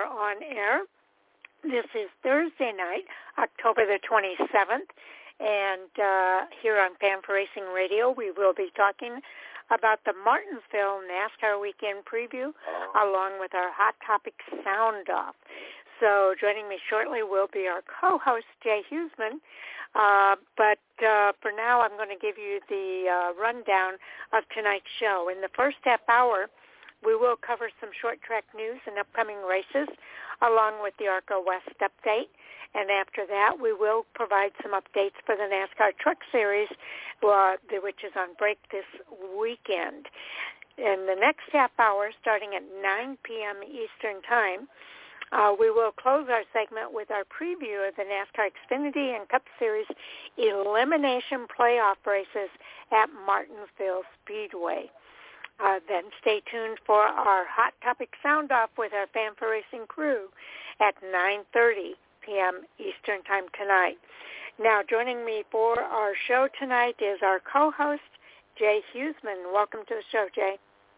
are on air. This is Thursday night, October the 27th, and here on Fan for Racing Radio, we will be talking about the Martinsville NASCAR Weekend Preview, along with our Hot Topic Sound Off. So joining me shortly will be our co-host, Jay Huseman. But for now, I'm going to give you the rundown of tonight's show. In the first half hour, we will cover some short track news and upcoming races, along with the ARCA West update. And after that, we will provide some updates for the NASCAR Truck Series, which is on break this weekend. In the next half hour, starting at 9 p.m. Eastern Time, we will close our segment with our preview of the NASCAR Xfinity and Cup Series elimination playoff races at Martinsville Speedway. Then stay tuned for our Hot Topic Sound Off with our Fan for Racing crew at 9:30 p.m. Eastern Time tonight. Now, joining me for our show tonight is our co-host, Jay Huseman. Welcome to the show, Jay.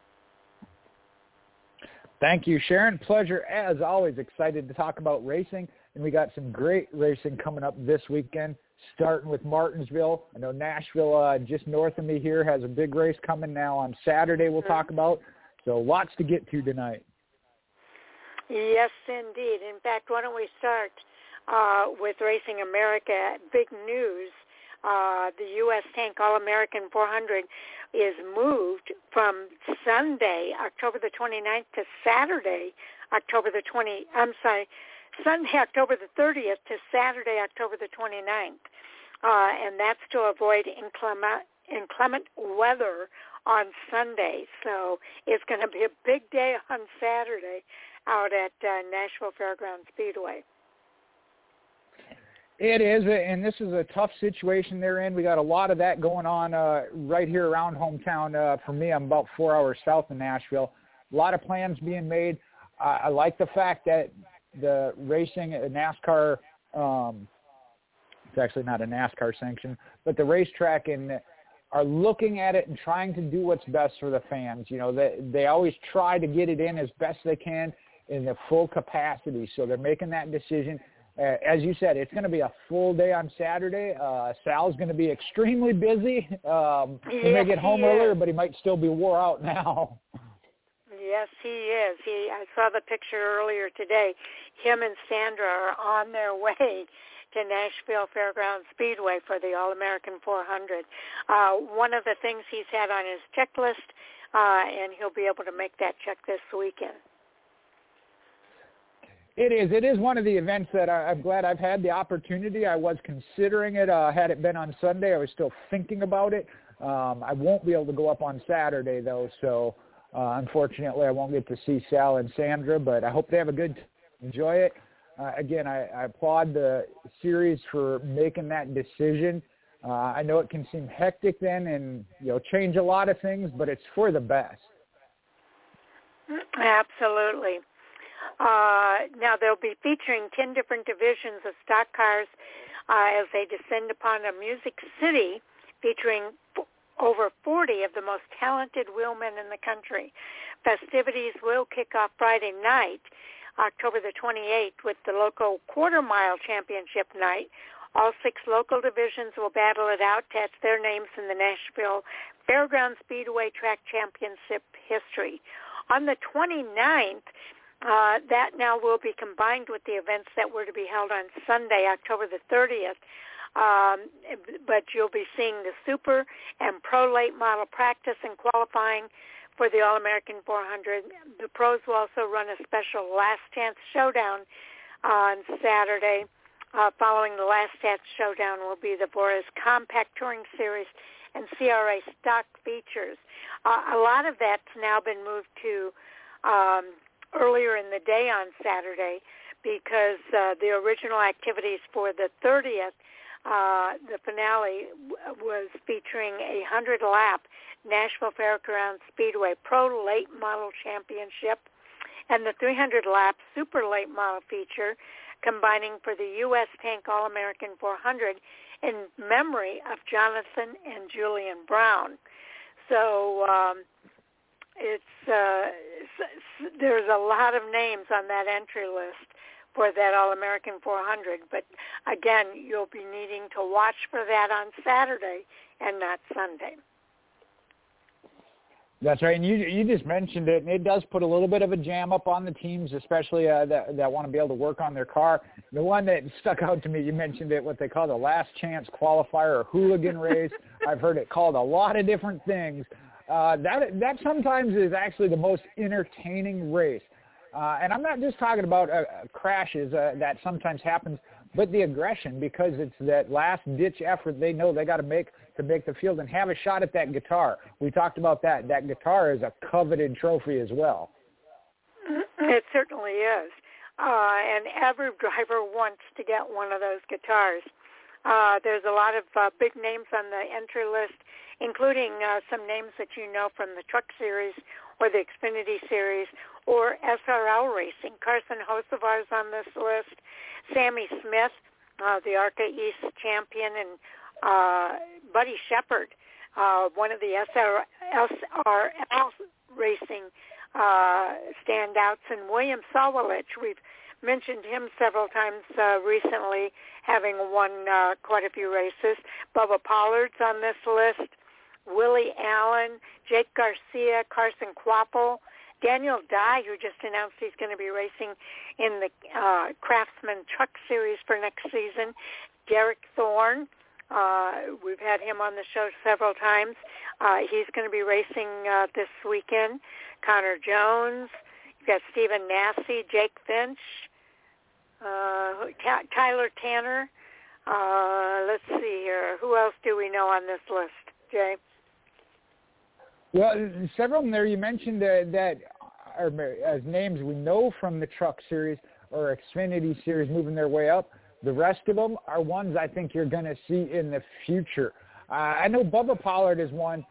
Thank you, Sharon. Pleasure, as always. Excited to talk about racing, and we got some great racing coming up this weekend, starting with Martinsville. I know Nashville, just north of me here, has a big race coming now on Saturday we'll talk about, so lots to get to tonight. Yes, indeed. In fact, why don't we start with Racing America. Big news. The U.S. Tank All-American 400 is moved from Sunday, October the 29th to Saturday, Sunday, October the 30th to Saturday, October the 29th. And that's to avoid inclement weather on Sunday. So it's going to be a big day on Saturday out at Nashville Fairgrounds Speedway. It is, and this is a tough situation they're in. We got a lot of that going on right here around hometown. For me, I'm about 4 hours south of Nashville. A lot of plans being made. I like the fact that the racing, NASCAR, it's actually not a NASCAR sanction, but the racetrack are looking at it and trying to do what's best for the fans. You know, they always try to get it in as best they can in the full capacity, so they're making that decision. As you said, it's going to be a full day on Saturday. Sal's going to be extremely busy. He may get home earlier, but he might still be wore out now. Yes, he is. I saw the picture earlier today. Him and Sandra are on their way to Nashville Fairgrounds Speedway for the All-American 400. One of the things he's had on his checklist, and he'll be able to make that check this weekend. It is. It is one of the events that I'm glad I've had the opportunity. I was considering it. Had it been on Sunday, I was still thinking about it. I won't be able to go up on Saturday, though, so unfortunately I won't get to see Sal and Sandra, but I hope they have a good time. Enjoy it. Again, I applaud the series for making that decision. I know it can seem hectic then and, change a lot of things, but it's for the best. Absolutely. Now they'll be featuring 10 different divisions of stock cars as they descend upon a Music City featuring over 40 of the most talented wheelmen in the country. Festivities will kick off Friday night, October the 28th, with the local quarter-mile championship night. All 6 local divisions will battle it out to etch their names in the Nashville Fairgrounds Speedway Track Championship history. On the 29th, that now will be combined with the events that were to be held on Sunday, October the 30th. But you'll be seeing the Super and Pro Late Model practice and qualifying for the All-American 400. The pros will also run a special Last Chance Showdown on Saturday. Following the Last Chance Showdown will be the Boris Compact Touring Series and CRA Stock Features. A lot of that's now been moved to earlier in the day on Saturday because the original activities for the 30th, the finale was featuring a 100-lap Nashville Fairgrounds Speedway Pro Late Model Championship and the 300-lap Super Late Model feature combining for the U.S. Tank All-American 400 in memory of Jonathan and Julian Brown. So there's a lot of names on that entry list for that All-American 400, but again, you'll be needing to watch for that on Saturday and not Sunday. That's right, and you just mentioned it, and it does put a little bit of a jam up on the teams, especially that want to be able to work on their car. The one that stuck out to me, you mentioned it, what they call the last chance qualifier or hooligan race. I've heard it called a lot of different things. That sometimes is actually the most entertaining race. And I'm not just talking about crashes that sometimes happens, but the aggression, because it's that last-ditch effort they know they got to make the field and have a shot at that guitar. We talked about that. That guitar is a coveted trophy as well. It certainly is. And every driver wants to get one of those guitars. There's a lot of big names on the entry list, including some names that you know from the Truck Series or the Xfinity Series or SRL Racing. Carson Hocevar's on this list. Sammy Smith, the ARCA East champion, and Buddy Shepard, one of the SRL Racing standouts, and William Sawalich. We've mentioned him several times recently, having won quite a few races. Bubba Pollard's on this list. Willie Allen, Jake Garcia, Carson Kvapil, Daniel Dye, who just announced he's going to be racing in the Craftsman Truck Series for next season. Derek Thorne, we've had him on the show several times. He's going to be racing this weekend. Connor Jones, you've got Stephen Nasse, Jake Finch, Tyler Tanner. Let's see here. Who else do we know on this list, Jay? Well, several of them there you mentioned that are as names we know from the Truck Series or Xfinity Series moving their way up. The rest of them are ones I think you're going to see in the future. I know Bubba Pollard is one.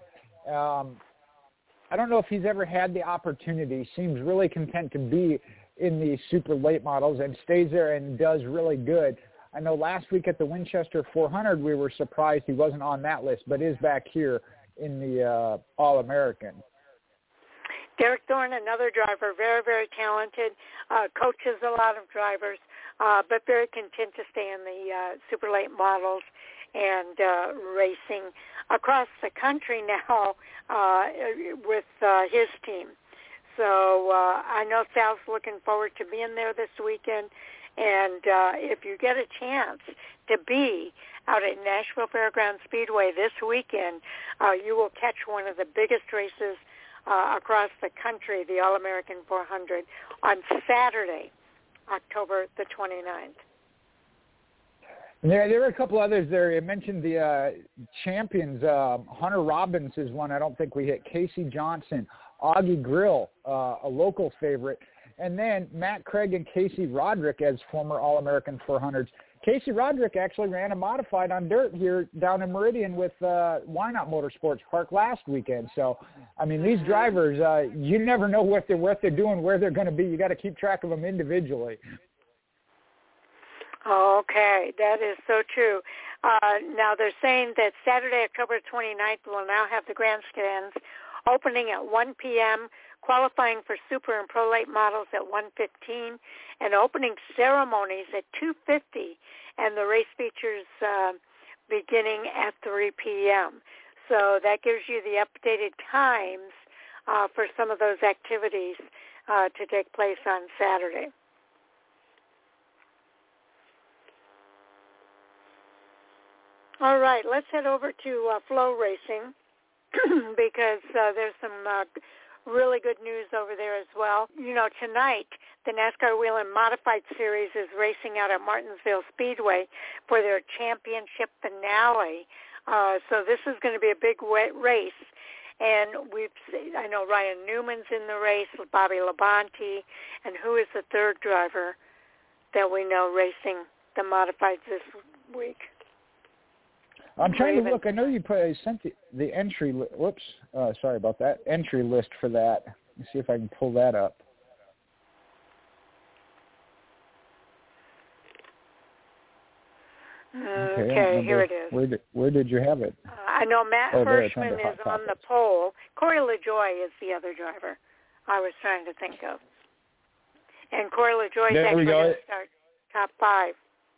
I don't know if he's ever had the opportunity. Seems really content to be in the super late models and stays there and does really good. I know last week at the Winchester 400 we were surprised he wasn't on that list, but is back here in the All-American. Derek Thorne, another driver, very, very talented, coaches a lot of drivers, but very content to stay in the super late models and racing across the country now with his team. So I know Sal's looking forward to being there this weekend. And if you get a chance to be out at Nashville Fairgrounds Speedway this weekend, you will catch one of the biggest races across the country, the All-American 400, on Saturday, October the 29th. There are a couple others there. You mentioned the champions. Hunter Robbins is one I don't think we hit. Casey Johnson, Augie Grill, a local favorite. And then Matt Craig and Casey Roderick as former All-American 400s. Casey Roderick actually ran a modified on dirt here down in Meridian with Why Not Motorsports Park last weekend. So, I mean, these drivers, you never know what they're doing, where they're going to be. You got to keep track of them individually. Okay, that is so true. Now they're saying that Saturday, October 29th, will now have the grandstands opening at 1 p.m., qualifying for super and pro late models at 1:15, and opening ceremonies at 2:50, and the race features beginning at 3 p.m. So that gives you the updated times for some of those activities to take place on Saturday. All right, let's head over to Flow Racing because there's some really good news over there as well. You know, tonight, the NASCAR Wheel and Modified Series is racing out at Martinsville Speedway for their championship finale. So this is going to be a big race. And I know Ryan Newman's in the race with Bobby Labonte. And who is the third driver that we know racing the Modifieds this week? I'm trying to look. I know you sent the entry. Whoops, sorry about that. Entry list for that. Let's see if I can pull that up. Okay, here it is. Where did you have it? I know Matt Hirschman is on the pole. Corey LaJoie is the other driver I was trying to think of. And Corey LaJoie is actually going to start top 5.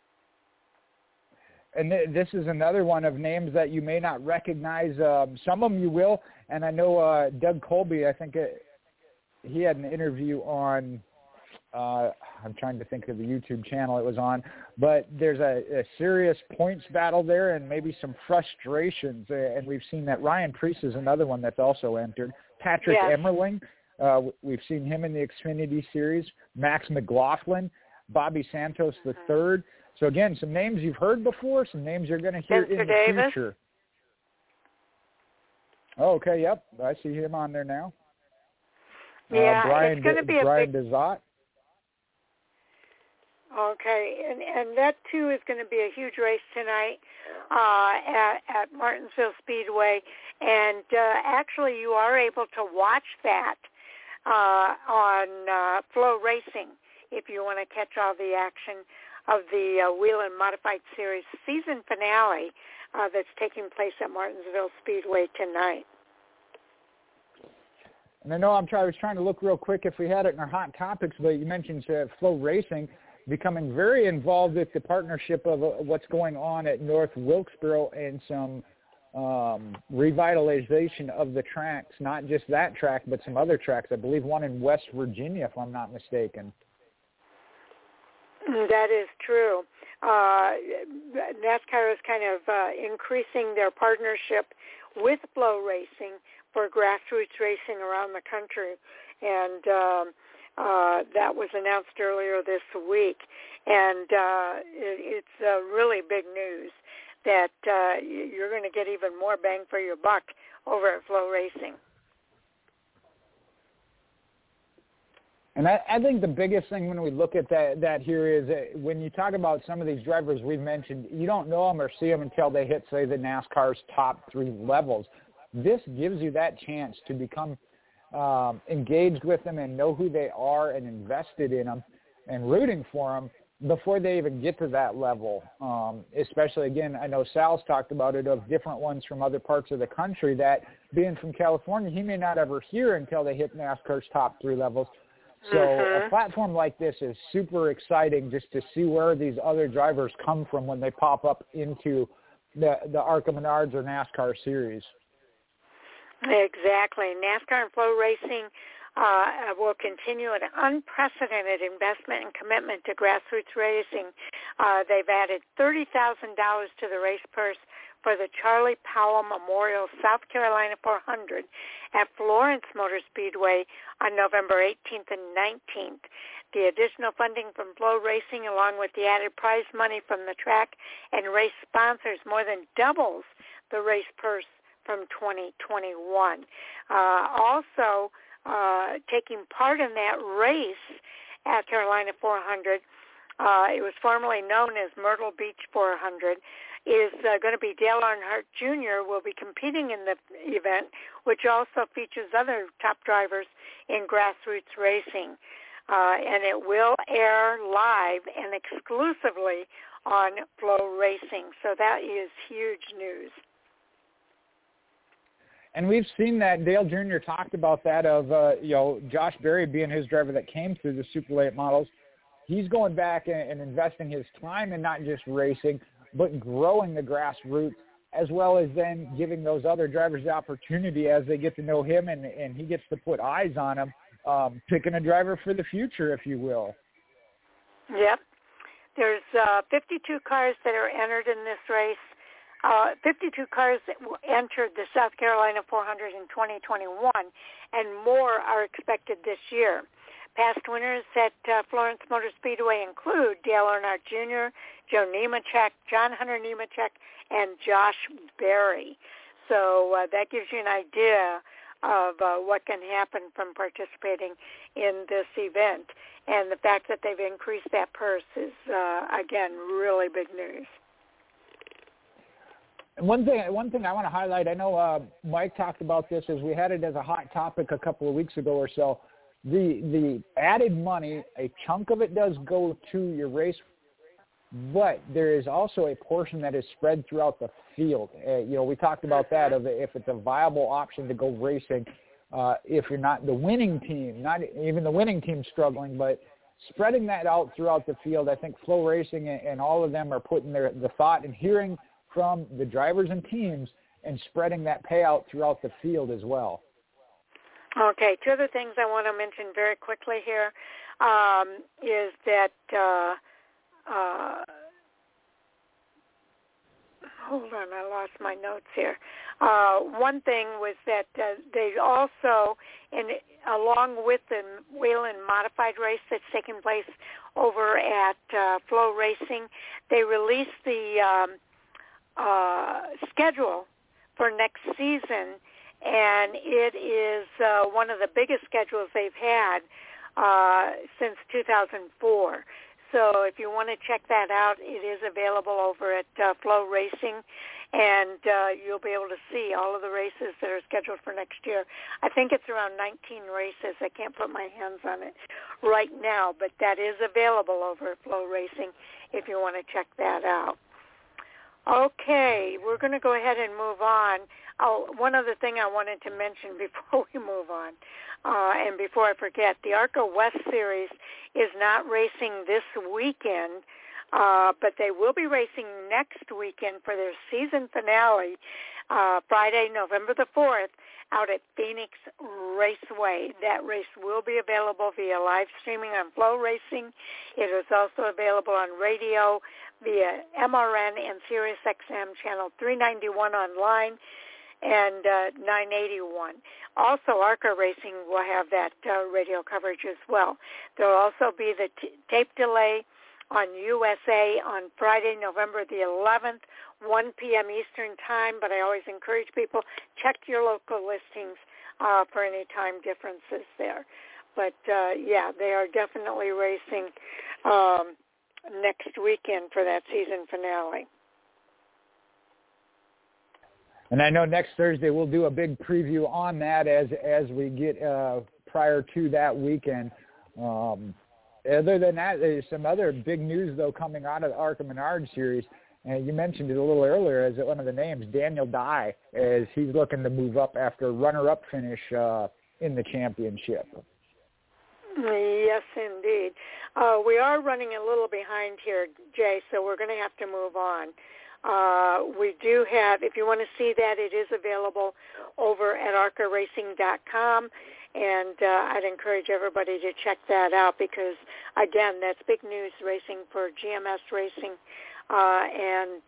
And this is another one of names that you may not recognize. Some of them you will. And I know Doug Colby, I think he had an interview on, I'm trying to think of the YouTube channel it was on, but there's a serious points battle there and maybe some frustrations. And we've seen that. Ryan Preece is another one that's also entered. Patrick Emmerling, we've seen him in the Xfinity Series. Max McLaughlin, Bobby Santos III. So, again, some names you've heard before, some names you're going to hear in the future. Oh, okay, yep. I see him on there now. Yeah, Brian, it's going to be Brian a big... Dezot. Okay, and that, too, is going to be a huge race tonight at Martinsville Speedway. And actually, you are able to watch that on Flow Racing if you want to catch all the action of the Whelen Modified Series season finale that's taking place at Martinsville Speedway tonight. And I know I was trying to look real quick if we had it in our hot topics, but you mentioned Flow Racing becoming very involved with the partnership of what's going on at North Wilkesboro and some revitalization of the tracks, not just that track, but some other tracks. I believe one in West Virginia, if I'm not mistaken. That is true. NASCAR is kind of increasing their partnership with Flow Racing for grassroots racing around the country, and that was announced earlier this week. And it's really big news that you're going to get even more bang for your buck over at Flow Racing. And I think the biggest thing when we look at that here is when you talk about some of these drivers we've mentioned, you don't know them or see them until they hit, say, the NASCAR's top 3 levels. This gives you that chance to become engaged with them and know who they are and invested in them and rooting for them before they even get to that level. Especially, again, I know Sal's talked about it, of different ones from other parts of the country that, being from California, he may not ever hear until they hit NASCAR's top 3 levels. So a platform like this is super exciting just to see where these other drivers come from when they pop up into the ARCA Menards or NASCAR series. Exactly. NASCAR and Flow Racing will continue an unprecedented investment and commitment to grassroots racing. They've added $30,000 to the race purse for the Charlie Powell Memorial South Carolina 400 at Florence Motor Speedway on November 18th and 19th. The additional funding from Flow Racing, along with the added prize money from the track and race sponsors, more than doubles the race purse from 2021. Also, taking part in that race at Carolina 400, it was formerly known as Myrtle Beach 400, is going to be Dale Earnhardt Jr. will be competing in the event, which also features other top drivers in grassroots racing. And it will air live and exclusively on Flow Racing. So that is huge news. And we've seen that. Dale Jr. talked about that of, Josh Berry being his driver that came through the Super Late models. He's going back and investing his time in not just racing, but growing the grassroots, as well as then giving those other drivers the opportunity as they get to know him and he gets to put eyes on him, picking a driver for the future, if you will. Yep. There's 52 cars that are entered in this race. 52 cars that entered the South Carolina 400 in 2021, and more are expected this year. Past winners at Florence Motor Speedway include Dale Earnhardt Jr., Joe Nemechek, John Hunter Nemechek, and Josh Berry. So that gives you an idea of what can happen from participating in this event. And the fact that they've increased that purse is, again, really big news. One thing I want to highlight, I know Mike talked about this as we had it as a hot topic a couple of weeks ago or so. The added money, a chunk of it does go to your race but there is also a portion that is spread throughout the field. We talked about that, of if it's a viable option to go racing, if you're not the winning team, not even the winning team struggling, but spreading that out throughout the field. I think Flow Racing and all of them are putting the thought and hearing from the drivers and teams and spreading that payout throughout the field as well. Okay, two other things I want to mention very quickly here is that, hold on, I lost my notes here. One thing was that they also, along with the Whelen Modified race that's taking place over at Flow Racing, they released the schedule for next season, and it is one of the biggest schedules they've had since 2004. So if you want to check that out, it is available over at Flow Racing, and you'll be able to see all of the races that are scheduled for next year. I think it's around 19 races. I can't put my hands on it right now, but that is available over at Flow Racing if you want to check that out. Okay, we're going to go ahead and move on. One other thing I wanted to mention before we move on, and before I forget, the ARCA West Series is not racing this weekend, but they will be racing next weekend for their season finale, Friday, November the 4th, out at Phoenix Raceway. That race will be available via live streaming on Flow Racing. It is also available on radio via MRN and SiriusXM channel 391 online and 981. Also, ARCA Racing will have that radio coverage as well. There will also be the tape delay on USA on Friday, November the 11th, 1 p.m. Eastern Time, but I always encourage people, check your local listings for any time differences there. But, they are definitely racing next weekend for that season finale. And I know next Thursday we'll do a big preview on that as we get prior to that weekend. Other than that, there's some other big news, though, coming out of the ARCA Menard Series. And you mentioned it a little earlier as one of the names, Daniel Dye, as he's looking to move up after a runner-up finish in the championship. Yes, indeed. We are running a little behind here, Jay, so we're going to have to move on. We do have, if you want to see that, it is available over at arcaracing.com, and I'd encourage everybody to check that out because, again, that's big news racing for GMS Racing and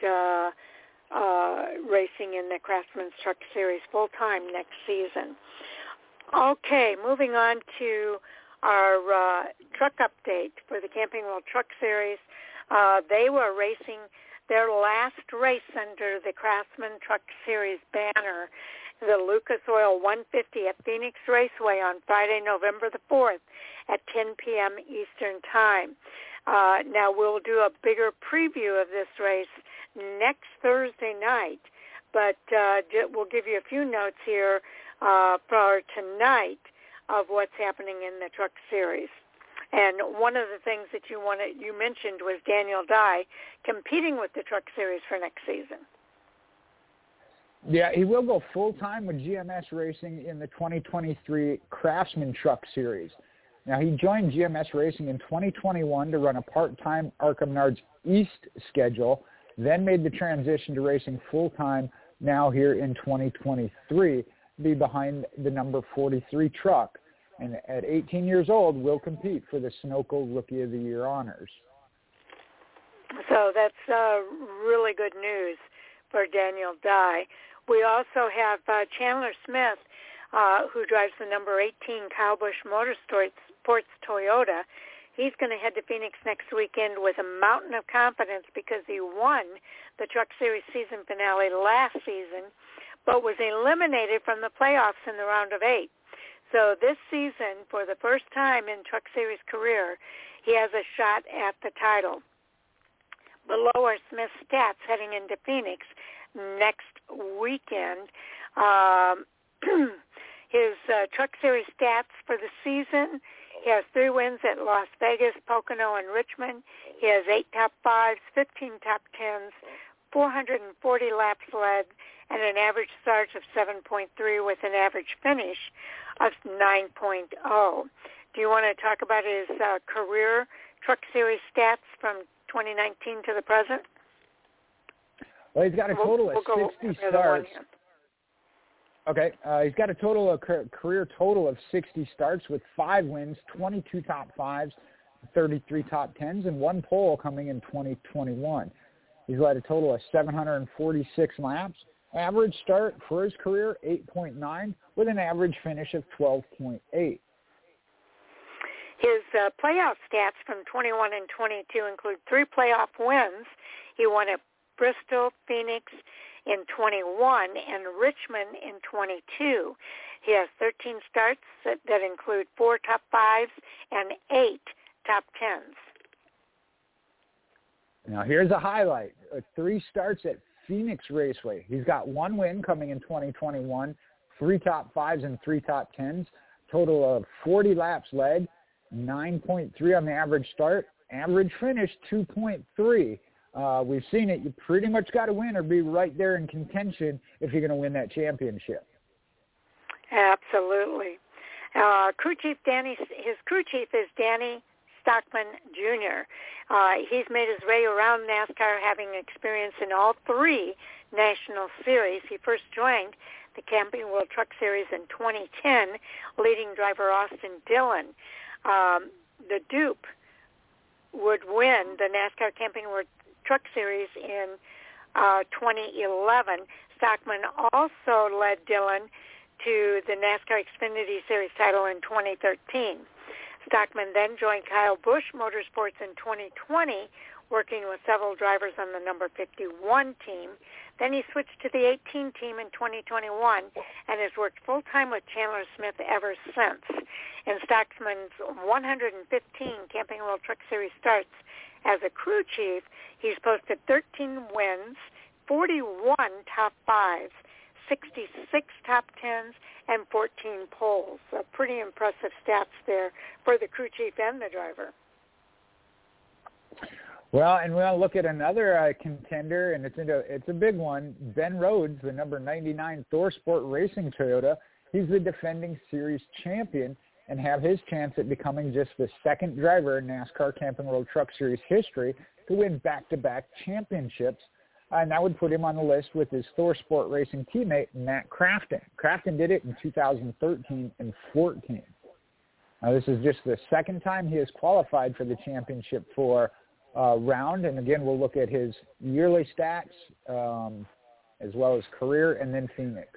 racing in the Craftsman's Truck Series full-time next season. Okay, moving on to our truck update for the Camping World Truck Series. They were racing their last race under the Craftsman Truck Series banner, the Lucas Oil 150 at Phoenix Raceway on Friday, November the 4th at 10 p.m. Eastern Time. Now, we'll do a bigger preview of this race next Thursday night, but we'll give you a few notes here for tonight of what's happening in the Truck Series. And one of the things that you mentioned was Daniel Dye competing with the Truck Series for next season. Yeah, he will go full-time with GMS Racing in the 2023 Craftsman Truck Series. Now, he joined GMS Racing in 2021 to run a part-time ARCA Menards East schedule, then made the transition to racing full-time now here in 2023, be behind the number 43 truck. And at 18 years old, will compete for the Sunoco Rookie of the Year honors. So that's really good news for Daniel Dye. We also have Chandler Smith, who drives the number 18 Kyle Busch Motorsports Toyota. He's going to head to Phoenix next weekend with a mountain of confidence because he won the Truck Series season finale last season, but was eliminated from the playoffs in the round of 8. So this season, for the first time in Truck Series career, he has a shot at the title. Below are Smith's stats heading into Phoenix next weekend. His Truck Series stats for the season, He has 3 wins at Las Vegas, Pocono, and Richmond. He has 8 top 5s, 15 top 10s, 440 laps led, and an average start of 7.3 with an average finish of 9.0. Do you want to talk about his career Truck Series stats from 2019 to the present? Well, he's got a total of 60 starts. Okay, he's got a career total of 60 starts with 5 wins, 22 top 5s, 33 top 10s, and 1 pole coming in 2021. He's led a total of 746 laps. Average start for his career, 8.9, with an average finish of 12.8. His playoff stats from 21 and 22 include 3 playoff wins. He won at Bristol, Phoenix in 21, and Richmond in 22. He has 13 starts that include 4 top 5s and 8 top 10s. Now here's a highlight. 3 starts at Phoenix Raceway. He's got 1 win coming in 2021, 3 top 5s and 3 top 10s, total of 40 laps led, 9.3 on the average start, average finish 2.3. We've seen it. You pretty much got to win or be right there in contention if you're going to win that championship. Absolutely. His crew chief is Danny Stockman Jr. He's made his way around NASCAR, having experience in all 3 national series. He first joined the Camping World Truck Series in 2010, leading driver Austin Dillon. The Dupe would win the NASCAR Camping World Truck Series in 2011. Stockman also led Dillon to the NASCAR Xfinity Series title in 2013. Stockman then joined Kyle Busch Motorsports in 2020, working with several drivers on the number 51 team. Then he switched to the 18 team in 2021 and has worked full-time with Chandler Smith ever since. In Stockman's 115 Camping World Truck Series starts as a crew chief, he's posted 13 wins, 41 top 5s, 66 top 10s, and 14 poles. So pretty impressive stats there for the crew chief and the driver. Well, and we'll look at another contender, and it's a big one. Ben Rhodes, the number 99 ThorSport Racing Toyota. He's the defending series champion and have his chance at becoming just the 2nd driver in NASCAR Camping World Truck Series history to win back-to-back championships. And that would put him on the list with his ThorSport Racing teammate, Matt Crafton. Crafton did it in 2013 and 14. Now, this is just the 2nd time he has qualified for the championship for round. And again, we'll look at his yearly stats as well as career and then Phoenix.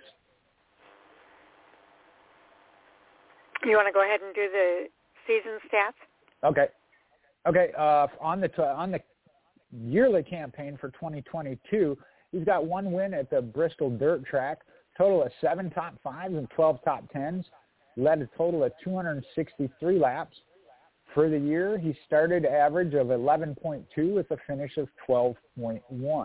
You want to go ahead and do the season stats? Okay. On the yearly campaign for 2022, he's got 1 win at the Bristol Dirt Track, total of 7 top 5s and 12 top 10s, led a total of 263 laps. For the year, he started average of 11.2 with a finish of 12.1.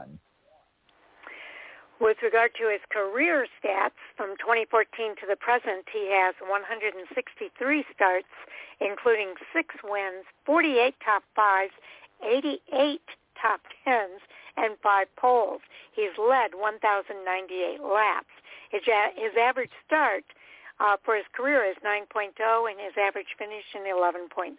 With regard to his career stats from 2014 to the present, he has 163 starts, including 6 wins, 48 top 5s, 88 top 10s, and 5 poles. He's led 1,098 laps. His average start for his career is 9.0, and his average finish in 11.6.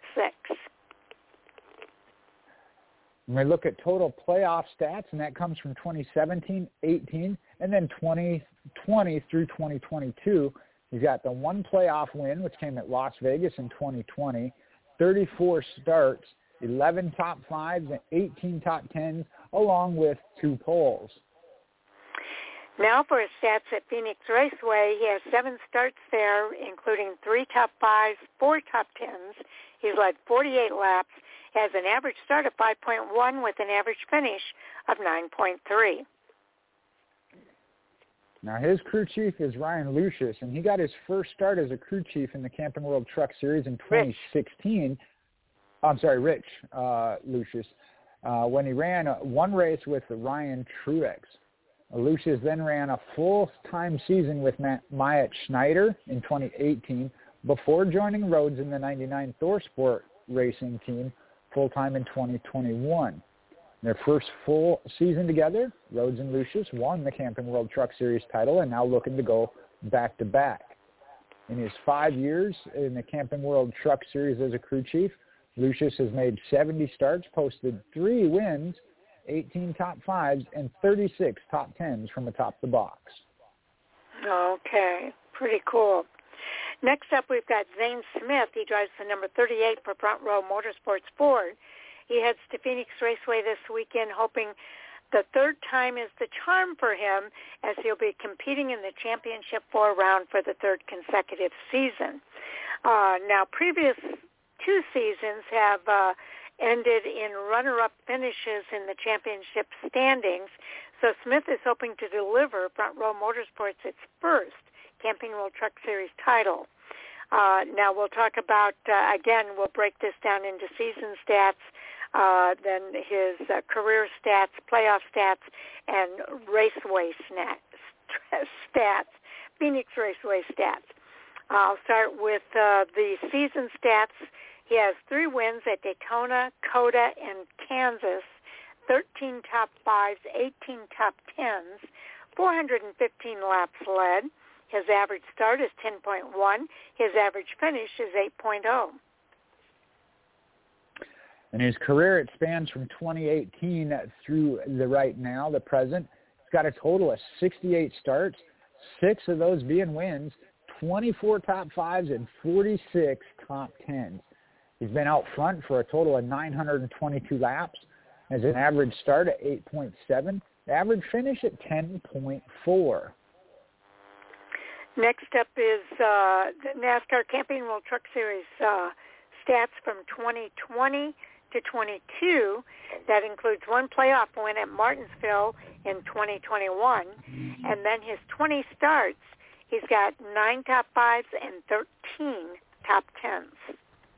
When we look at total playoff stats, and that comes from 2017, 18, and then 2020 through 2022, he's got the 1 playoff win, which came at Las Vegas in 2020, 34 starts, 11 top 5s, and 18 top 10s, along with 2 poles. Now for his stats at Phoenix Raceway, he has 7 starts there, including 3 top 5s, 4 top 10s. He's led 48 laps, has an average start of 5.1 with an average finish of 9.3. Now his crew chief is Ryan Lucius, and he got his first start as a crew chief in the Camping World Truck Series in 2016. Rich Lucius, when he ran 1 race with Ryan Truex. Lucius then ran a full-time season with Myatt Schneider in 2018, before joining Rhodes in the 99 ThorSport racing team full-time in 2021. Their first full season together, Rhodes and Lucius won the Camping World Truck Series title and now looking to go back-to-back. In his 5 years in the Camping World Truck Series as a crew chief, Lucius has made 70 starts, posted 3 wins, 18 top 5s, and 36 top 10s from atop the box. Okay, pretty cool. Next up, we've got Zane Smith. He drives the number 38 for Front Row Motorsports Ford. He heads to Phoenix Raceway this weekend, hoping the third time is the charm for him, as he'll be competing in the championship 4 round for the third consecutive season. Now, previous 2 seasons have ended in runner-up finishes in the championship standings, so Smith is hoping to deliver Front Row Motorsports its first Camping World Truck Series title. Now we'll talk about, again, we'll break this down into season stats, then his career stats, playoff stats, and raceway stats, Phoenix Raceway stats. I'll start with the season stats. He has 3 wins at Daytona, COTA, and Kansas, 13 top 5s, 18 top 10s, 415 laps led. His average start is 10.1. His average finish is 8.0. In his career, it spans from 2018 through the present. He's got a total of 68 starts, 6 of those being wins, 24 top 5s, and 46 top 10s. He's been out front for a total of 922 laps, has an average start at 8.7, average finish at 10.4. Next up is the NASCAR Camping World Truck Series stats from 2020 to 22. That includes 1 playoff win at Martinsville in 2021. And then his 20 starts, he's got 9 top 5s and 13 top 10s.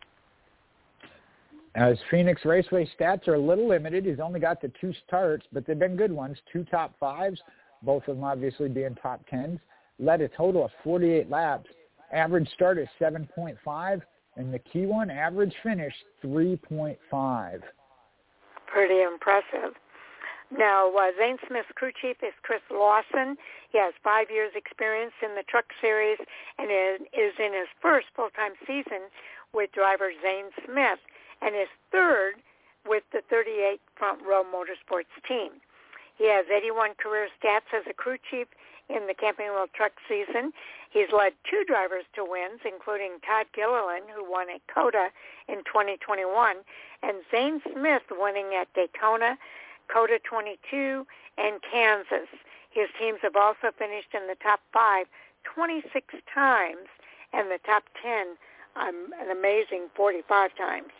His Phoenix Raceway stats are a little limited. He's only got the 2 starts, but they've been good ones. 2 top 5s, both of them obviously being top 10s. Led a total of 48 laps. Average start is 7.5, and the key one, average finish, 3.5. Pretty impressive. Now, Zane Smith's crew chief is Chris Lawson. He has 5 years' experience in the truck series and is in his first full-time season with driver Zane Smith and his third with the 38 Front Row Motorsports team. He has 81 career stats as a crew chief in the Camping World Truck season. He's led 2 drivers to wins, including Todd Gilliland, who won at COTA in 2021, and Zane Smith winning at Daytona, COTA 22, and Kansas. His teams have also finished in the top 5 26 times and the top 10 an amazing 45 times.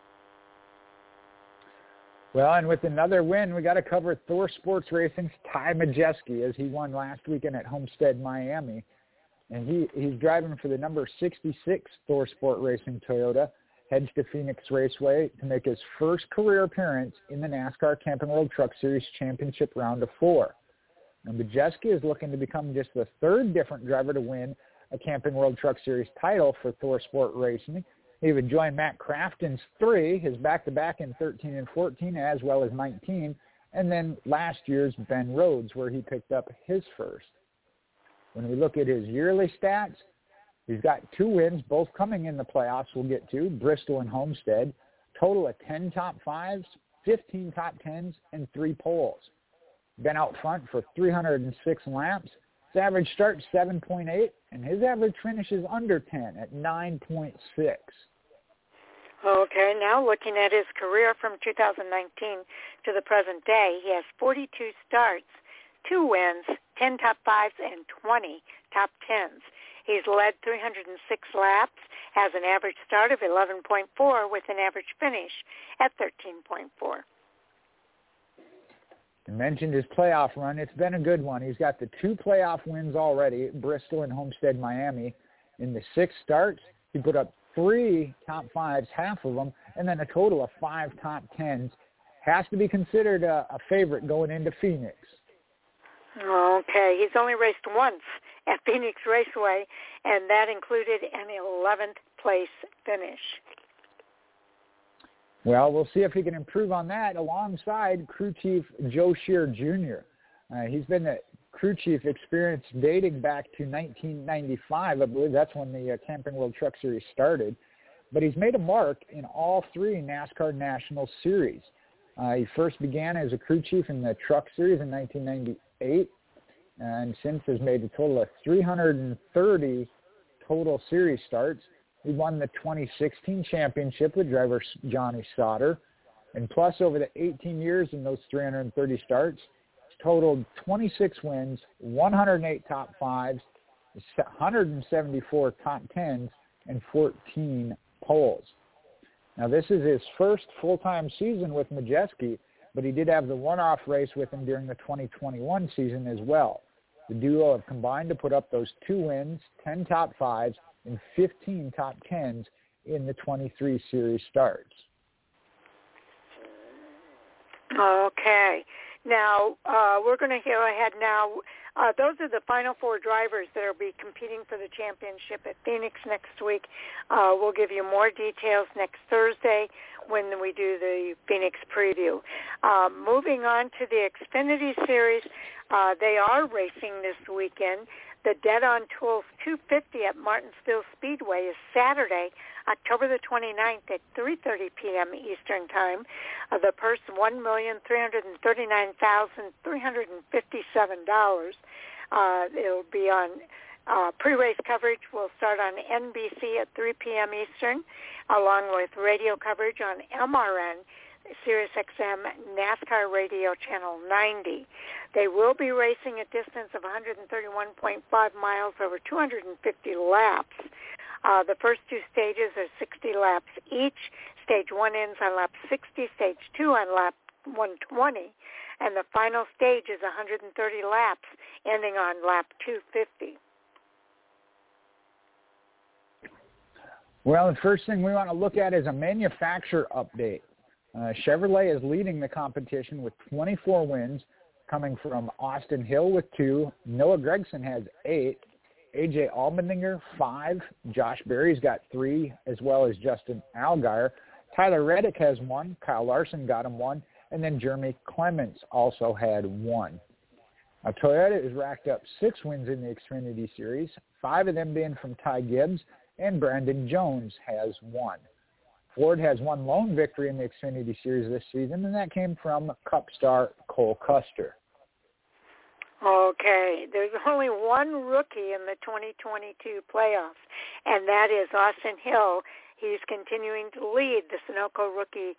Well, and with another win, we got to cover ThorSport Racing's Ty Majeski, as he won last weekend at Homestead, Miami. And he's driving for the number 66 ThorSport Racing Toyota, heads to Phoenix Raceway to make his first career appearance in the NASCAR Camping World Truck Series Championship Round of 4. And Majeski is looking to become just the 3rd different driver to win a Camping World Truck Series title for ThorSport Racing. He would join Matt Crafton's 3, his back-to-back in 13 and 14, as well as 19, and then last year's Ben Rhodes, where he picked up his first. When we look at his yearly stats, he's got 2 wins, both coming in the playoffs we'll get to, Bristol and Homestead, total of 10 top 5s, 15 top 10s, and 3 poles. Been out front for 306 laps. His average start 7.8, and his average finish is under 10 at 9.6. Okay, now looking at his career from 2019 to the present day, he has 42 starts, 2 wins, 10 top 5s, and 20 top 10s. He's led 306 laps, has an average start of 11.4 with an average finish at 13.4. You mentioned his playoff run. It's been a good one. He's got the 2 playoff wins already, Bristol and Homestead, Miami. In the 6 starts, he put up 3 top 5s, half of them, and then a total of 5 top 10s. Has to be considered a favorite going into Phoenix. Okay, he's only raced once at Phoenix Raceway, and that included an 11th place finish. Well, we'll see if he can improve on that alongside crew chief Joe Shear Jr. He's been the crew chief experience dating back to 1995. I believe that's when the Camping World Truck Series started. But he's made a mark in all three NASCAR National Series. He first began as a crew chief in the Truck Series in 1998, and since has made a total of 330 total series starts. He won the 2016 championship with driver Johnny Sauter. And plus, over the 18 years in those 330 starts, he's totaled 26 wins, 108 top fives, 174 top tens, and 14 poles. Now, this is his first full-time season with Majeski, but he did have the one-off race with him during the 2021 season as well. The duo have combined to put up those 2 wins, 10 top fives, and 15 top tens in the 23 series starts. Okay. Now, we're going to go ahead now. Those are the final 4 drivers that will be competing for the championship at Phoenix next week. We'll give you more details next Thursday when we do the Phoenix preview. Moving on to the Xfinity Series, they are racing this weekend. The Dead on Tools 250 at Martinsville Speedway is Saturday, October the 29th at 3:30 p.m. Eastern Time. The purse, $1,339,357. It'll be on pre-race coverage. Will start on NBC at 3 p.m. Eastern, along with radio coverage on MRN, SiriusXM NASCAR Radio Channel 90. They will be racing a distance of 131.5 miles over 250 laps. The first 2 stages are 60 laps each. Stage 1 ends on lap 60, stage 2 on lap 120, and the final stage is 130 laps, ending on lap 250. Well, the first thing we want to look at is a manufacturer update. Chevrolet is leading the competition with 24 wins, coming from Austin Hill with 2. Noah Gragson has 8. A.J. Allmendinger, 5. Josh Berry's got 3, as well as Justin Allgaier. Tyler Reddick has 1. Kyle Larson got him 1. And then Jeremy Clements also had 1. Now, Toyota has racked up 6 wins in the Xfinity Series, 5 of them being from Ty Gibbs, and Brandon Jones has 1. Ford has 1 lone victory in the Xfinity Series this season, and that came from Cup star Cole Custer. Okay, there's only 1 rookie in the 2022 playoffs, and that is Austin Hill. He's continuing to lead the Sunoco rookie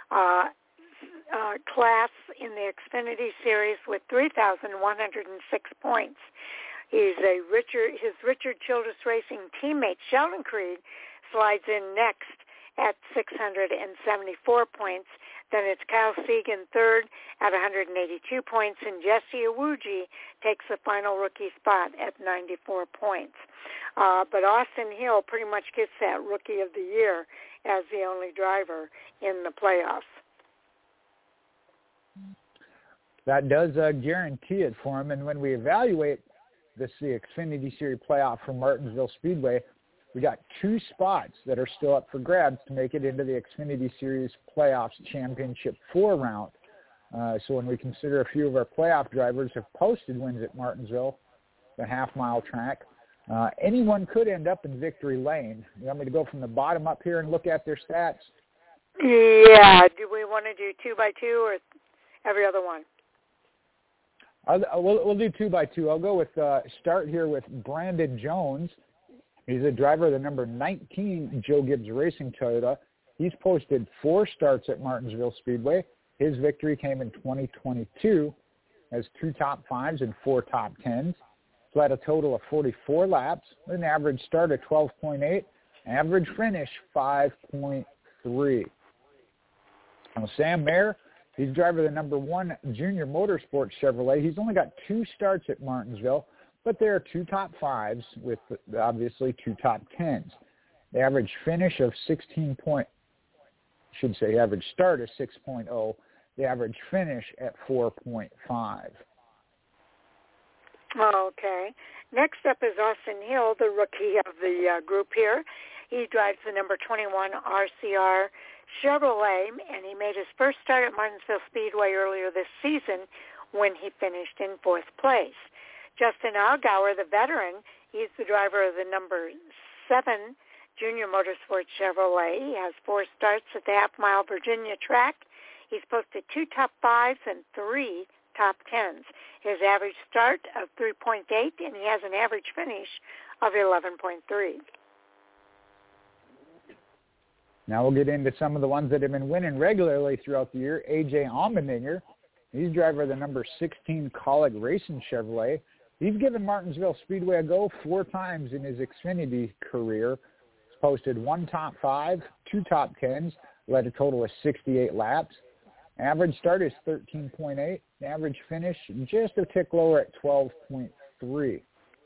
class in the Xfinity Series with 3,106 points. His Richard Childress Racing teammate Sheldon Creed slides in next at 674 points. Then it's Kyle Segan third at 182 points, and Jesse Iwuji takes the final rookie spot at 94 points. But Austin Hill pretty much gets that Rookie of the Year as the only driver in the playoffs. That does guarantee it for him. And when we evaluate the Xfinity Series playoff from Martinsville Speedway, we got 2 spots that are still up for grabs to make it into the Xfinity Series Playoffs Championship 4 round. So when we consider a few of our playoff drivers have posted wins at Martinsville, the half-mile track, anyone could end up in victory lane. You want me to go from the bottom up here and look at their stats? Yeah. Do we want to do 2 by 2 or every other one? We'll do 2 by 2. I'll go with start here with Brandon Jones. He's a driver of the number 19 Joe Gibbs Racing Toyota. He's posted 4 starts at Martinsville Speedway. His victory came in 2022 as 2 top 5s and 4 top 10s. So at a total of 44 laps, with an average start of 12.8, average finish 5.3. Now Sam Mayer, he's driver of the number 1 Junior Motorsports Chevrolet. He's only got 2 starts at Martinsville, but there are 2 top 5s with obviously 2 top 10s. The average finish of average start is 6.0. The average finish at 4.5. Okay. Next up is Austin Hill, the rookie of the group here. He drives the number 21 RCR Chevrolet, and he made his first start at Martinsville Speedway earlier this season when he finished in 4th place. Justin Allgauer, the veteran, he's the driver of the number 7 Junior Motorsports Chevrolet. He has 4 starts at the half-mile Virginia track. He's posted 2 top 5s and 3 top 10s. His average start of 3.8, and he has an average finish of 11.3. Now we'll get into some of the ones that have been winning regularly throughout the year. A.J. Allmendinger, he's driver of the number 16 Kaulig Racing Chevrolet. He's given Martinsville Speedway a go 4 times in his Xfinity career. He's posted 1 top 5, 2 top 10s, led a total of 68 laps. Average start is 13.8. Average finish just a tick lower at 12.3.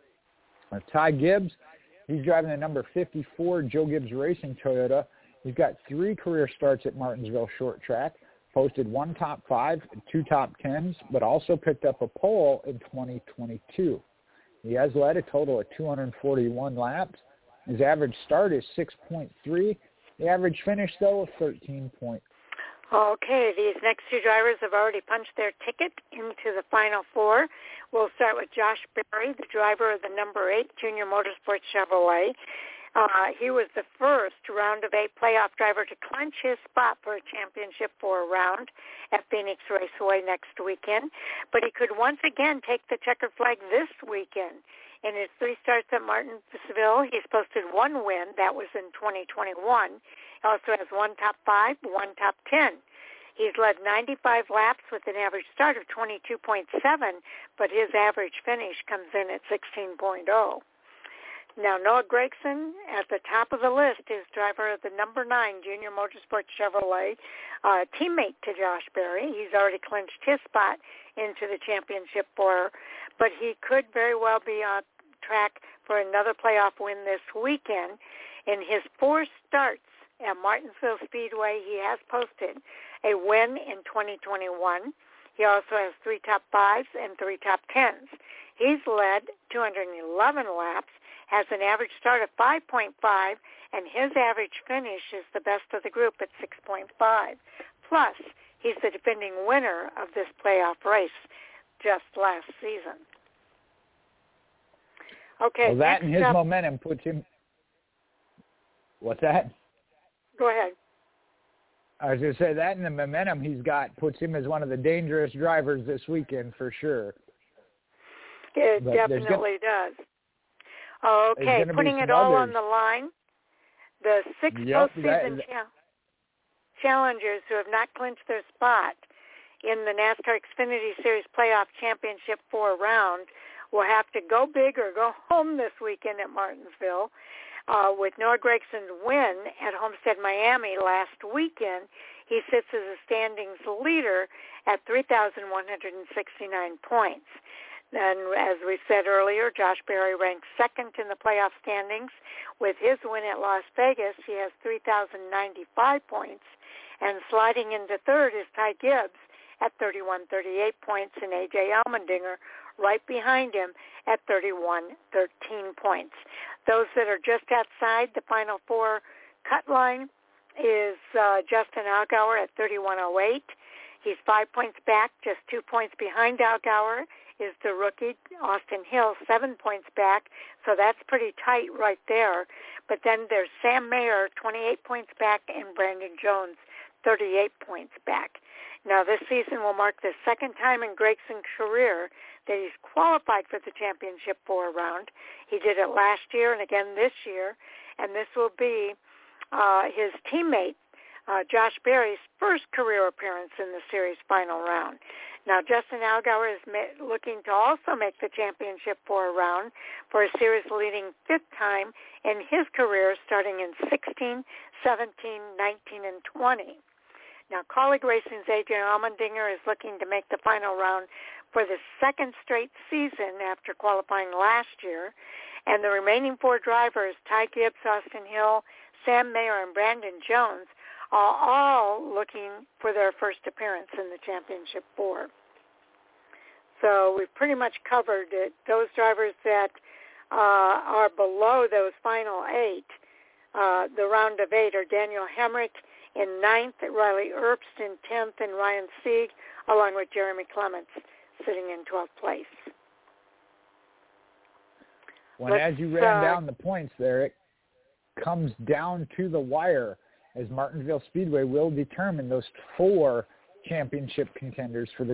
Ty Gibbs, he's driving the number 54 Joe Gibbs Racing Toyota. He's got 3 career starts at Martinsville Short Track, posted 1 top 5, 2 top 10s, but also picked up a pole in 2022. He has led a total of 241 laps. His average start is 6.3. The average finish, though, of 13.4. Okay, these next 2 drivers have already punched their ticket into the Final 4. We'll start with Josh Berry, the driver of the number 8 Junior Motorsports Chevrolet. He was the first round of 8 playoff driver to clinch his spot for a championship 4 round at Phoenix Raceway next weekend. But he could once again take the checkered flag this weekend. In his 3 starts at Martinsville, he's posted 1 win. That was in 2021. He also has 1 top 5, 1 top 10. He's led 95 laps with an average start of 22.7, but his average finish comes in at 16.0. Now, Noah Gragson at the top of the list is driver of the number 9 Junior Motorsports Chevrolet, teammate to Josh Berry. He's already clinched his spot into the championship 4, but he could very well be on track for another playoff win this weekend. In his 4 starts at Martinsville Speedway, he has posted a win in 2021. He also has 3 top 5s and 3 top 10s. He's led 211 laps, has an average start of 5.5, and his average finish is the best of the group at 6.5. Plus, he's the defending winner of this playoff race just last season. Okay. Well, that and his momentum puts him... What's that? Go ahead. I was going to say that and the momentum he's got puts him as one of the dangerous drivers this weekend for sure. It definitely does. Okay, putting it all on the line, the 6 postseason challengers who have not clinched their spot in the NASCAR Xfinity Series Playoff Championship 4 round will have to go big or go home this weekend at Martinsville. With Noah Gragson's win at Homestead, Miami last weekend, he sits as a standings leader at 3,169 points. And as we said earlier, Josh Berry ranks 2nd in the playoff standings. With his win at Las Vegas, he has 3,095 points. And sliding into 3rd is Ty Gibbs at 3,138 points, and A.J. Allmendinger right behind him at 3,113 points. Those that are just outside the Final 4 cut line is Justin Allgauer at 3,108. He's 5 points back, just 2 points behind Allgauer is the rookie, Austin Hill, 7 points back, so that's pretty tight right there. But then there's Sam Mayer, 28 points back, and Brandon Jones, 38 points back. Now, this season will mark the 2nd time in Gragson's career that he's qualified for the championship 4 round. He did it last year and again this year, and this will be his teammate, Josh Berry's first career appearance in the series final round. Now, Justin Allgauer is looking to also make the championship 4 round for a series-leading 5th time in his career, starting in 16, 17, 19, and 20. Now, Kaulig Racing's A.J. Allmendinger is looking to make the final round for the 2nd straight season after qualifying last year. And the remaining 4 drivers, Ty Gibbs, Austin Hill, Sam Mayer, and Brandon Jones, are all looking for their first appearance in the Championship 4. So we've pretty much covered it. Those drivers that are below those final 8, the round of 8, are Daniel Hemrick in 9th, Riley Earpst in 10th, and Ryan Sieg, along with Jeremy Clements, sitting in 12th place. When as you ran down the points there, it comes down to the wire, as Martinsville Speedway will determine those 4 championship contenders for the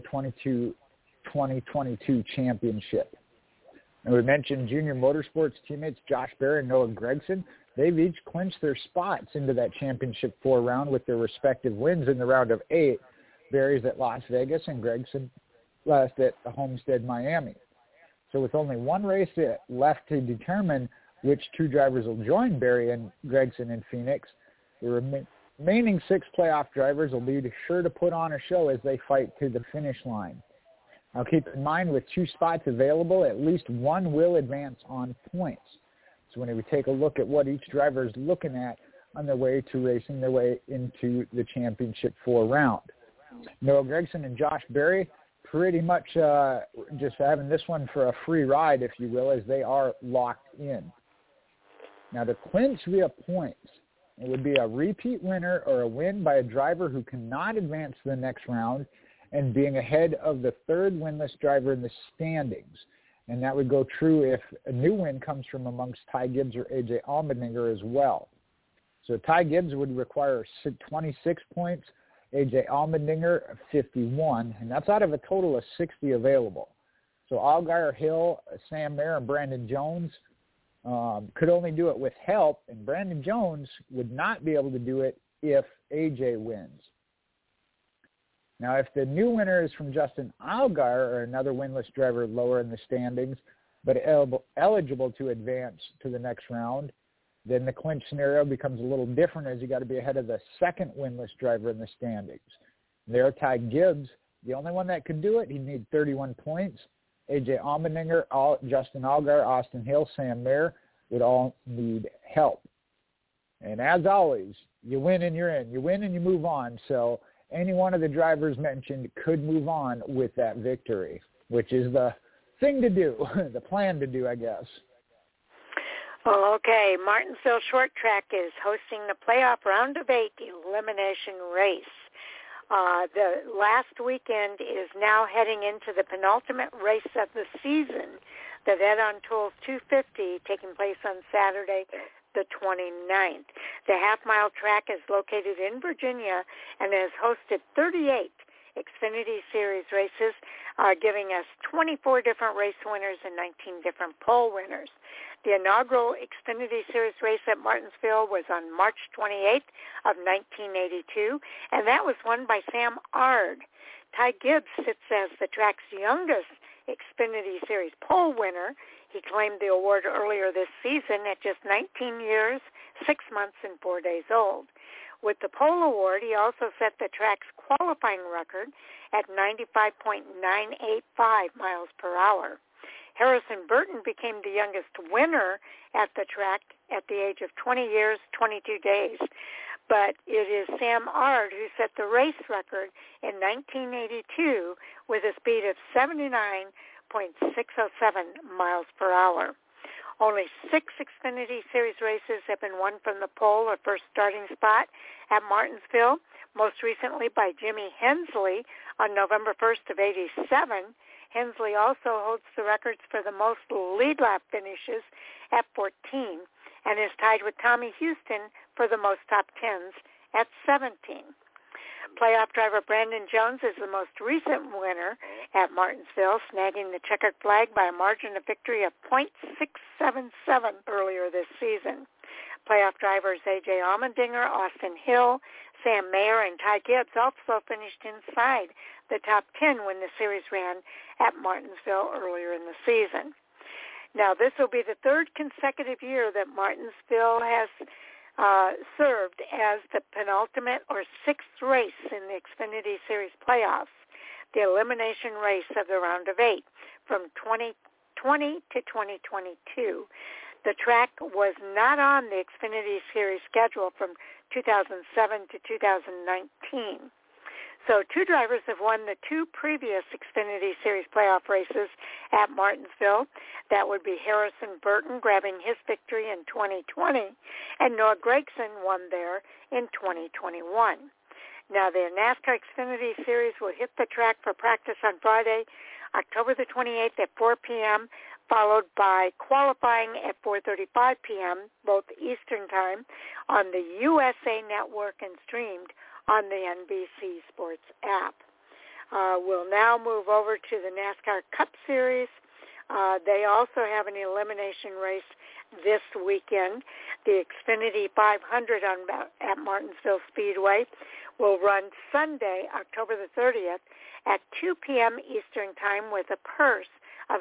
2022 championship. And we mentioned Junior Motorsports teammates Josh Berry and Noah Gragson. They've each clinched their spots into that championship 4 round with their respective wins in the round of 8. Berry's at Las Vegas and Gragson last at Homestead, Miami. So with only one race left to determine which 2 drivers will join Berry and Gragson in Phoenix, the remaining 6 playoff drivers will be sure to put on a show as they fight to the finish line. Now keep in mind, with 2 spots available, at least one will advance on points. So when we take a look at what each driver is looking at on their way to racing their way into the championship 4 round. Noah Gragson and Josh Berry pretty much just having this one for a free ride, if you will, as they are locked in. Now, to clinch via points, it would be a repeat winner or a win by a driver who cannot advance to the next round and being ahead of the 3rd winless driver in the standings. And that would go true if a new win comes from amongst Ty Gibbs or A.J. Allmendinger as well. So Ty Gibbs would require 26 points, A.J. Allmendinger 51, and that's out of a total of 60 available. So Allgaier, Hill, Sam Mayer, and Brandon Jones could only do it with help, and Brandon Jones would not be able to do it if A.J. wins. Now, if the new winner is from Justin Allgaier or another winless driver lower in the standings, but eligible to advance to the next round, then the clinch scenario becomes a little different, as you got to be ahead of the 2nd winless driver in the standings. There, Ty Gibbs, the only one that could do it, he'd need 31 points. A.J. Allmendinger, Justin Allgaier, Austin Hill, Sam Mayer would all need help. And as always, you win and you're in. You win and you move on. So any one of the drivers mentioned could move on with that victory, which is the thing to do, the plan to do, I guess. Okay, Martinsville Short Track is hosting the playoff round of 8 elimination race. The last weekend is now heading into the penultimate race of the season, the Vet on Tools 250, taking place on Saturday, the 29th. The half-mile track is located in Virginia and has hosted 38 Xfinity Series races, giving us 24 different race winners and 19 different pole winners. The inaugural Xfinity Series race at Martinsville was on March 28th of 1982, and that was won by Sam Ard. Ty Gibbs sits as the track's youngest Xfinity Series pole winner. He claimed the award earlier this season at just 19 years, 6 months, and 4 days old. With the pole award, he also set the track's qualifying record at 95.985 miles per hour. Harrison Burton became the youngest winner at the track at the age of 20 years, 22 days. But it is Sam Ard who set the race record in 1982 with a speed of 79.607 miles per hour. Only 6 Xfinity Series races have been won from the pole or first starting spot at Martinsville, most recently by Jimmy Hensley on November 1st of 87. Hensley also holds the records for the most lead lap finishes at 14 and is tied with Tommy Houston for the most top 10s at 17. Playoff driver Brandon Jones is the most recent winner at Martinsville, snagging the checkered flag by a margin of victory of .677 earlier this season. Playoff drivers A.J. Allmendinger, Austin Hill, Sam Mayer, and Ty Gibbs also finished inside the top 10 when the series ran at Martinsville earlier in the season. Now, this will be the 3rd consecutive year that Martinsville has served as the penultimate or 6th race in the Xfinity Series playoffs, the elimination race of the round of 8 from 2020 to 2022. The track was not on the Xfinity Series schedule from 2007 to 2019. So 2 drivers have won the 2 previous Xfinity Series playoff races at Martinsville. That would be Harrison Burton grabbing his victory in 2020, and Noah Gragson won there in 2021. Now, the NASCAR Xfinity Series will hit the track for practice on Friday, October the 28th at 4 p.m., followed by qualifying at 4:35 p.m., both Eastern Time, on the USA Network and streamed on the NBC Sports app. We'll now move over to the NASCAR Cup Series. They also have an elimination race this weekend. The Xfinity 500 at Martinsville Speedway will run Sunday, October the 30th at 2 p.m. Eastern Time with a purse of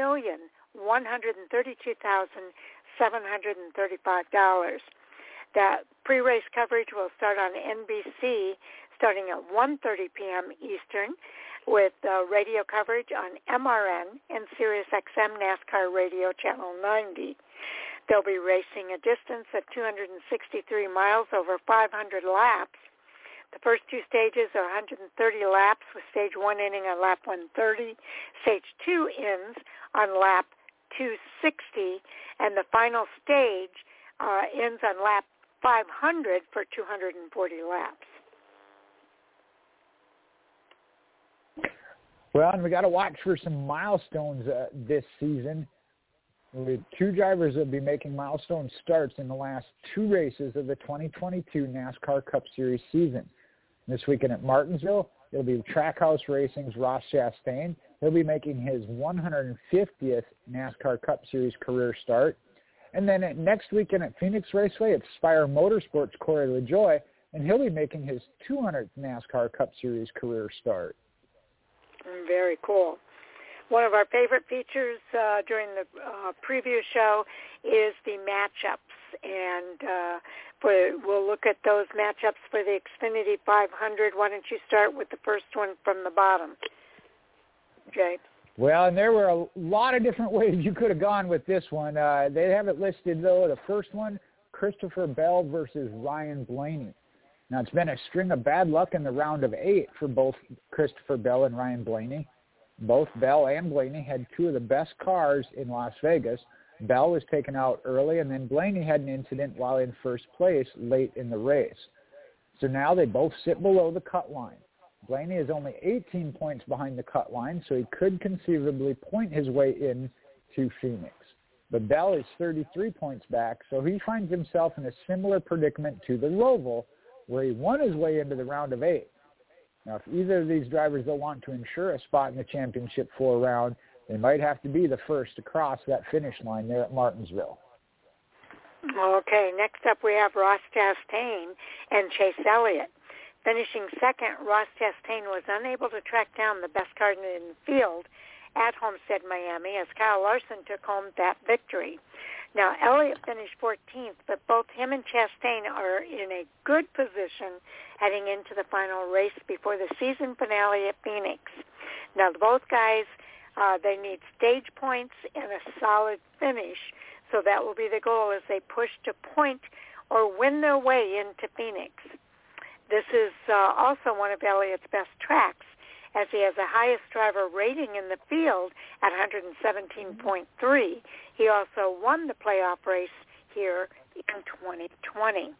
$8,132,735. That pre-race coverage will start on NBC starting at 1:30 p.m. Eastern with radio coverage on MRN and SiriusXM NASCAR Radio Channel 90. They'll be racing a distance of 263 miles over 500 laps. The first 2 stages are 130 laps, with Stage 1 ending on lap 130. Stage 2 ends on lap 260, and the final stage ends on lap 500 for 240 laps. Well, and we got to watch for some milestones this season. With 2 drivers that will be making milestone starts in the last 2 races of the 2022 NASCAR Cup Series season. This weekend at Martinsville, it'll be Trackhouse Racing's Ross Chastain. He'll be making his 150th NASCAR Cup Series career start. And then next weekend at Phoenix Raceway, it's Spire Motorsports' Corey LaJoie, and he'll be making his 200th NASCAR Cup Series career start. Very cool. One of our favorite features during the preview show is the matchups, and we'll look at those matchups for the Xfinity 500. Why don't you start with the first one from the bottom, Jay? Well, and there were a lot of different ways you could have gone with this one. They have it listed, though, the first one, Christopher Bell versus Ryan Blaney. Now, it's been a string of bad luck in the round of 8 for both Christopher Bell and Ryan Blaney. Both Bell and Blaney had 2 of the best cars in Las Vegas. Bell was taken out early, and then Blaney had an incident while in first place late in the race. So now they both sit below the cut line. Blaney is only 18 points behind the cut line, so he could conceivably point his way in to Phoenix. But Bell is 33 points back, so he finds himself in a similar predicament to the Roval, where he won his way into the round of 8. Now, if either of these drivers will want to ensure a spot in the championship 4 round, they might have to be the first to cross that finish line there at Martinsville. Okay, next up we have Ross Chastain and Chase Elliott. Finishing second, Ross Chastain was unable to track down the best car in the field at Homestead, Miami, as Kyle Larson took home that victory. Now, Elliott finished 14th, but both him and Chastain are in a good position heading into the final race before the season finale at Phoenix. Now, both guys, they need stage points and a solid finish, so that will be the goal as they push to point or win their way into Phoenix. This is also one of Elliott's best tracks, as he has the highest driver rating in the field at 117.3. He also won the playoff race here in 2020.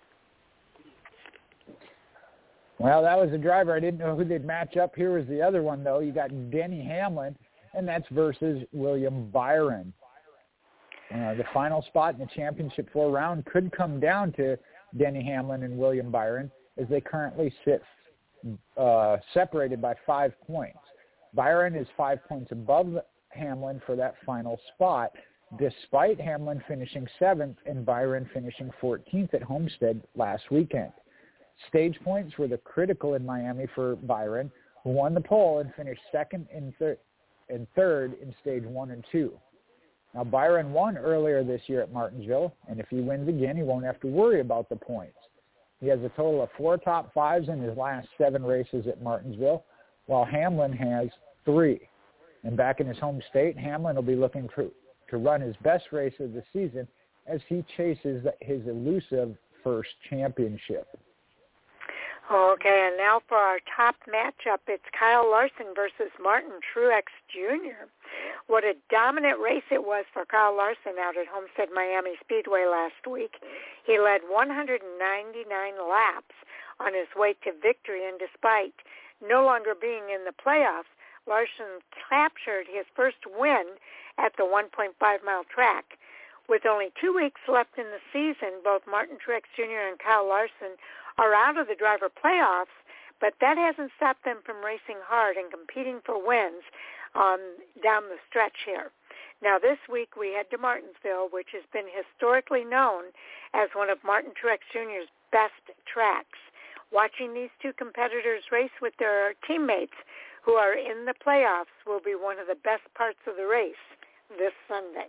Well, that was a driver. I didn't know who they'd match up. Here was the other one, though. You got Denny Hamlin, and that's versus William Byron. The final spot in the championship 4 round could come down to Denny Hamlin and William Byron, as they currently sit separated by 5 points. Byron is 5 points above Hamlin for that final spot, despite Hamlin finishing 7th and Byron finishing 14th at Homestead last weekend. Stage points were the critical in Miami for Byron, who won the pole and finished 2nd and 3rd in stage 1 and 2. Now, Byron won earlier this year at Martinsville, and if he wins again, he won't have to worry about the points. He has a total of 4 top 5s in his last 7 races at Martinsville, while Hamlin has 3. And back in his home state, Hamlin will be looking to run his best race of the season as he chases his elusive first championship. Okay, and now for our top matchup, it's Kyle Larson versus Martin Truex Jr. What a dominant race it was for Kyle Larson out at Homestead Miami Speedway last week. He led 199 laps on his way to victory, and despite no longer being in the playoffs, Larson captured his first win at the 1.5-mile track. With only 2 weeks left in the season, both Martin Truex Jr. and Kyle Larson are out of the driver playoffs, but that hasn't stopped them from racing hard and competing for wins down the stretch here. Now, this week we head to Martinsville, which has been historically known as one of Martin Truex Jr.'s best tracks. Watching these two competitors race with their teammates who are in the playoffs will be one of the best parts of the race this Sunday.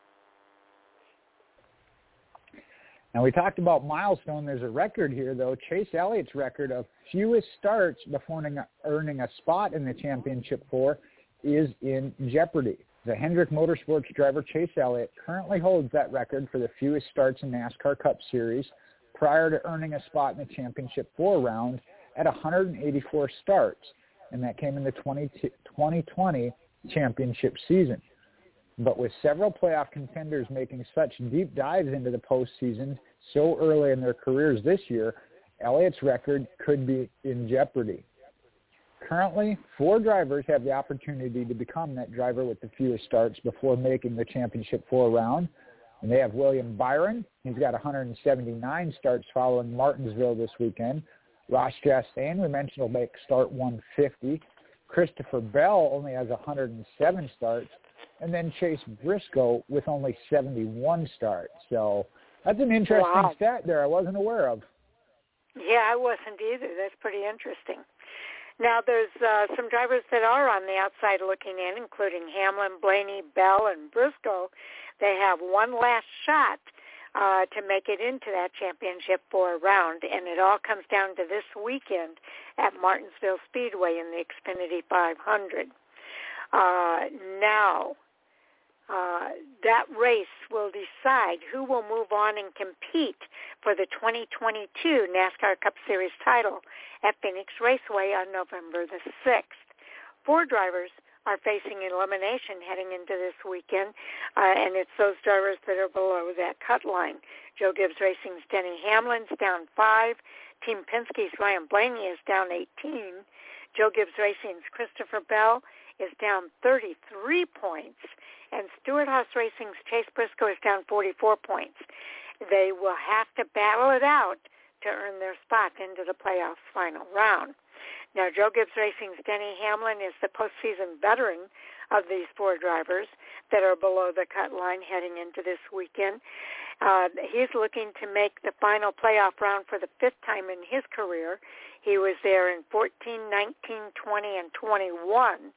Now, we talked about milestone. There's a record here, though. Chase Elliott's record of fewest starts before earning a spot in the Championship 4 is in jeopardy. The Hendrick Motorsports driver Chase Elliott currently holds that record for the fewest starts in NASCAR Cup Series prior to earning a spot in the Championship 4 round at 184 starts, and that came in the 2020 championship season. But with several playoff contenders making such deep dives into the postseason so early in their careers this year, Elliott's record could be in jeopardy. Currently, 4 drivers have the opportunity to become that driver with the fewest starts before making the Championship 4 round. And they have William Byron. He's got 179 starts following Martinsville this weekend. Ross Chastain, we mentioned, will make start 150. Christopher Bell only has 107 starts. And then Chase Briscoe with only 71 starts. So that's an interesting stat there I wasn't aware of. Yeah, I wasn't either. That's pretty interesting. Now, there's some drivers that are on the outside looking in, including Hamlin, Blaney, Bell, and Briscoe. They have one last shot to make it into that Championship 4 round, and it all comes down to this weekend at Martinsville Speedway in the Xfinity 500. That race will decide who will move on and compete for the 2022 NASCAR Cup Series title at Phoenix Raceway on November the 6th. 4 drivers are facing elimination heading into this weekend, and it's those drivers that are below that cut line. Joe Gibbs Racing's Denny Hamlin's down 5. Team Penske's Ryan Blaney is down 18. Joe Gibbs Racing's Christopher Bell is down 33 points, and Stewart Haas Racing's Chase Briscoe is down 44 points. They will have to battle it out to earn their spot into the playoffs final round. Now, Joe Gibbs Racing's Denny Hamlin is the postseason veteran of these 4 drivers that are below the cut line heading into this weekend. He's looking to make the final playoff round for the 5th time in his career. He was there in 14, 19, 20, and 21.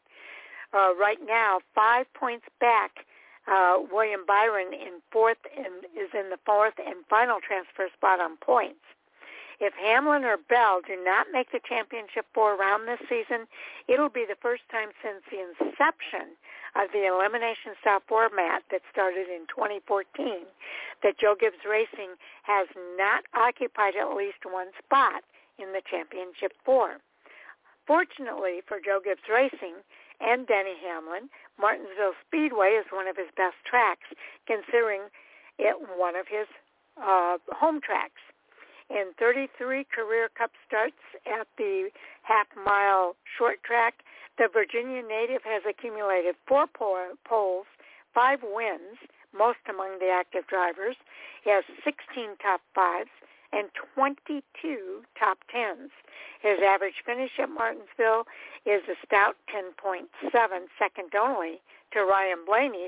Right now, 5 points back. William Byron in 4th and is in the 4th and final transfer spot on points. If Hamlin or Bell do not make the Championship 4 round this season, it'll be the first time since the inception of the elimination-style format that started in 2014 that Joe Gibbs Racing has not occupied at least one spot in the Championship 4. Fortunately for Joe Gibbs Racing and Denny Hamlin, Martinsville Speedway is one of his best tracks, considering it one of his home tracks. In 33 career Cup starts at the half-mile short track, the Virginia native has accumulated 4 poles, 5 wins, most among the active drivers. He has 16 top 5s and 22 top 10s. His average finish at Martinsville is a stout 10.7, second only to Ryan Blaney's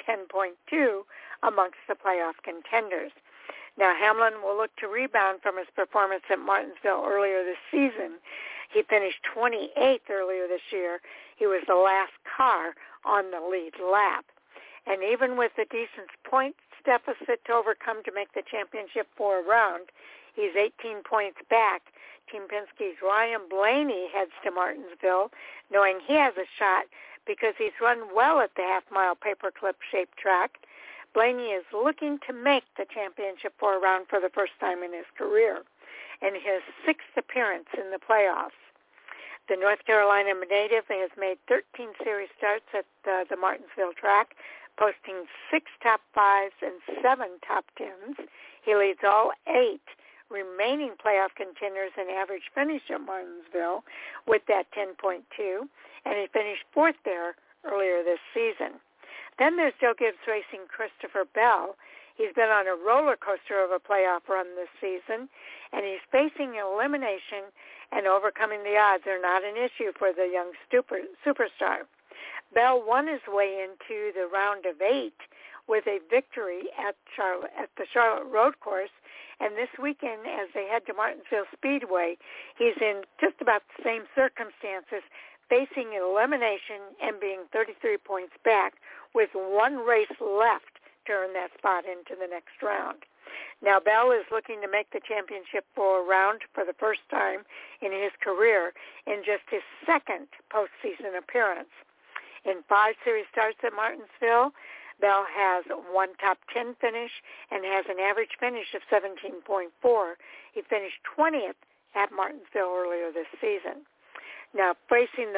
10.2 amongst the playoff contenders. Now, Hamlin will look to rebound from his performance at Martinsville earlier this season. He finished 28th earlier this year. He was the last car on the lead lap. And even with a decent points deficit to overcome to make the Championship 4 round, he's 18 points back. Team Penske's Ryan Blaney heads to Martinsville, knowing he has a shot because he's run well at the half-mile paperclip-shaped track. Blaney is looking to make the Championship 4 round for the first time in his career. in his 6th appearance in the playoffs. The North Carolina native has made 13 series starts at the Martinsville track, posting 6 top 5s and 7 top 10s. He leads all 8 remaining playoff contenders in average finish at Martinsville with that 10.2, and he finished 4th there earlier this season. Then there's Joe Gibbs Racing Christopher Bell. He's been on a roller coaster of a playoff run this season, and he's facing elimination, and overcoming the odds are not an issue for the young superstar. Bell won his way into the round of 8 with a victory at the Charlotte Road Course, and this weekend as they head to Martinsville Speedway, he's in just about the same circumstances, facing elimination and being 33 points back with 1 race left to earn that spot into the next round. Now, Bell is looking to make the championship round for the first time in his career in just his 2nd postseason appearance. In 5 series starts at Martinsville, Bell has 1 top 10 finish and has an average finish of 17.4. He finished 20th at Martinsville earlier this season. Now, facing a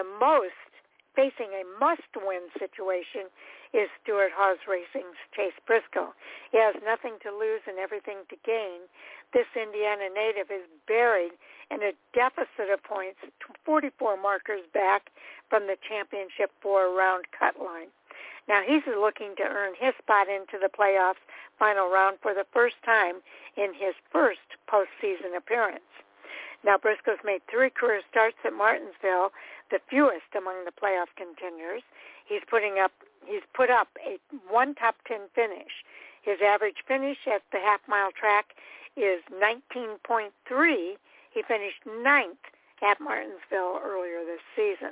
must-win situation is Stuart Haas Racing's Chase Briscoe. He has nothing to lose and everything to gain. This Indiana native is buried in a deficit of points, 44 markers back from the championship 4-round cut line. Now, he's looking to earn his spot into the playoffs final round for the first time in his first postseason appearance. Now, Briscoe's made 3 career starts at Martinsville, the fewest among the playoff contenders. He's put up a 1 top 10 finish. His average finish at the half-mile track is 19.3. He finished 9th at Martinsville earlier this season.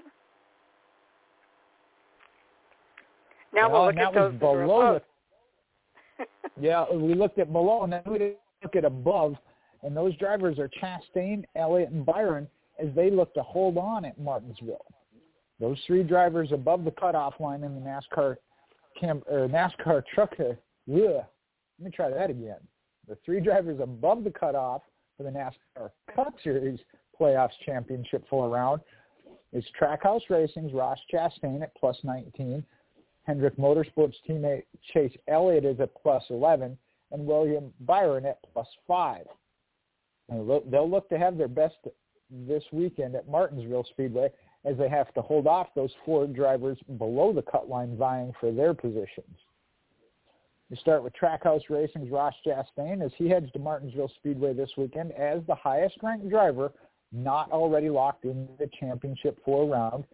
Now we'll look at those below. Yeah, we looked at below, and then we look at above, and those drivers are Chastain, Elliott, and Byron as they look to hold on at Martinsville. Those 3 drivers above the cutoff line in the NASCAR truck. Let me try that again. The 3 drivers above the cutoff for the NASCAR Cup Series Playoffs Championship 4-round is Trackhouse Racing's Ross Chastain at plus 19. Hendrick Motorsports teammate Chase Elliott is at plus 11, and William Byron at plus 5. And they'll look to have their best this weekend at Martinsville Speedway as they have to hold off those 4 drivers below the cut line vying for their positions. You start with Trackhouse Racing's Ross Chastain as he heads to Martinsville Speedway this weekend as the highest-ranked driver not already locked in the championship 4-round.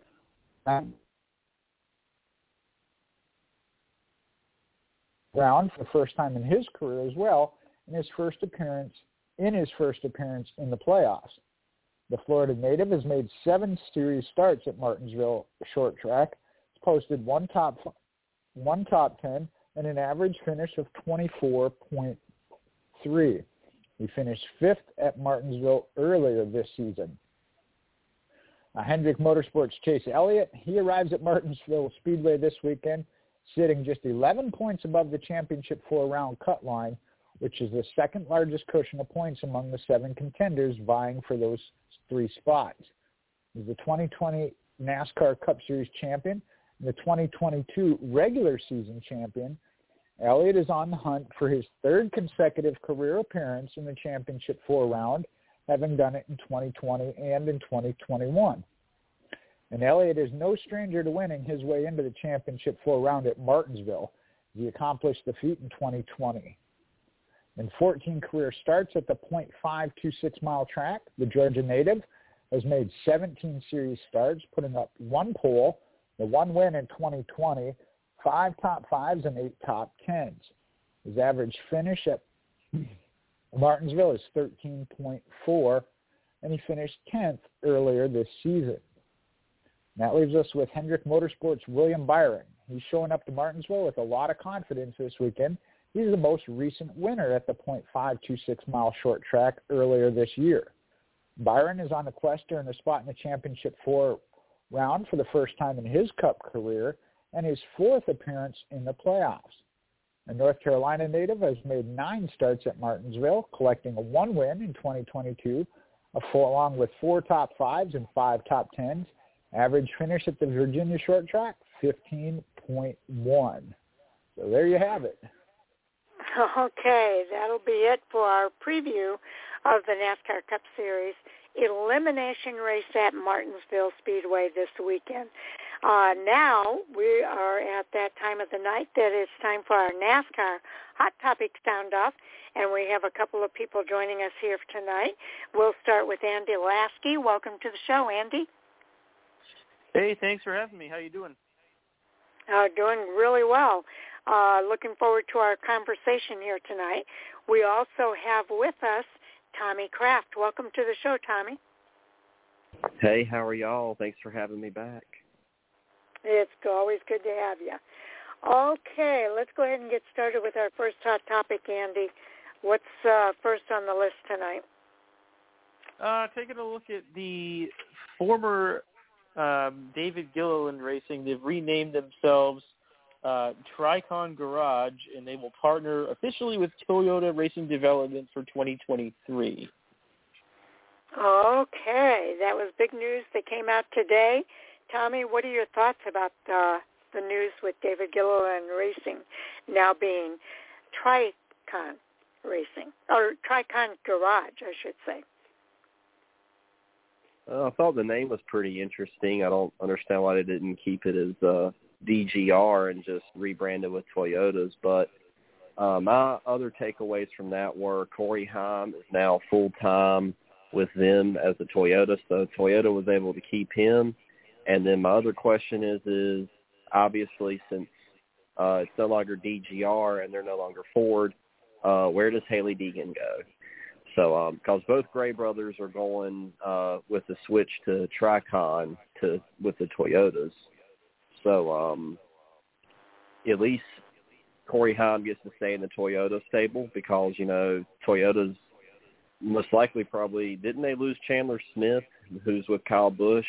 Round for the first time in his career as well in his first appearance in the playoffs. The Florida native has made 7 series starts at Martinsville short track. He's posted 1 top 10 and an average finish of 24.3. He finished 5th at Martinsville earlier this season. Hendrick Motorsports' Chase Elliott, he arrives at Martinsville Speedway this weekend, sitting just 11 points above the championship 4-round cut line, which is the 2nd largest cushion of points among the 7 contenders vying for those 3 spots. He's the 2020 NASCAR Cup Series champion and the 2022 regular season champion. Elliott is on the hunt for his 3rd consecutive career appearance in the championship 4-round, having done it in 2020 and in 2021. And Elliott is no stranger to winning his way into the championship 4-round at Martinsville. He accomplished the feat in 2020. In 14 career starts at the .526-mile track, the Georgia native has made 17 series starts, putting up 1 pole, the 1 win in 2020, 5 top 5s, and 8 top 10s. His average finish at Martinsville is 13.4, and he finished 10th earlier this season. And that leaves us with Hendrick Motorsports' William Byron. He's showing up to Martinsville with a lot of confidence this weekend. He's the most recent winner at the .526-mile short track earlier this year. Byron is on the quest to earn a spot in the championship 4-round for the first time in his Cup career and his 4th appearance in the playoffs. A North Carolina native, has made 9 starts at Martinsville, collecting a 1 win in 2022, along with 4 top 5s and 5 top 10s. Average finish at the Virginia Short Track, 15.1. So there you have it. Okay, that'll be it for our preview of the NASCAR Cup Series elimination race at Martinsville Speedway this weekend. Now we are at that time of the night that it's time for our NASCAR Hot Topic Sound-Off, and we have a couple of people joining us here tonight. We'll start with Andy Lasky. Welcome to the show, Andy. Hey, thanks for having me. How you doing? Doing really well. Looking forward to our conversation here tonight. We also have with us Tommy Kraft. Welcome to the show, Tommy. Hey, how are y'all? Thanks for having me back. It's always good to have you. Okay, let's go ahead and get started with our first hot topic, Andy. What's first on the list tonight? Taking a look at the former David Gilliland Racing. They've renamed themselves Tricon Garage, and they will partner officially with Toyota Racing Development for 2023. Okay, that was big news that came out today. Tommy, what are your thoughts about the news with David Gilliland Racing now being Tricon Racing, or Tricon Garage, I should say? I thought the name was pretty interesting. I don't understand why they didn't keep it as DGR and just rebrand it with Toyotas. But my other takeaways from that were Corey Heim is now full-time with them as a Toyota, so Toyota was able to keep him. And then my other question is obviously since it's no longer DGR and they're no longer Ford, where does Hailie Deegan go? So because both Gray brothers are going with the switch to Tricon with the Toyotas. So at least Corey Heim gets to stay in the Toyota stable because, you know, Toyota's most likely probably, didn't they lose Chandler Smith, who's with Kyle Busch?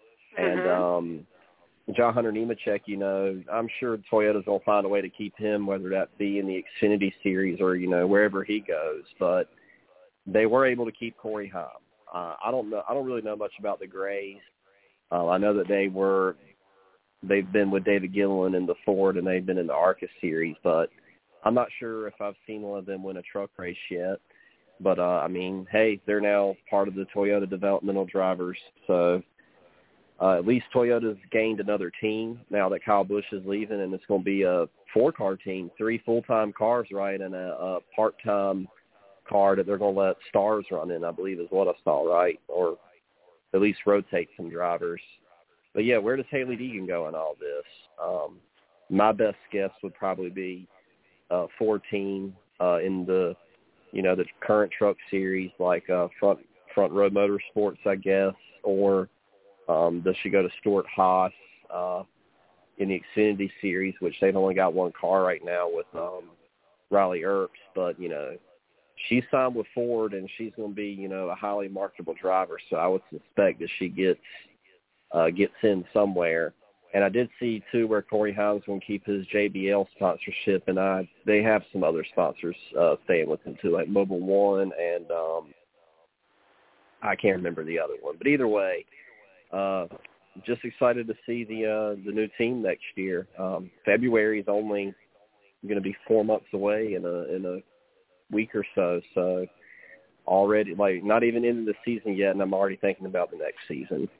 And John Hunter Nemechek, you know, I'm sure Toyota's going to find a way to keep him, whether that be in the Xfinity Series or, you know, wherever he goes. But they were able to keep Corey Heim. I don't really know much about the Grays. I know that they've been with David Gilliland in the Ford and they've been in the ARCA Series, but I'm not sure if I've seen one of them win a truck race yet. But, I mean, hey, they're now part of the Toyota developmental drivers. So at least Toyota's gained another team now that Kyle Busch is leaving, and it's going to be a 4-car team, 3 full-time cars, right, and a part-time car that they're going to let stars run in, I believe is what I saw, right, or at least rotate some drivers. But, yeah, where does Hailie Deegan go in all this? My best guess would probably be a Ford team in the, you know, the current truck series like Front Row Motorsports, I guess, or does she go to Stuart Haas in the Xfinity Series, which they've only got one car right now with Riley Earps, but, you know, she's signed with Ford and she's going to be, you know, a highly marketable driver, so I would suspect that she gets in somewhere. And I did see, too, where Corey Heim's going to keep his JBL sponsorship, and they have some other sponsors staying with him, too, like Mobil One and I can't remember the other one. But either way, just excited to see the new team next year. February is only going to be 4 months away in a week or so already, like, not even into the season yet, and I'm already thinking about the next season.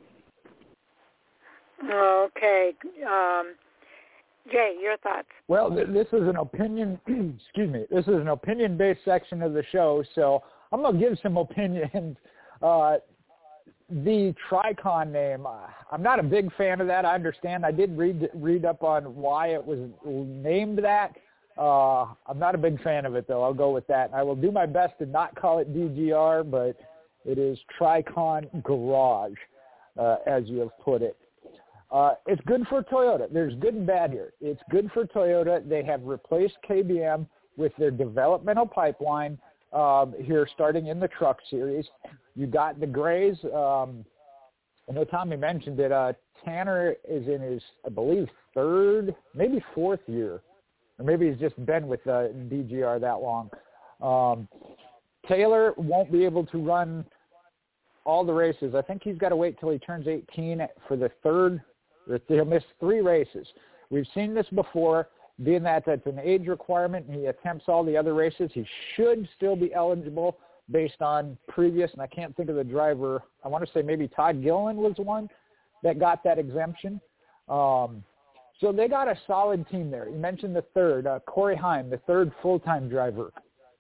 Okay. Jay, your thoughts? Well, this is an opinion, excuse me, this is an opinion-based section of the show, so I'm going to give some opinions. The Tricon name, I'm not a big fan of that. I understand. I did read up on why it was named that. I'm not a big fan of it, though. I'll go with that. I will do my best to not call it DGR, but it is Tricon Garage, as you have put it. It's good for Toyota. There's good and bad here. It's good for Toyota. They have replaced KBM with their developmental pipeline here starting in the truck series. You got the Grays. I know Tommy mentioned it. Tanner is in his, I believe, 3rd, maybe 4th year or maybe he's just been with DGR that long. Taylor won't be able to run all the races. I think he's got to wait till he turns 18 for the third. He'll miss 3 races. We've seen this before. Being that that's an age requirement and he attempts all the other races, he should still be eligible based on previous, and I can't think of the driver. I want to say maybe Todd Gilliland was one that got that exemption. So they got a solid team there. You mentioned the third, Corey Heim, the third full-time driver.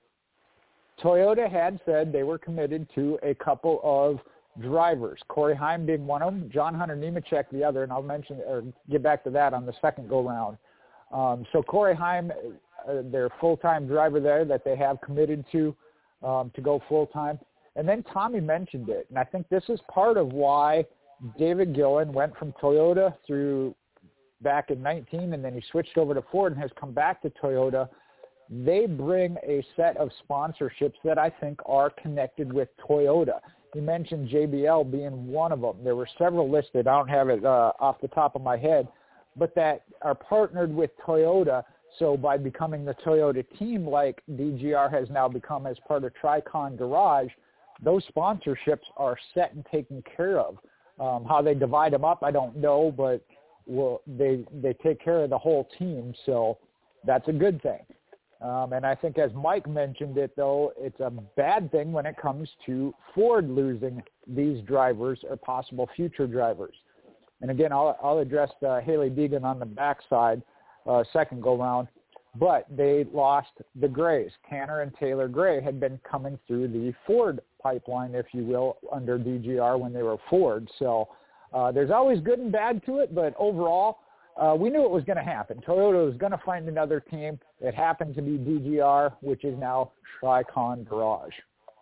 Toyota had said they were committed to a couple of drivers, Corey Heim being one of them, John Hunter Nemechek the other, and I'll mention or get back to that on the second go-round. So Corey Heim, their full-time driver there that they have committed to go full-time. And then Tommy mentioned it, and I think this is part of why David Gillen went from Toyota through back in 19, and then he switched over to Ford and has come back to Toyota. They bring a set of sponsorships that I think are connected with Toyota. You mentioned JBL being one of them. There were several listed. I don't have it off the top of my head, but that are partnered with Toyota. So by becoming the Toyota team, like DGR has now become as part of Tricon Garage, those sponsorships are set and taken care of. How they divide them up, I don't know, but they take care of the whole team, so that's a good thing. And I think as Mike mentioned it, though, it's a bad thing when it comes to Ford losing these drivers or possible future drivers. And again, I'll address Haley Deegan on the backside, second go-round. But they lost the Grays. Tanner and Taylor Gray had been coming through the Ford pipeline, if you will, under DGR when they were Ford. So there's always good and bad to it, but overall, we knew it was going to happen. Toyota was going to find another team. It happened to be DGR, which is now Tricon Garage.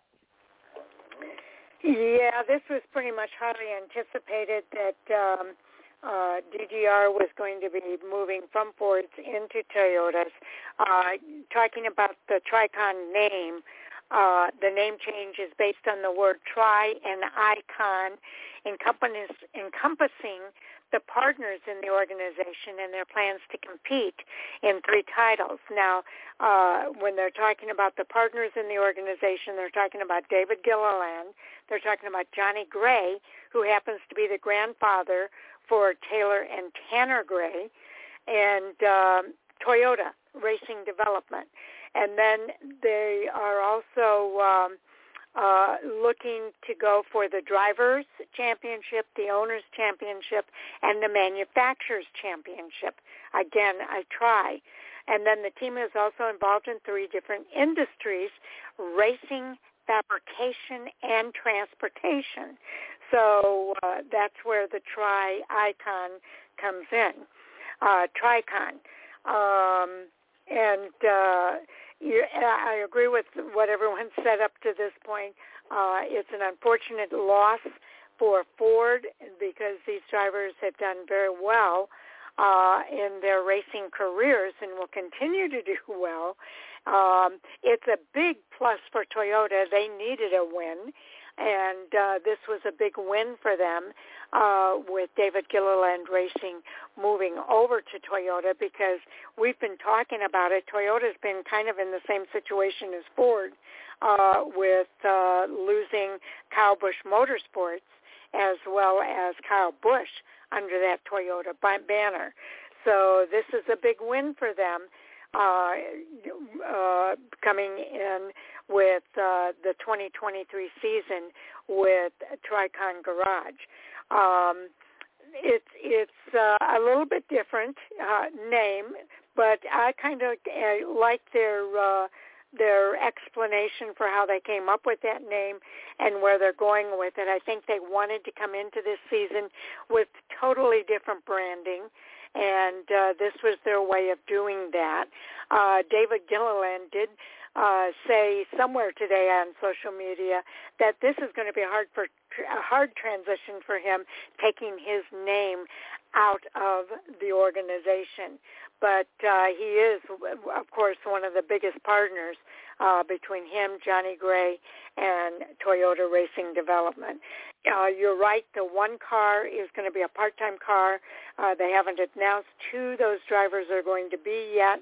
Yeah, this was pretty much highly anticipated that DGR was going to be moving from Fords into Toyotas. Talking about the Tricon name, the name change is based on the word tri and icon, encompassing the partners in the organization and their plans to compete in 3 titles. Now, when they're talking about the partners in the organization, they're talking about David Gilliland. They're talking about Johnny Gray, who happens to be the grandfather for Taylor and Tanner Gray, and Toyota Racing Development. And then they are also looking to go for the Drivers' Championship, the Owners' Championship, and the Manufacturers' Championship. Again, I try. And then the team is also involved in 3 different industries: racing, fabrication, and transportation. So that's where the tri-icon comes in, Tricon. I agree with what everyone said up to this point. It's an unfortunate loss for Ford because these drivers have done very well in their racing careers and will continue to do well. It's a big plus for Toyota. They needed a win, and this was a big win for them with David Gilliland Racing moving over to Toyota, because we've been talking about it. Toyota's been kind of in the same situation as Ford with losing Kyle Busch Motorsports as well as Kyle Busch under that Toyota banner. So this is a big win for them coming in with the 2023 season with Tricon Garage. It's a little bit different name, but I kind of like their explanation for how they came up with that name and where they're going with it. I think they wanted to come into this season with totally different branding, and this was their way of doing that. David Gilliland did say somewhere today on social media that this is going to be a hard transition for him, taking his name out of the organization. But he is, of course, one of the biggest partners between him, Johnny Gray, and Toyota Racing Development. You're right, the one car is going to be a part-time car. They haven't announced who those drivers are going to be yet.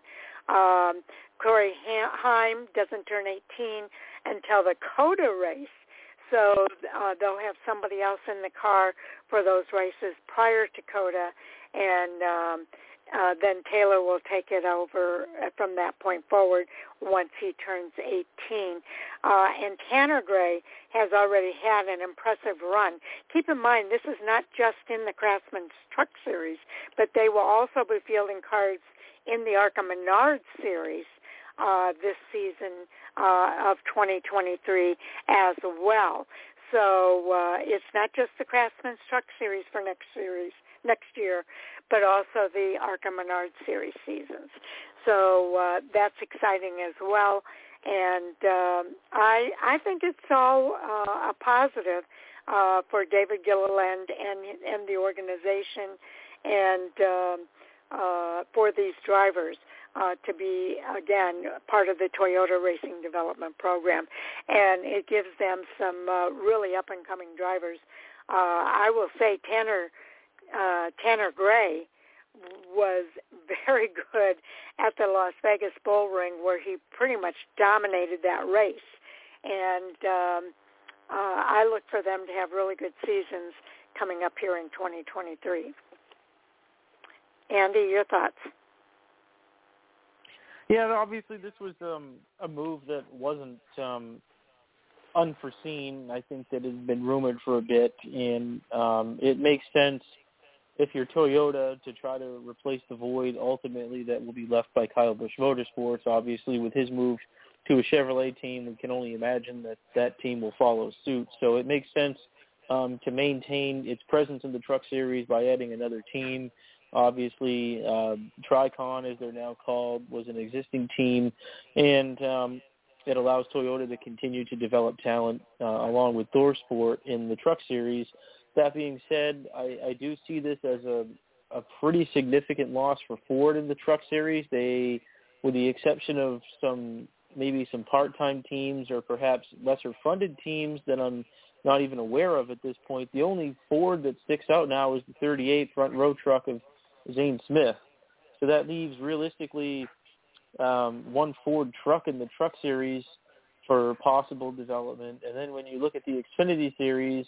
Corey Haim doesn't turn 18 until the COTA race, so they'll have somebody else in the car for those races prior to COTA, and then Taylor will take it over from that point forward once he turns 18. And Tanner Gray has already had an impressive run. Keep in mind, this is not just in the Craftsman's Truck Series, but they will also be fielding cars in the ARCA Menard Series this season of 2023 as well. So it's not just the Craftsman's Truck Series for next year, but also the ARCA Menard Series seasons. So that's exciting as well. And I think it's all a positive for David Gilliland and the organization and for these drivers to be, again, part of the Toyota Racing Development Program. And it gives them some really up-and-coming drivers. I will say Tanner Gray was very good at the Las Vegas Bull Ring, where he pretty much dominated that race. And I look for them to have really good seasons coming up here in 2023. Andy, your thoughts? Yeah, obviously this was a move that wasn't unforeseen. I think that it had been rumored for a bit, and it makes sense if you're Toyota to try to replace the void ultimately that will be left by Kyle Busch Motorsports. Obviously, with his move to a Chevrolet team, we can only imagine that that team will follow suit. So it makes sense to maintain its presence in the Truck Series by adding another team. Obviously, Tricon, as they're now called, was an existing team, and it allows Toyota to continue to develop talent along with ThorSport in the Truck Series. That being said, I do see this as a pretty significant loss for Ford in the Truck Series. They, with the exception of maybe some part-time teams or perhaps lesser-funded teams that I'm not even aware of at this point, the only Ford that sticks out now is the 38 front row truck of Zane Smith. So that leaves realistically one Ford truck in the Truck Series for possible development. And then when you look at the Xfinity Series,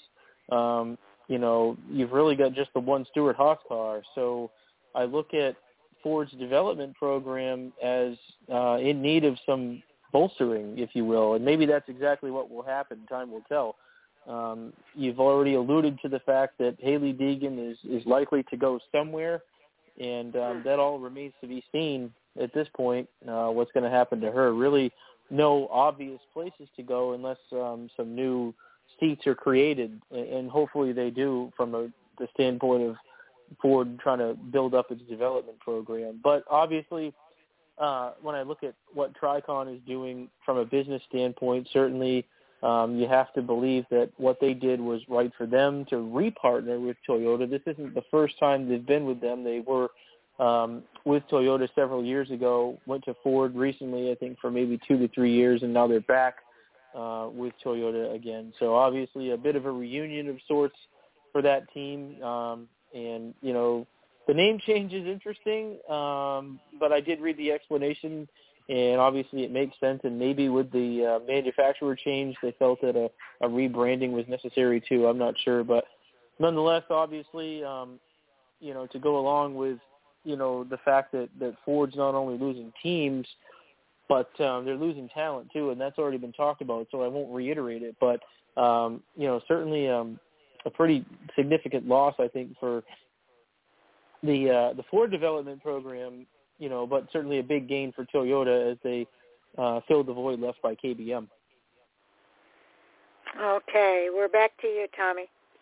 you've really got just the one Stewart-Haas car. So I look at Ford's development program as in need of some bolstering, if you will, and maybe that's exactly what will happen. Time will tell. You've already alluded to the fact that Hailie Deegan is likely to go somewhere, and that all remains to be seen at this point, what's going to happen to her. Really no obvious places to go unless some new seats are created, and hopefully they do from the standpoint of Ford trying to build up its development program. But obviously, when I look at what Tricon is doing from a business standpoint, certainly you have to believe that what they did was right for them to repartner with Toyota. This isn't the first time they've been with them. They were with Toyota several years ago, went to Ford recently, I think, for maybe 2 to 3 years, and now they're back with Toyota again. So obviously a bit of a reunion of sorts for that team. And, the name change is interesting, but I did read the explanation, and obviously it makes sense. And maybe with the manufacturer change, they felt that a rebranding was necessary too. I'm not sure. But nonetheless, obviously, to go along with, the fact that Ford's not only losing teams, but they're losing talent too, and that's already been talked about, so I won't reiterate it. But, certainly a pretty significant loss, I think, for the Ford development program, but certainly a big gain for Toyota as they fill the void left by KBM. Okay, we're back to you, Tommy.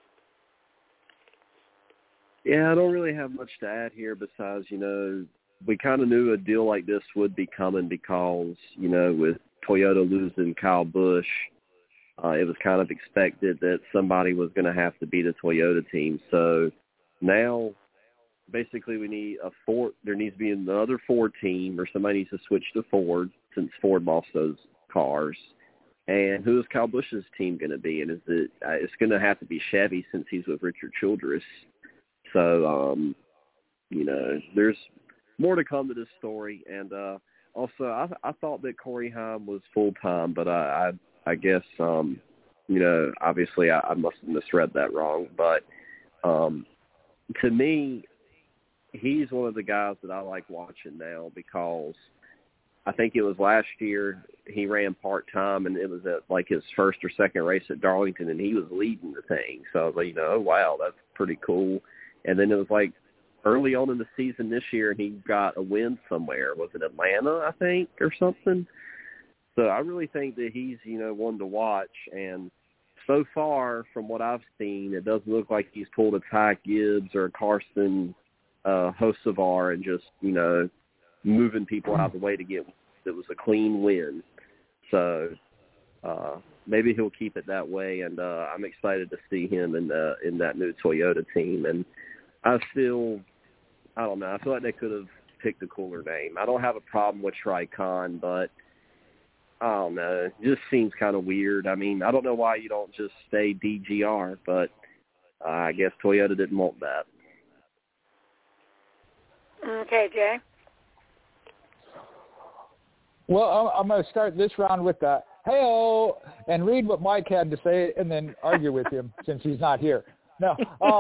Yeah, I don't really have much to add here besides, we kind of knew a deal like this would be coming because, with Toyota losing Kyle Busch, it was kind of expected that somebody was going to have to be the Toyota team. So now basically we need there needs to be another Ford team, or somebody needs to switch to Ford since Ford lost those cars. And who is Kyle Busch's team going to be? And it's going to have to be Chevy since he's with Richard Childress. So, there's more to come to this story. And also, I thought that Corey Heim was full-time, but I guess, obviously I must have misread that wrong. But to me, he's one of the guys that I like watching now because I think it was last year he ran part-time, and it was at like his first or second race at Darlington, and he was leading the thing. So I was like, oh, wow, that's pretty cool. And then it was like early on in the season this year, and he got a win somewhere. Was it Atlanta, I think, or something? So I really think that he's, one to watch. And so far, from what I've seen, it doesn't look like he's pulled a Ty Gibbs or a Carson Hocevar and just, moving people out of the way to get it was a clean win. So maybe he'll keep it that way, and I'm excited to see him in that new Toyota team. And I don't know, I feel like they could have picked a cooler name. I don't have a problem with Tricon, but I don't know, it just seems kind of weird. I mean, I don't know why you don't just stay DGR, but I guess Toyota didn't want that. Okay, Jay. Well, I'm going to start this round with the hey-oh and read what Mike had to say and then argue with him since he's not here. No,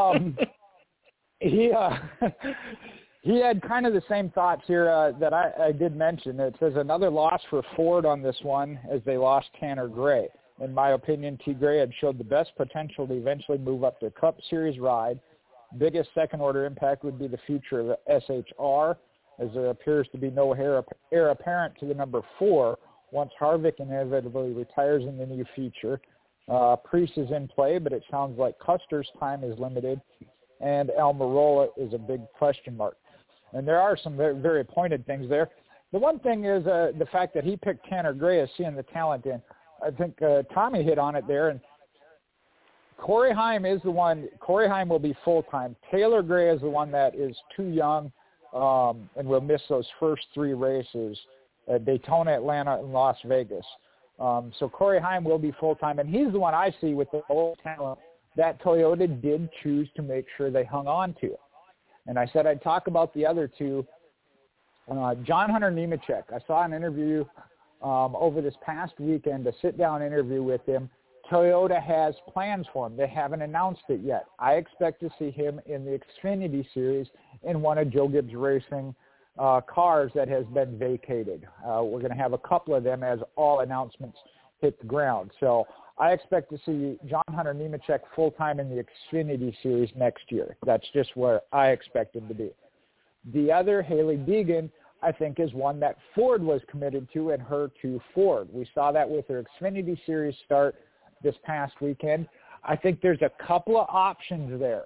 he had kind of the same thoughts here that I did mention. It says another loss for Ford on this one as they lost Tanner Gray. In my opinion, T. Gray had showed the best potential to eventually move up to Cup Series ride. Biggest second-order impact would be the future of SHR, as there appears to be no heir apparent to the number 4 once Harvick inevitably retires in the near future. Preece is in play, but it sounds like Custer's time is limited, and Almirola is a big question mark. And there are some very, very pointed things there. The one thing is the fact that he picked Tanner Gray as seeing the talent in. I think Tommy hit on it there, and Corey Heim is the one. Corey Heim will be full-time. Taylor Gray is the one that is too young and will miss those first 3 races at Daytona, Atlanta, and Las Vegas. So Corey Heim will be full-time, and he's the one I see with the old talent that Toyota did choose to make sure they hung on to. And I said I'd talk about the other 2. John Hunter Nemechek. I saw an interview over this past weekend, a sit-down interview with him. Toyota has plans for him. They haven't announced it yet. I expect to see him in the Xfinity Series in one of Joe Gibbs Racing cars that has been vacated. We're going to have a couple of them as all announcements hit the ground. So I expect to see John Hunter Nemechek full-time in the Xfinity Series next year. That's just where I expect him to be. The other, Hailie Deegan, I think is one that Ford was committed to and her to Ford. We saw that with her Xfinity Series start this past weekend. I think there's a couple of options there.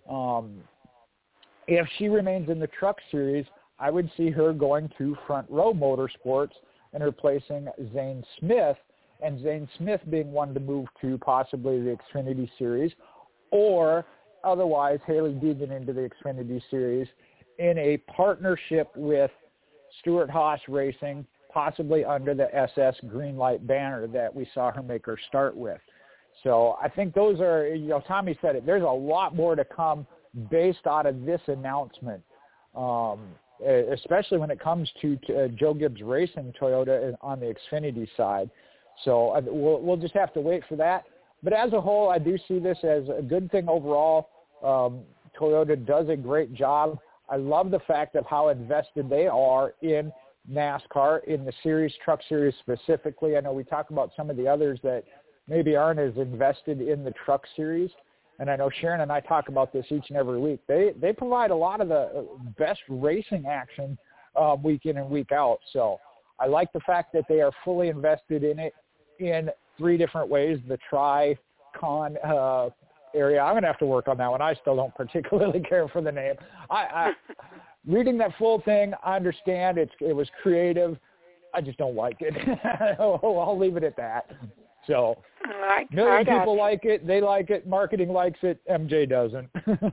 If she remains in the Truck Series, I would see her going to Front Row Motorsports and replacing Zane Smith, and Zane Smith being one to move to possibly the Xfinity Series, or otherwise Hailie Deegan into the Xfinity Series in a partnership with Stewart-Haas Racing, possibly under the SS Greenlight banner that we saw her make her start with. So I think those are, Tommy said it, there's a lot more to come based out of this announcement, especially when it comes to Joe Gibbs Racing Toyota on the Xfinity side. So we'll just have to wait for that. But as a whole, I do see this as a good thing overall. Toyota does a great job. I love the fact of how invested they are in NASCAR, in the series, Truck Series specifically. I know we talk about some of the others that maybe aren't as invested in the Truck Series. And I know Sharon and I talk about this each and every week. They provide a lot of the best racing action week in and week out. So I like the fact that they are fully invested in it in 3 different ways, the Tri-Con area. I'm going to have to work on that one. I still don't particularly care for the name. I reading that full thing, I understand it was creative. I just don't like it. I'll leave it at that. So million people like it. They like it. Marketing likes it. MJ doesn't.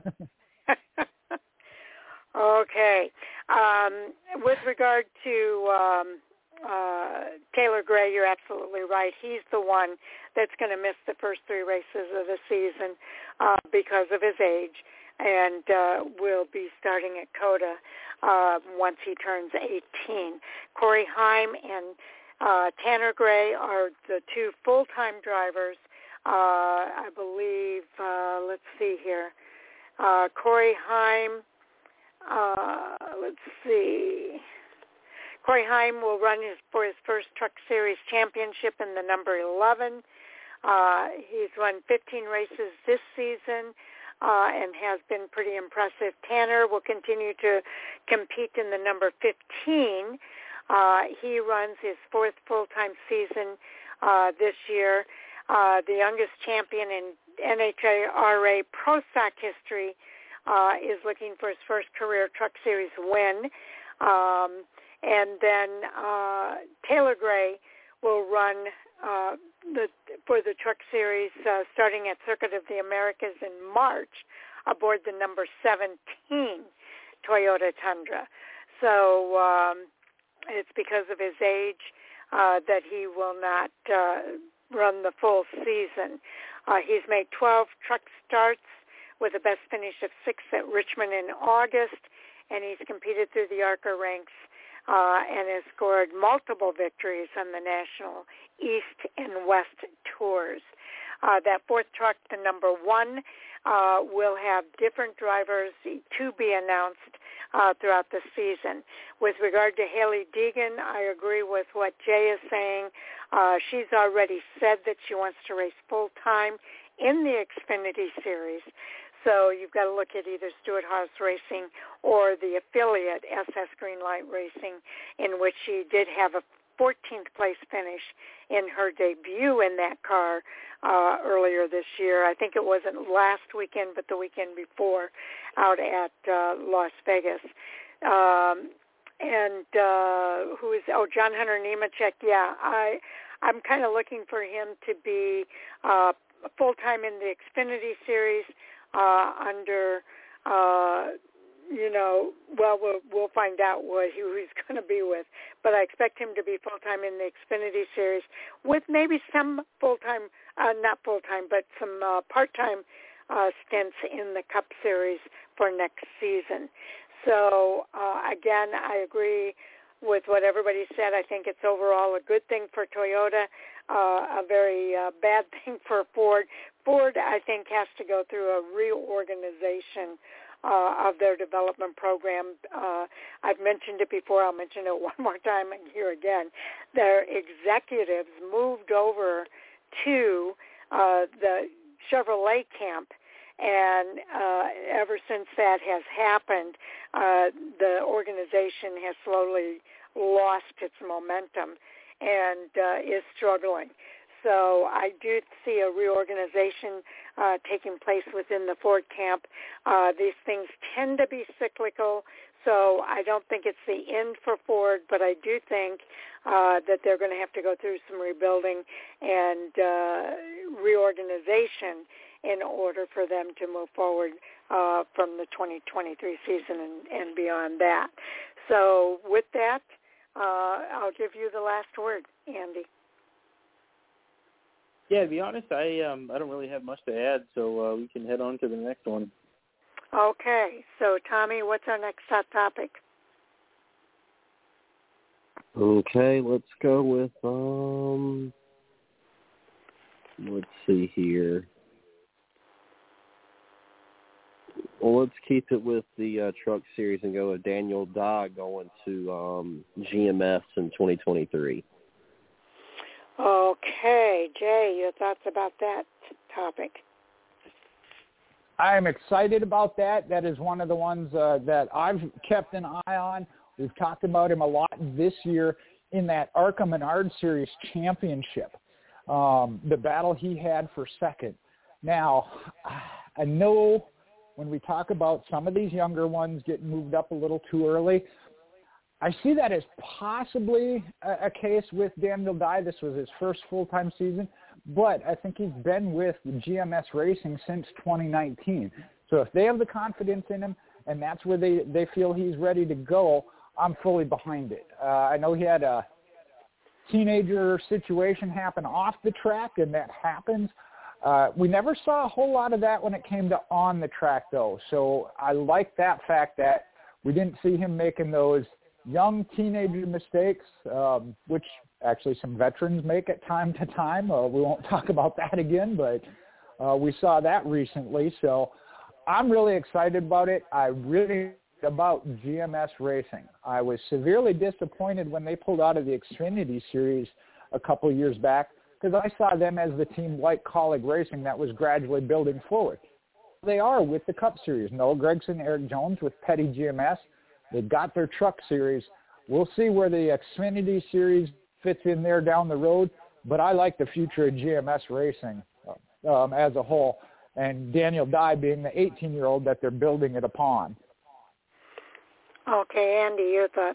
Okay. With regard to Taylor Gray, you're absolutely right. He's the one that's going to miss the first 3 races of the season because of his age. and will be starting at COTA once he turns 18. Corey Heim and Tanner Gray are the two full-time drivers. I believe, let's see here, Corey Heim, let's see. Corey Heim will run for his first Truck Series championship in the number 11. He's run 15 races this season and has been pretty impressive. Tanner will continue to compete in the number 15. He runs his fourth full-time season this year. The youngest champion in NHRA Pro Stock history is looking for his first career Truck Series win. And then Taylor Gray will run for the Truck Series starting at Circuit of the Americas in March aboard the number 17 Toyota Tundra. So it's because of his age that he will not run the full season. He's made 12 truck starts with a best finish of 6th at Richmond in August, and he's competed through the ARCA ranks and has scored multiple victories on the National East and West Tours. That fourth truck, the number 1, will have different drivers to be announced throughout the season. With regard to Haley Deegan, I agree with what Jay is saying. She's already said that she wants to race full-time in the Xfinity Series. So you've got to look at either Stewart-Haas Racing or the affiliate SS Greenlight Racing, in which she did have a 14th place finish in her debut in that car earlier this year. I think it wasn't last weekend, but the weekend before, out at Las Vegas. John Hunter Nemechek. Yeah, I'm kind of looking for him to be full-time in the Xfinity Series under, we'll find out who he's going to be with. But I expect him to be full-time in the Xfinity Series with maybe some full-time, not full-time, but some part-time stints in the Cup Series for next season. So, again, I agree with what everybody said. I think it's overall a good thing for Toyota, a very bad thing for Ford. Ford, I think, has to go through a reorganization of their development program. I've mentioned it before. I'll mention it one more time here again. Their executives moved over to the Chevrolet camp, and ever since that has happened, the organization has slowly lost its momentum and is struggling. So I do see a reorganization taking place within the Ford camp. These things tend to be cyclical, so I don't think it's the end for Ford, but I do think that they're going to have to go through some rebuilding and reorganization in order for them to move forward from the 2023 season and beyond that. So with that, I'll give you the last word, Andy. Yeah, to be honest, I don't really have much to add, so we can head on to the next one. Okay, so Tommy, what's our next hot topic? Okay, let's go with let's see here. Well, let's keep it with the Truck Series and go with Daniel Dye going to GMS in 2023. Okay, Jay, your thoughts about that topic? I'm excited about that. That is one of the ones that I've kept an eye on. We've talked about him a lot this year in that ARCA Menard Series championship, the battle he had for second. Now, I know when we talk about some of these younger ones getting moved up a little too early, I see that as possibly a case with Daniel Dye. This was his first full-time season, but I think he's been with GMS Racing since 2019. So if they have the confidence in him and that's where they feel he's ready to go, I'm fully behind it. I know he had a teenager situation happen off the track, and that happens. We never saw a whole lot of that when it came to on the track, though. So I like that fact that we didn't see him making those young teenager mistakes, which actually some veterans make at time to time. We won't talk about that again, but we saw that recently. So I'm really excited about it. I really about GMS Racing. I was severely disappointed when they pulled out of the Xfinity Series a couple years back because I saw them as the team like Colleague Racing that was gradually building forward. They are with the Cup Series. Noah Gragson, Eric Jones with Petty GMS. They've got their truck series. We'll see where the Xfinity Series fits in there down the road, but I like the future of GMS Racing as a whole, and Daniel Dye being the 18-year-old that they're building it upon. Okay, Andy, your thoughts?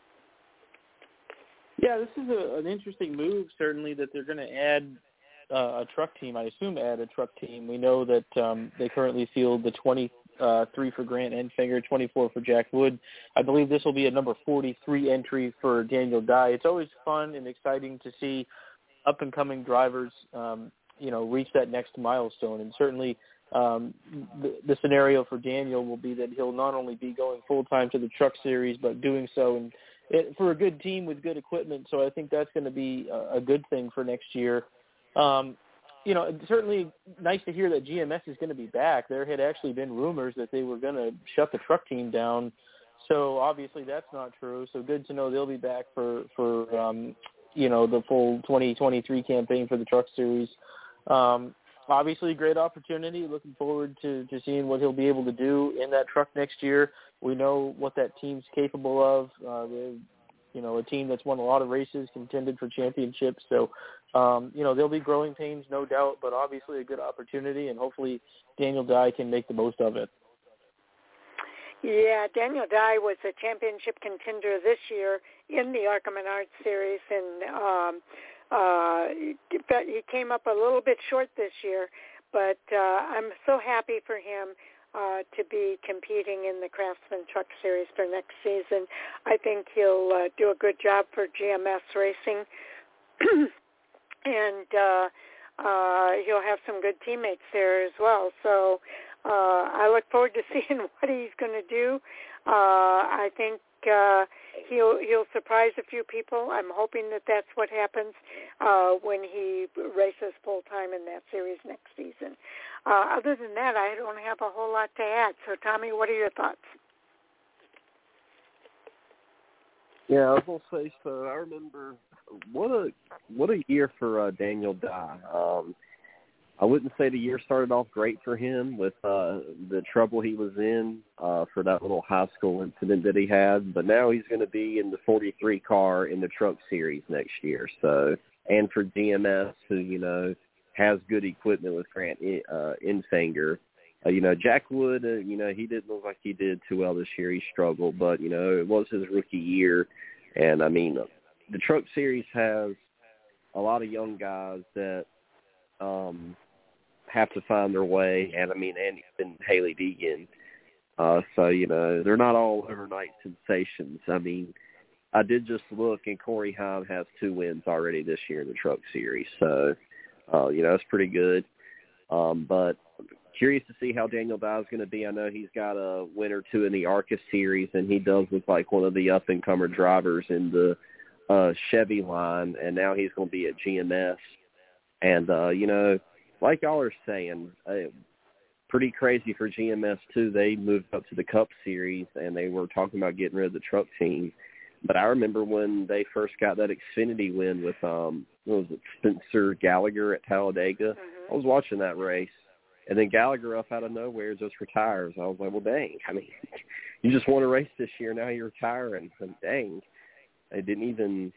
Yeah, this is an interesting move, certainly, that they're going to add a truck team. I assume add a truck team. We know that they currently field the 23 for Grant Enfinger, 24 for Jack Wood. I believe this will be a number 43 entry for Daniel Dye. It's always fun and exciting to see up-and-coming drivers, reach that next milestone. And certainly the scenario for Daniel will be that he'll not only be going full-time to the truck series, but doing so for a good team with good equipment. So I think that's going to be a good thing for next year. It's certainly nice to hear that GMS is going to be back. There had actually been rumors that they were going to shut the truck team down. So obviously that's not true. So good to know they'll be back for the full 2023 campaign for the truck series. Obviously, great opportunity. Looking forward to seeing what he'll be able to do in that truck next year. We know what that team's capable of. They're, a team that's won a lot of races, contended for championships. So, there'll be growing pains, no doubt, but obviously a good opportunity, and hopefully Daniel Dye can make the most of it. Yeah, Daniel Dye was a championship contender this year in the ARCA Menards Series, and he came up a little bit short this year, but I'm so happy for him to be competing in the Craftsman Truck Series for next season. I think he'll do a good job for GMS Racing, and he'll have some good teammates there as well. So I look forward to seeing what he's going to do. I think he'll surprise a few people. I'm hoping that that's what happens when he races full-time in that series next season. Other than that, I don't have a whole lot to add. So, Tommy, what are your thoughts? Yeah, I was going to say, so I remember what a year for Daniel Dye. I wouldn't say the year started off great for him with the trouble he was in for that little high school incident that he had, but now he's going to be in the 43 car in the truck series next year. So, and for GMS, who, has good equipment with Grant Enfinger. Jack Wood, he didn't look like he did too well this year. He struggled, but, it was his rookie year. And, the truck series has a lot of young guys that have to find their way, and and Haley Deegan. So, they're not all overnight sensations. I did just look, and Corey Heim has 2 wins already this year in the truck series. So, it's pretty good. But curious to see how Daniel Dye is going to be. I know he's got a win or 2 in the ARCA series, and he does look like one of the up-and-comer drivers in the Chevy line, and now he's going to be at GMS. And, like y'all are saying, pretty crazy for GMS, too. They moved up to the Cup Series, and they were talking about getting rid of the truck team. But I remember when they first got that Xfinity win with, Spencer Gallagher at Talladega. Mm-hmm. I was watching that race, and then Gallagher up out of nowhere just retires. I was like, well, dang. You just won a race this year, now you're retiring. And dang. They didn't even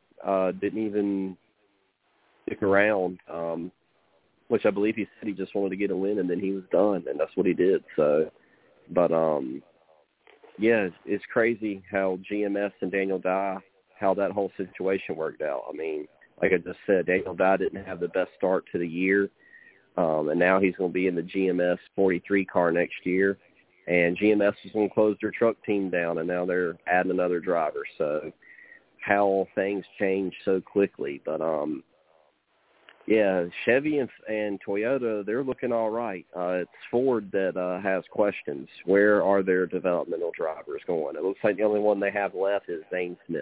stick around, which I believe he said he just wanted to get a win, and then he was done, and that's what he did. So, but yeah, it's crazy how GMS and Daniel Dye, how that whole situation worked out. Like I just said, Daniel Dye didn't have the best start to the year, and now he's going to be in the GMS 43 car next year, and GMS is going to close their truck team down, and now they're adding another driver. So how things change so quickly. But, Yeah, Chevy and Toyota, they're looking all right. It's Ford that has questions. Where are their developmental drivers going? It looks like the only one they have left is Zane Smith.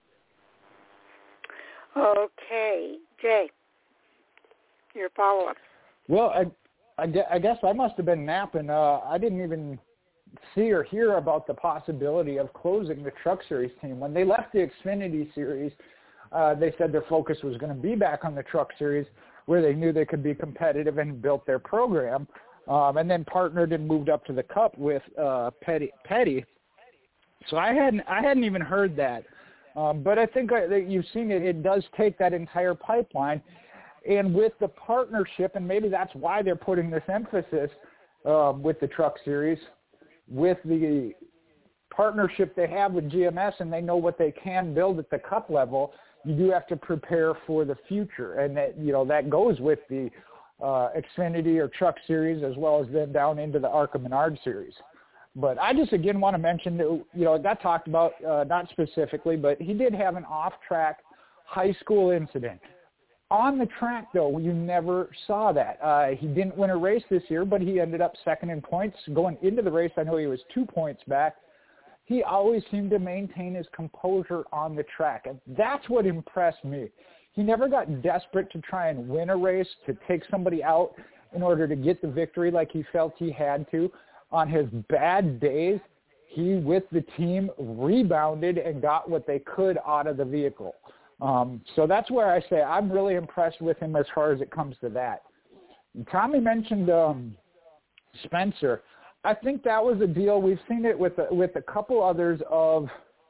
Okay. Jay, your follow-up. Well, I guess I must have been napping. I didn't even see or hear about the possibility of closing the Truck Series team. When they left the Xfinity Series, they said their focus was going to be back on the Truck Series, where they knew they could be competitive and built their program, and then partnered and moved up to the Cup with Petty. So I hadn't even heard that. But I think that you've seen it. It does take that entire pipeline. And with the partnership, and maybe that's why they're putting this emphasis with the Truck Series, with the partnership they have with GMS, and they know what they can build at the Cup level, you do have to prepare for the future. And that goes with the Xfinity or Truck Series, as well as then down into the ARCA Menard Series. But I just, again, want to mention that, it got talked about, not specifically, but he did have an off-track high school incident. On the track, though, you never saw that. He didn't win a race this year, but he ended up second in points. Going into the race, I know he was 2 points back. He always seemed to maintain his composure on the track, and that's what impressed me. He never got desperate to try and win a race, to take somebody out in order to get the victory like he felt he had to. On his bad days, he, with the team, rebounded and got what they could out of the vehicle. So that's where I say I'm really impressed with him as far as it comes to that. Tommy mentioned Spencer. I think that was a deal. We've seen it with a couple others of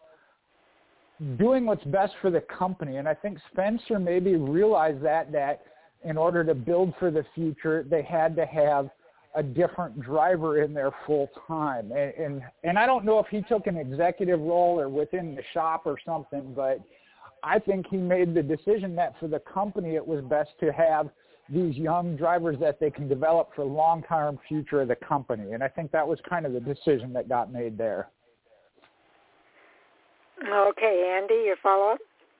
doing what's best for the company. And I think Spencer maybe realized that in order to build for the future, they had to have a different driver in there full time. And I don't know if he took an executive role or within the shop or something, but I think he made the decision that for the company it was best to have these young drivers that they can develop for long-term future of the company. And I think that was kind of the decision that got made there. Okay, Andy, your follow-up?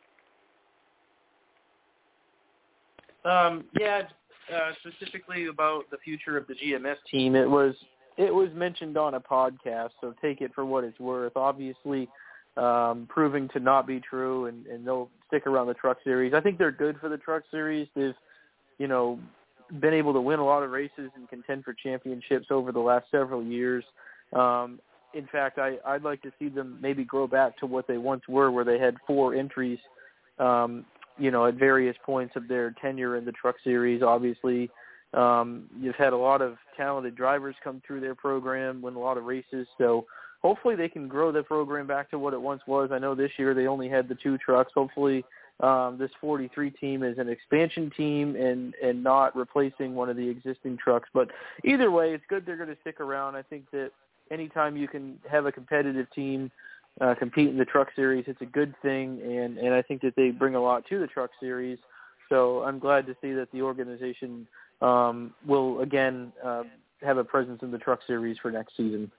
Specifically about the future of the GMS team, it was mentioned on a podcast, so take it for what it's worth. Obviously, proving to not be true, and they'll stick around the Truck Series. I think they're good for the Truck Series. They've, been able to win a lot of races and contend for championships over the last several years. In fact, I'd like to see them maybe grow back to what they once were, where they had 4 entries, at various points of their tenure in the Truck Series. Obviously, you've had a lot of talented drivers come through their program, win a lot of races, so hopefully they can grow the program back to what it once was. I know this year they only had the 2 trucks. Hopefully this 43 team is an expansion team and not replacing one of the existing trucks. But either way, it's good they're going to stick around. I think that anytime you can have a competitive team compete in the Truck Series, it's a good thing, and I think that they bring a lot to the Truck Series. So I'm glad to see that the organization will, again, have a presence in the Truck Series for next season.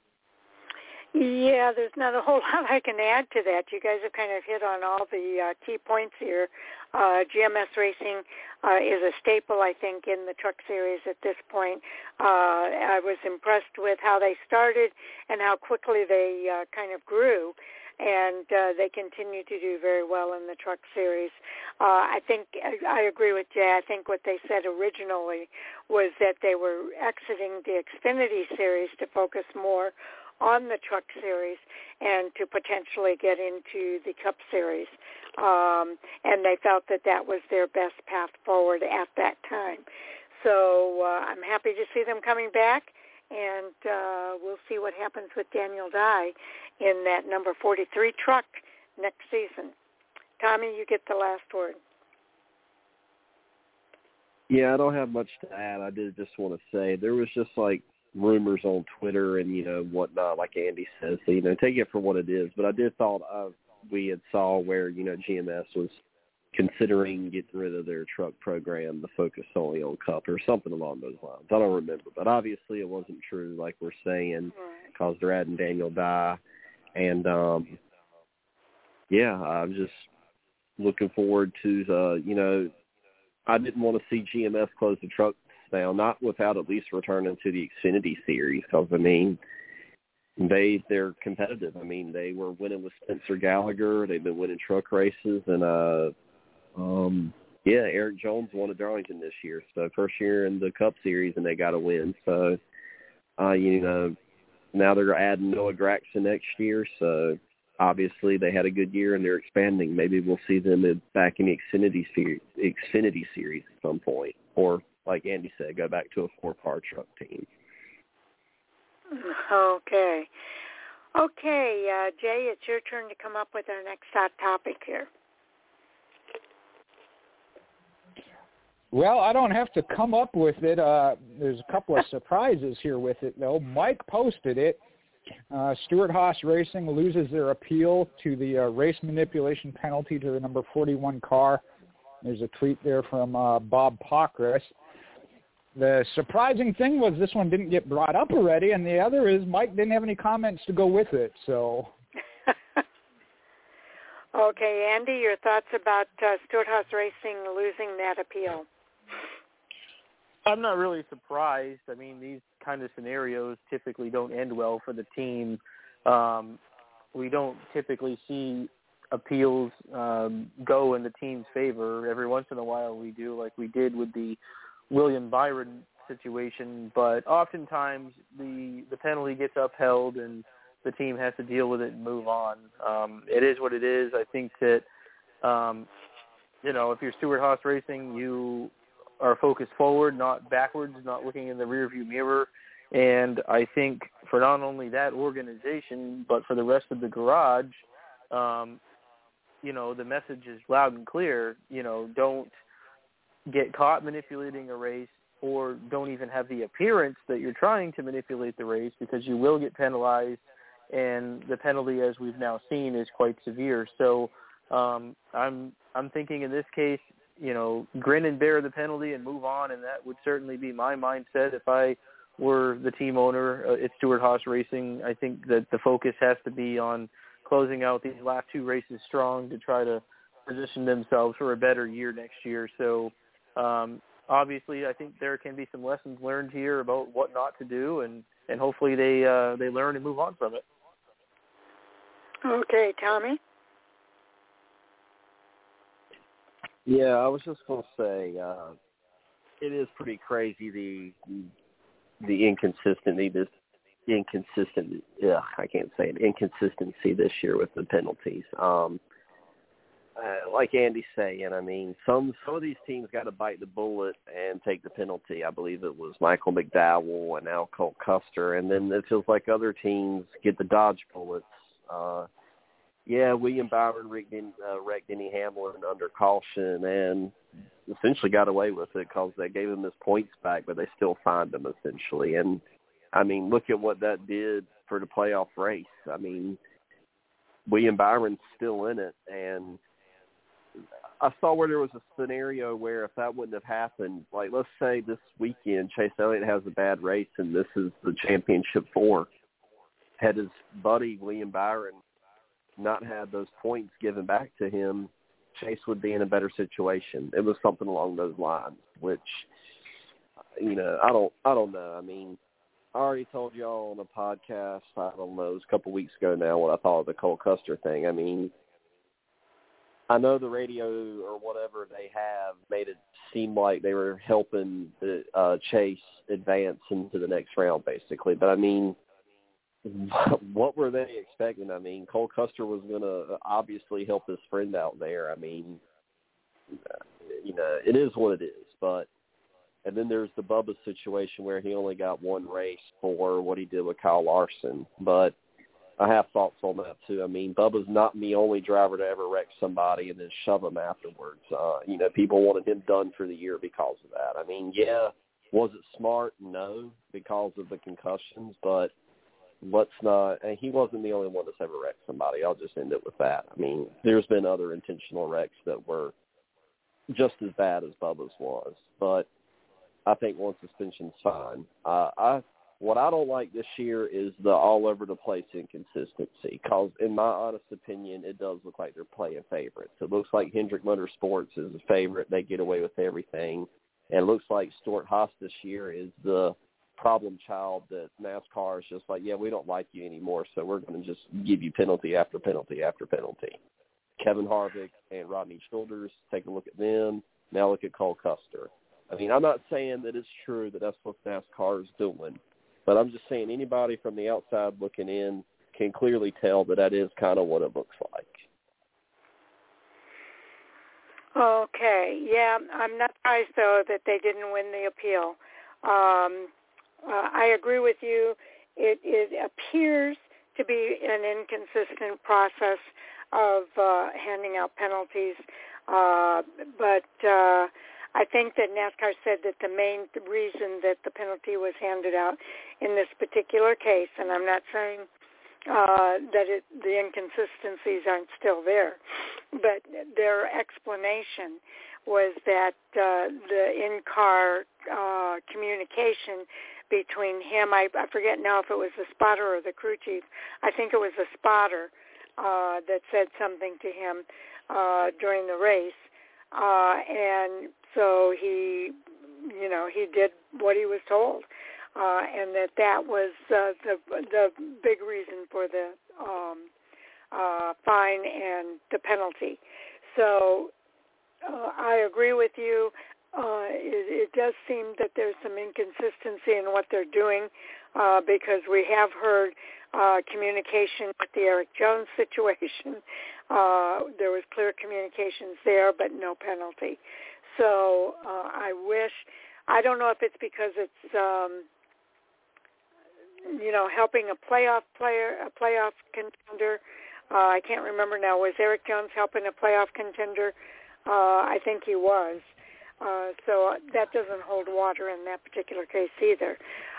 Yeah, there's not a whole lot I can add to that. You guys have kind of hit on all the key points here. GMS Racing is a staple, I think, in the Truck Series at this point. I was impressed with how they started and how quickly they kind of grew, and they continue to do very well in the Truck Series. I think I agree with Jay. I think what they said originally was that they were exiting the Xfinity Series to focus more on the Truck Series and to potentially get into the Cup Series. And they felt that was their best path forward at that time. So I'm happy to see them coming back, and we'll see what happens with Daniel Dye in that number 43 truck next season. Tommy, you get the last word. Yeah, I don't have much to add. I did just want to say there was just rumors on Twitter and, whatnot, like Andy says. So, take it for what it is. But I did thought we had saw where, GMS was considering getting rid of their truck program to focus only on Cup or something along those lines. I don't remember. But obviously it wasn't true, like we're saying, because they're adding Daniel Dye. And, I'm just looking forward to, I didn't want to see GMS close the trucks down, not without at least returning to the Xfinity Series, because, I mean, they're competitive. I mean, they were winning with Spencer Gallagher. They've been winning truck races. And, Eric Jones won at Darlington this year. So first year in the Cup Series, and they got a win. So, now they're adding Noah Gragson next year. So obviously they had a good year, and they're expanding. Maybe we'll see them back in the Xfinity Series at some point. Or, like Andy said, go back to a 4-car truck team. Okay. Jay, it's your turn to come up with our next hot topic here. Well, I don't have to come up with it. There's a couple of surprises here with it, though. Mike posted it. Stewart-Haas Racing loses their appeal to the race manipulation penalty to the number 41 car. There's a tweet there from Bob Pockris. The surprising thing was this one didn't get brought up already, and the other is Mike didn't have any comments to go with it. So, okay, Andy, your thoughts about Stewart-Haas Racing losing that appeal? I'm not really surprised. I mean, these kind of scenarios typically don't end well for the team. We don't typically see appeals go in the team's favor. Every once in a while we do, like we did with the William Byron situation, but oftentimes the penalty gets upheld and the team has to deal with it and move on. It is what it is. I think that, if you're Stewart-Haas Racing, you are focused forward, not backwards, not looking in the rearview mirror. And I think for not only that organization, but for the rest of the garage, the message is loud and clear. Don't get caught manipulating a race, or don't even have the appearance that you're trying to manipulate the race, because you will get penalized, and the penalty, as we've now seen, is quite severe. So I'm thinking in this case, grin and bear the penalty and move on, and that would certainly be my mindset if I were the team owner at Stewart-Haas Racing. I think that the focus has to be on closing out these last 2 races strong to try to position themselves for a better year next year. So obviously I think there can be some lessons learned here about what not to do, and hopefully they learn and move on from it. Okay, Tommy? Yeah, I was just going to say it is pretty crazy the inconsistency this year with the penalties. Like Andy's saying, I mean, some of these teams got to bite the bullet and take the penalty. I believe it was Michael McDowell and now Colt Custer, and then it feels like other teams get the dodge bullets. William Byron wrecked Denny Hamlin under caution and essentially got away with it because they gave him his points back, but they still fined him essentially. And, I mean, look at what that did for the playoff race. I mean, William Byron's still in it, and I saw where there was a scenario where if that wouldn't have happened, like let's say this weekend Chase Elliott has a bad race and this is the championship 4, had his buddy William Byron not had those points given back to him, Chase would be in a better situation. It was something along those lines, which, I don't know. I mean, I already told y'all on a podcast, I don't know, it was a couple weeks ago now, what I thought of the Cole Custer thing. I mean, I know the radio or whatever they have made it seem like they were helping the Chase advance into the next round, basically. But, I mean, what were they expecting? I mean, Cole Custer was going to obviously help his friend out there. I mean, it is what it is. But and then there's the Bubba situation where he only got 1 race for what he did with Kyle Larson. But I have thoughts on that, too. I mean, Bubba's not the only driver to ever wreck somebody and then shove them afterwards. People wanted him done for the year because of that. I mean, was it smart? No, because of the concussions, but let's not – he wasn't the only one that's ever wrecked somebody. I'll just end it with that. I mean, there's been other intentional wrecks that were just as bad as Bubba's was. But I think one suspension's fine. I What I don't like this year is the all-over-the-place inconsistency, because in my honest opinion, it does look like they're playing favorites. It looks like Hendrick Motorsports is a favorite. They get away with everything. And it looks like Stewart-Haas this year is the problem child that NASCAR is just like, yeah, we don't like you anymore, so we're going to just give you penalty after penalty after penalty. Kevin Harvick and Rodney Childers, take a look at them. Now look at Cole Custer. I mean, I'm not saying that it's true that that's what NASCAR is doing, but I'm just saying anybody from the outside looking in can clearly tell that is kind of what it looks like. Okay, yeah, I'm not surprised, though, that they didn't win the appeal. I agree with you. It appears to be an inconsistent process of handing out penalties, but I think that NASCAR said that the main reason that the penalty was handed out in this particular case, and I'm not saying that the inconsistencies aren't still there, but their explanation was that the in-car communication between him, I forget now if it was the spotter or the crew chief, I think it was the spotter that said something to him during the race, and so he did what he was told, and that was the big reason for the fine and the penalty. So I agree with you. It does seem that there's some inconsistency in what they're doing because we have heard communication with the Eric Jones situation. There was clear communications there, but no penalty. So I don't know if it's because it's, helping a playoff contender. I can't remember now. Was Eric Jones helping a playoff contender? I think he was. So that doesn't hold water in that particular case either.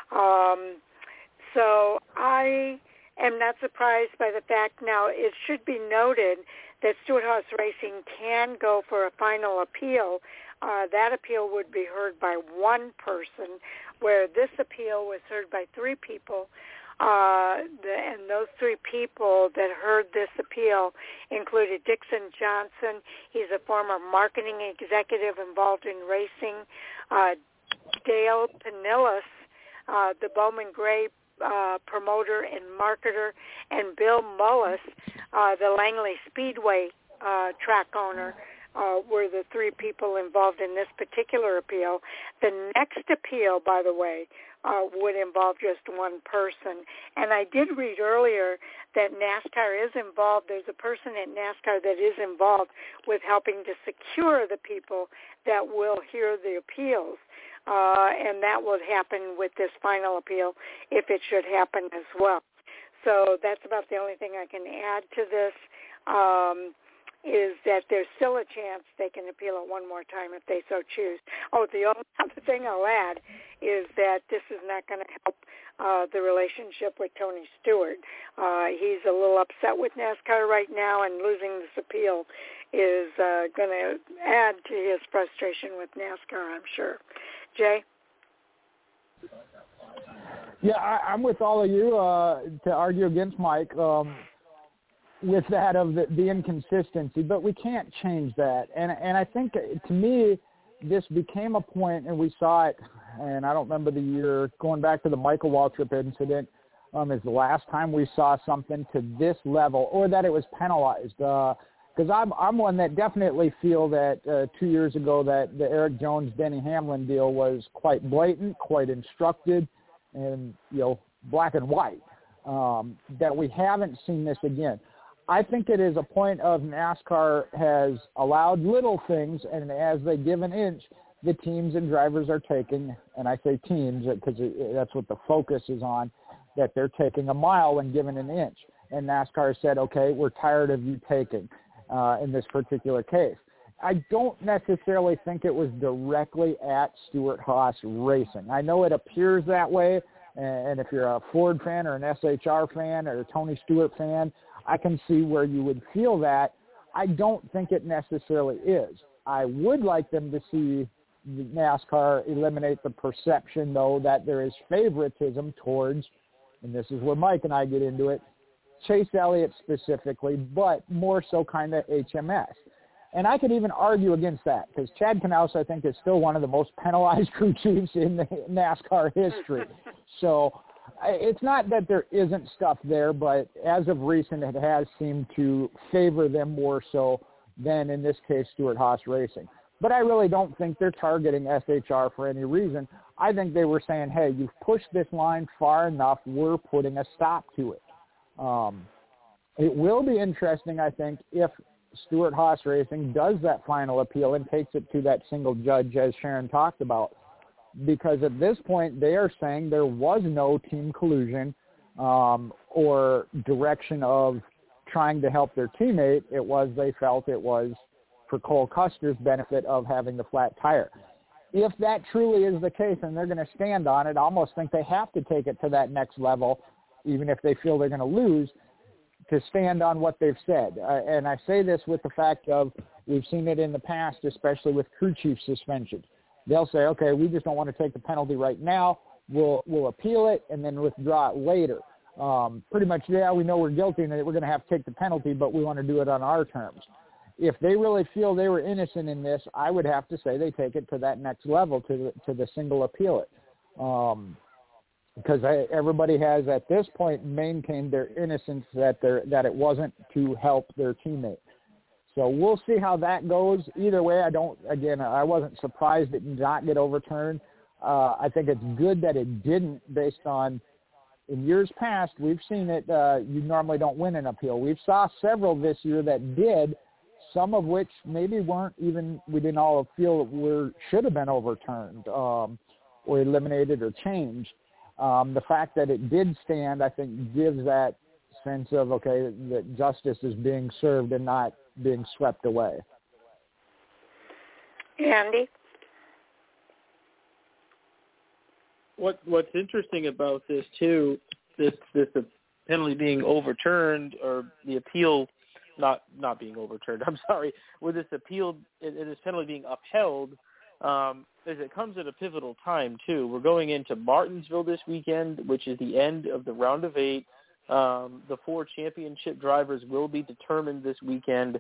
So I am not surprised by the fact. Now, it should be noted that Stewart-Haas Racing can go for a final appeal. That appeal would be heard by one person, where this appeal was heard by three people. And those three people that heard this appeal included Dixon Johnson. He's a former marketing executive involved in racing. Dale Pinillas, the Bowman Gray promoter and marketer, and Bill Mullis, the Langley Speedway track owner, were the three people involved in this particular appeal. The next appeal, by the way, would involve just one person. And I did read earlier that NASCAR is involved. There's a person at NASCAR that is involved with helping to secure the people that will hear the appeals. And that will happen with this final appeal if it should happen as well. So that's about the only thing I can add to this. Is that there's still a chance they can appeal it one more time if they so choose. Oh, the only other thing I'll add is that this is not going to help the relationship with Tony Stewart. He's a little upset with NASCAR right now, and losing this appeal is going to add to his frustration with NASCAR, I'm sure. Jay? Yeah, I'm with all of you to argue against Mike. With that of the inconsistency, but we can't change that. And I think, to me, this became a point, and we saw it, and I don't remember the year, going back to the Michael Waltrip incident, is the last time we saw something to this level, or that it was penalized. Because I'm one that definitely feel that 2 years ago that the Eric Jones-Denny Hamlin deal was quite blatant, quite instructed, and, black and white, that we haven't seen this again. I think it is a point of NASCAR has allowed little things, and as they give an inch, the teams and drivers are taking, and I say teams because that's what the focus is on, that they're taking a mile and giving an inch. And NASCAR said, okay, we're tired of you taking in this particular case. I don't necessarily think it was directly at Stewart-Haas Racing. I know it appears that way, and if you're a Ford fan or an SHR fan or a Tony Stewart fan, I can see where you would feel that. I don't think it necessarily is. I would like them to see NASCAR eliminate the perception, though, that there is favoritism towards, and this is where Mike and I get into it, Chase Elliott specifically, but more so kind of HMS. And I could even argue against that because Chad Knaus, I think, is still one of the most penalized crew chiefs in the NASCAR history. So it's not that there isn't stuff there, but as of recent, it has seemed to favor them more so than, in this case, Stewart-Haas Racing. But I really don't think they're targeting SHR for any reason. I think they were saying, hey, you've pushed this line far enough, we're putting a stop to it. It will be interesting, I think, if Stewart-Haas Racing does that final appeal and takes it to that single judge, as Sharon talked about, because at this point they are saying there was no team collusion or direction of trying to help their teammate. It was, they felt it was for Cole Custer's benefit of having the flat tire. If that truly is the case and they're going to stand on it, I almost think they have to take it to that next level, even if they feel they're going to lose, to stand on what they've said. And I say this with the fact of we've seen it in the past, especially with crew chief suspensions. They'll say, okay, we just don't want to take the penalty right now. We'll appeal it and then withdraw it later. Pretty much, yeah, we know we're guilty and we're going to have to take the penalty, but we want to do it on our terms. If they really feel they were innocent in this, I would have to say they take it to that next level, to the single appeal it. Because everybody has, at this point, maintained their innocence that it wasn't to help their teammate. So we'll see how that goes. Either way, I wasn't surprised it did not get overturned. I think it's good that it didn't, based on, in years past, we've seen it, you normally don't win an appeal. We've saw several this year that did, some of which maybe we didn't all feel should have been overturned or eliminated or changed. The fact that it did stand, I think, gives that sense of, okay, that justice is being served and not being swept away. Andy? What's interesting about this, too, this penalty being overturned, or the appeal not being overturned, I'm sorry, with this appeal, this penalty being upheld, as it comes at a pivotal time, too. We're going into Martinsville this weekend, which is the end of the round of 8. The 4 championship drivers will be determined this weekend.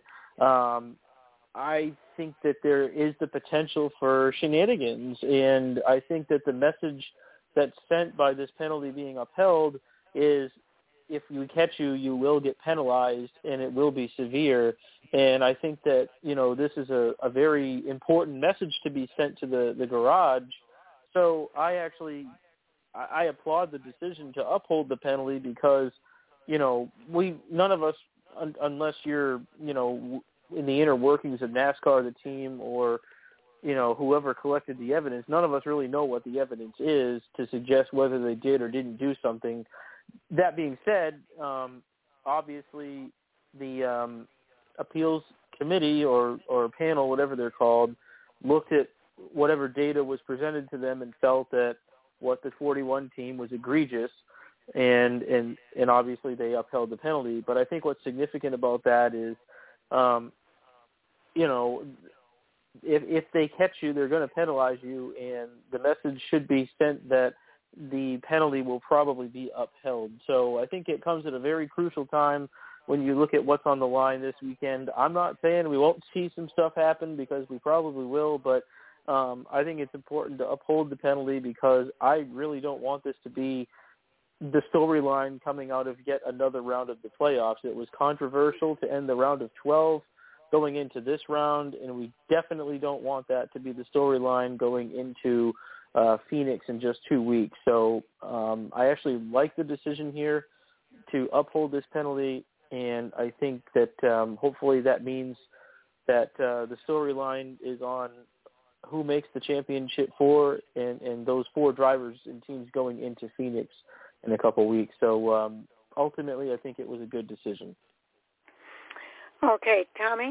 I think that there is the potential for shenanigans, and I think that the message that's sent by this penalty being upheld is, if we catch you, you will get penalized, and it will be severe. And I think that, this is a very important message to be sent to the garage. So I applaud the decision to uphold the penalty because, none of us, unless you're, in the inner workings of NASCAR, the team, or, whoever collected the evidence, none of us really know what the evidence is to suggest whether they did or didn't do something. That being said, obviously the appeals committee or panel, whatever they're called, looked at whatever data was presented to them and felt that what the 41 team was egregious, and obviously they upheld the penalty. But I think what's significant about that is, if they catch you, they're going to penalize you, and the message should be sent that the penalty will probably be upheld. So I think it comes at a very crucial time when you look at what's on the line this weekend. I'm not saying we won't see some stuff happen, because we probably will, but I think it's important to uphold the penalty, because I really don't want this to be the storyline coming out of yet another round of the playoffs. It was controversial to end the round of 12 going into this round, and we definitely don't want that to be the storyline going into Phoenix in just 2 weeks. So I actually like the decision here to uphold this penalty, and I think that hopefully that means that the storyline is on who makes the championship 4 and those 4 drivers and teams going into Phoenix in a couple weeks. So ultimately, I think it was a good decision. Okay, Tommy?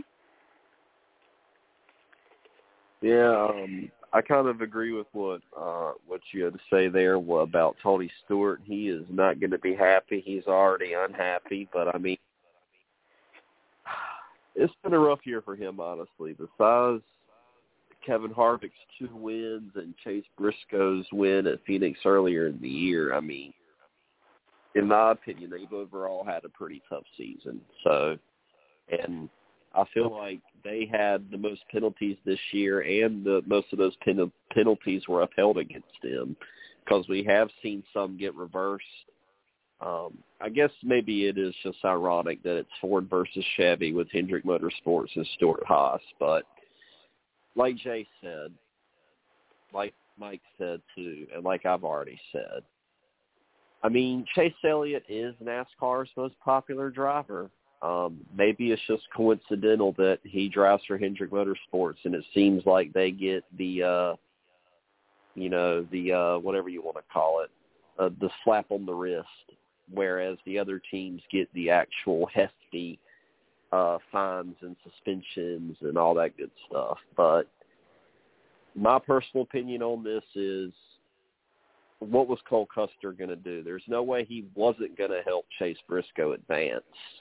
Yeah, I kind of agree with what you had to say there about Tony Stewart. He is not going to be happy. He's already unhappy. But, I mean, it's been a rough year for him, honestly. Besides Kevin Harvick's 2 wins and Chase Briscoe's win at Phoenix earlier in the year, I mean, in my opinion, they've overall had a pretty tough season. So, and I feel like they had the most penalties this year, and most of those penalties were upheld against them, because we have seen some get reversed. I guess maybe it is just ironic that it's Ford versus Chevy with Hendrick Motorsports and Stewart-Haas, but like Jay said, like Mike said too, and like I've already said, I mean, Chase Elliott is NASCAR's most popular driver. Maybe it's just coincidental that he drives for Hendrick Motorsports, and it seems like they get the whatever you want to call it, the slap on the wrist, whereas the other teams get the actual hefty fines and suspensions and all that good stuff. But my personal opinion on this is, what was Cole Custer going to do? There's no way he wasn't going to help Chase Briscoe advance.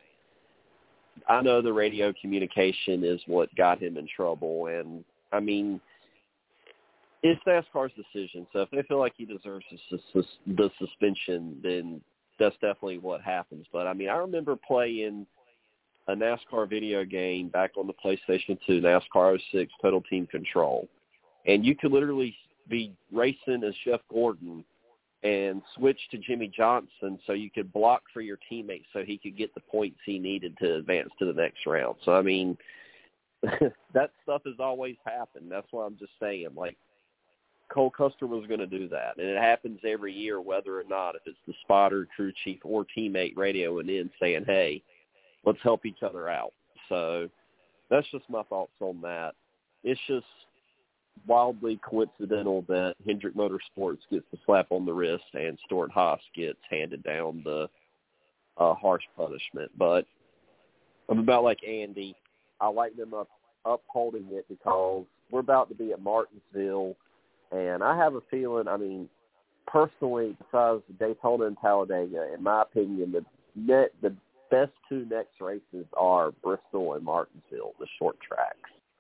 I know the radio communication is what got him in trouble, and, I mean, it's NASCAR's decision, so if they feel like he deserves the suspension, then that's definitely what happens. But, I mean, I remember playing a NASCAR video game back on the PlayStation 2, NASCAR 06 Total Team Control, and you could literally be racing as Jeff Gordon and switch to Jimmy Johnson so you could block for your teammate so he could get the points he needed to advance to the next round. So, I mean, that stuff has always happened. That's what I'm just saying. Like, Cole Custer was going to do that, and it happens every year, whether or not, if it's the spotter, crew chief, or teammate radioing in saying, hey, let's help each other out. So that's just my thoughts on that. It's just wildly coincidental that Hendrick Motorsports gets the slap on the wrist and Stewart-Haas gets handed down the harsh punishment. But I'm about like Andy. I like them upholding it because we're about to be at Martinsville, and I have a feeling, I mean, personally, besides Daytona and Talladega, in my opinion, the best 2 next races are Bristol and Martinsville, the short tracks.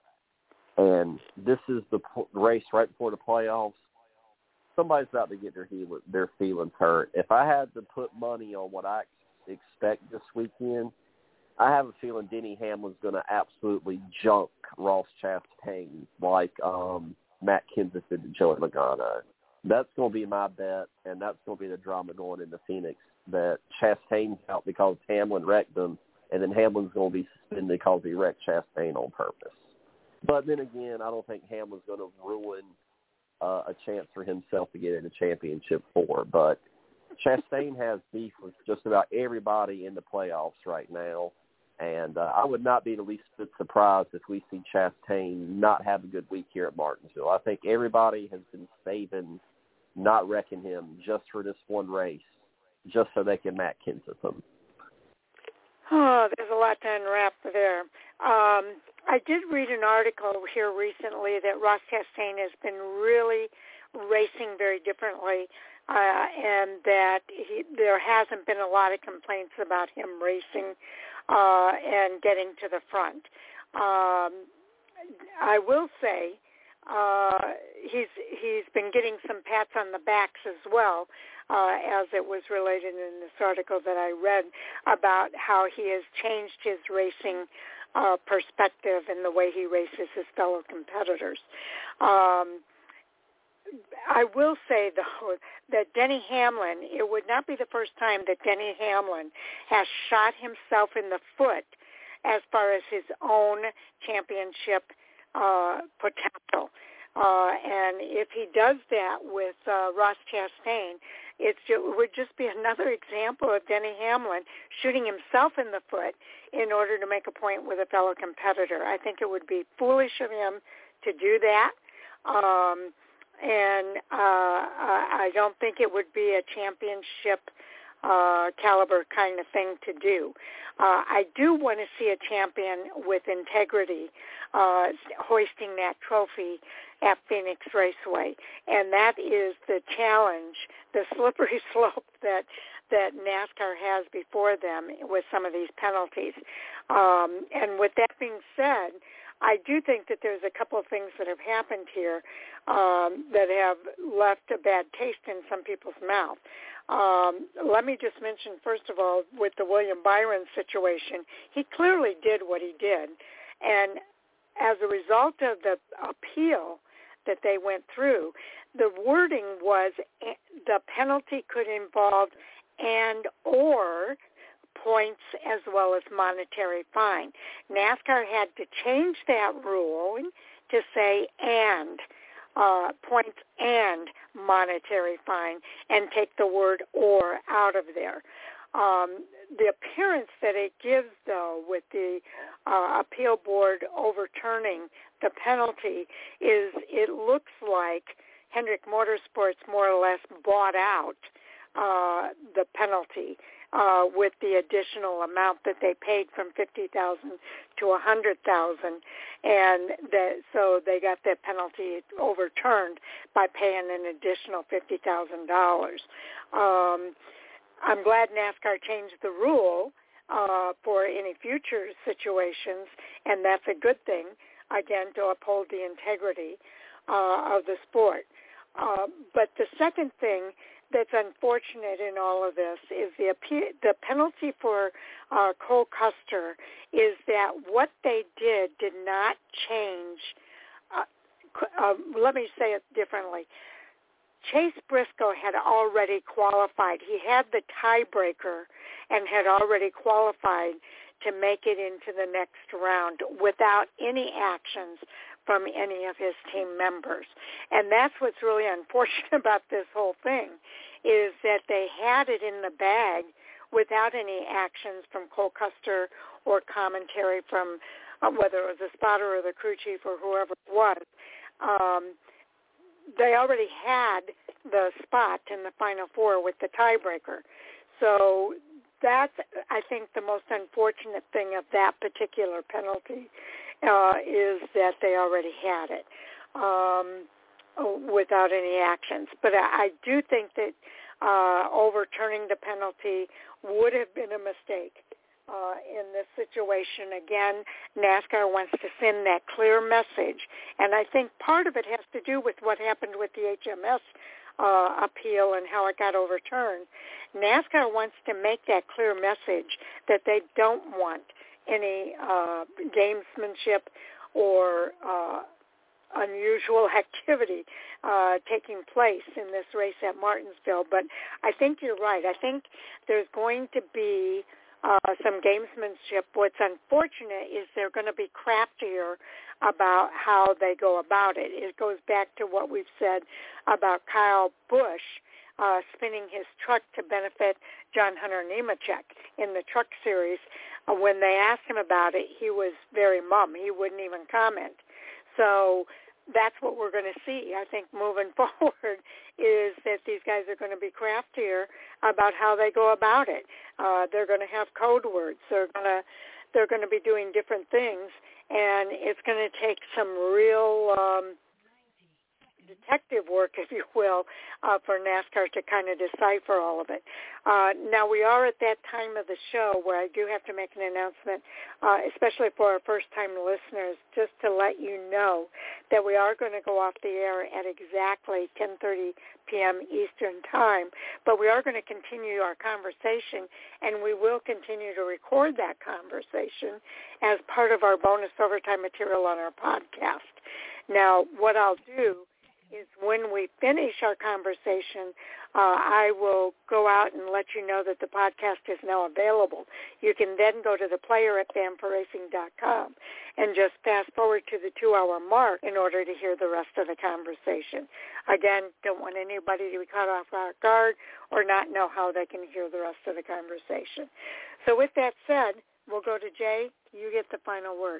And this is the race right before the playoffs. Somebody's about to get their feelings hurt. If I had to put money on what I expect this weekend, I have a feeling Denny Hamlin's going to absolutely junk Ross Chastain like Matt Kenseth did to Joey Logano. That's going to be my bet, and that's going to be the drama going into Phoenix, that Chastain's out because Hamlin wrecked him, and then Hamlin's going to be suspended because he wrecked Chastain on purpose. But then again, I don't think Hamlin's going to ruin a chance for himself to get in the championship 4. But Chastain has beef with just about everybody in the playoffs right now. And I would not be the least bit surprised if we see Chastain not have a good week here at Martinsville. I think everybody has been saving, not wrecking him just for this one race, just so they can Matt Kenseth him. Oh, there's a lot to unwrap there. I did read an article here recently that Ross Chastain has been really racing very differently, and that there hasn't been a lot of complaints about him racing and getting to the front. I will say he's been getting some pats on the backs as well, as it was related in this article that I read about how he has changed his racing perspective in the way he races his fellow competitors. I will say, though, that Denny Hamlin, it would not be the first time that Denny Hamlin has shot himself in the foot as far as his own championship potential. And if he does that with Ross Chastain, it would just be another example of Denny Hamlin shooting himself in the foot in order to make a point with a fellow competitor. I think it would be foolish of him to do that. And I don't think it would be a championship caliber kind of thing to do. I do want to see a champion with integrity hoisting that trophy at Phoenix Raceway, and that is the challenge, the slippery slope that NASCAR has before them with some of these penalties. And with that being said, I do think that there's a couple of things that have happened here that have left a bad taste in some people's mouth. Let me just mention, first of all, with the William Byron situation, he clearly did what he did. And as a result of the appeal that they went through, the wording was the penalty could involve and or points as well as monetary fine. NASCAR had to change that rule to say and points and monetary fine and take the word or out of there. The appearance that it gives, though, with the appeal board overturning the penalty is it looks like Hendrick Motorsports more or less bought out the penalty with the additional amount that they paid from $50,000 to $100,000, and so they got that penalty overturned by paying an additional $50,000. I'm glad NASCAR changed the rule for any future situations, and that's a good thing, again, to uphold the integrity of the sport. But the second thing that's unfortunate in all of this is the penalty for Cole Custer is that what they did not change. Let me say it differently. Chase Briscoe had already qualified. He had the tiebreaker and had already qualified to make it into the next round without any actions from any of his team members. And that's what's really unfortunate about this whole thing, is that they had it in the bag without any actions from Cole Custer or commentary from whether it was the spotter or the crew chief or whoever it was. They already had the spot in the Final Four with the tiebreaker. So that's, I think, the most unfortunate thing of that particular penalty is that they already had it without any actions. But I do think that overturning the penalty would have been a mistake in this situation. Again, NASCAR wants to send that clear message, and I think part of it has to do with what happened with the HMS appeal and how it got overturned. NASCAR wants to make that clear message that they don't want any gamesmanship or unusual activity taking place in this race at Martinsville. But I think you're right. I think there's going to be some gamesmanship. What's unfortunate is they're going to be craftier about how they go about it. It goes back to what we've said about Kyle Busch spinning his truck to benefit John Hunter Nemechek in the Truck Series. When they asked him about it, he was very mum. He wouldn't even comment. So that's what we're going to see, I think, moving forward, is that these guys are going to be craftier about how they go about it. They're going to have code words. They're going to be doing different things, and it's going to take some real detective work, if you will, for NASCAR to kind of decipher all of it. Now, we are at that time of the show where I do have to make an announcement, especially for our first-time listeners, just to let you know that we are going to go off the air at exactly 10:30 p.m. Eastern Time, but we are going to continue our conversation, and we will continue to record that conversation as part of our bonus overtime material on our podcast. Now, what I'll do is when we finish our conversation, I will go out and let you know that the podcast is now available. You can then go to the player at fanforracing.com and just fast forward to the 2-hour mark in order to hear the rest of the conversation. Again, don't want anybody to be caught off guard or not know how they can hear the rest of the conversation. So with that said, we'll go to Jay. You get the final word.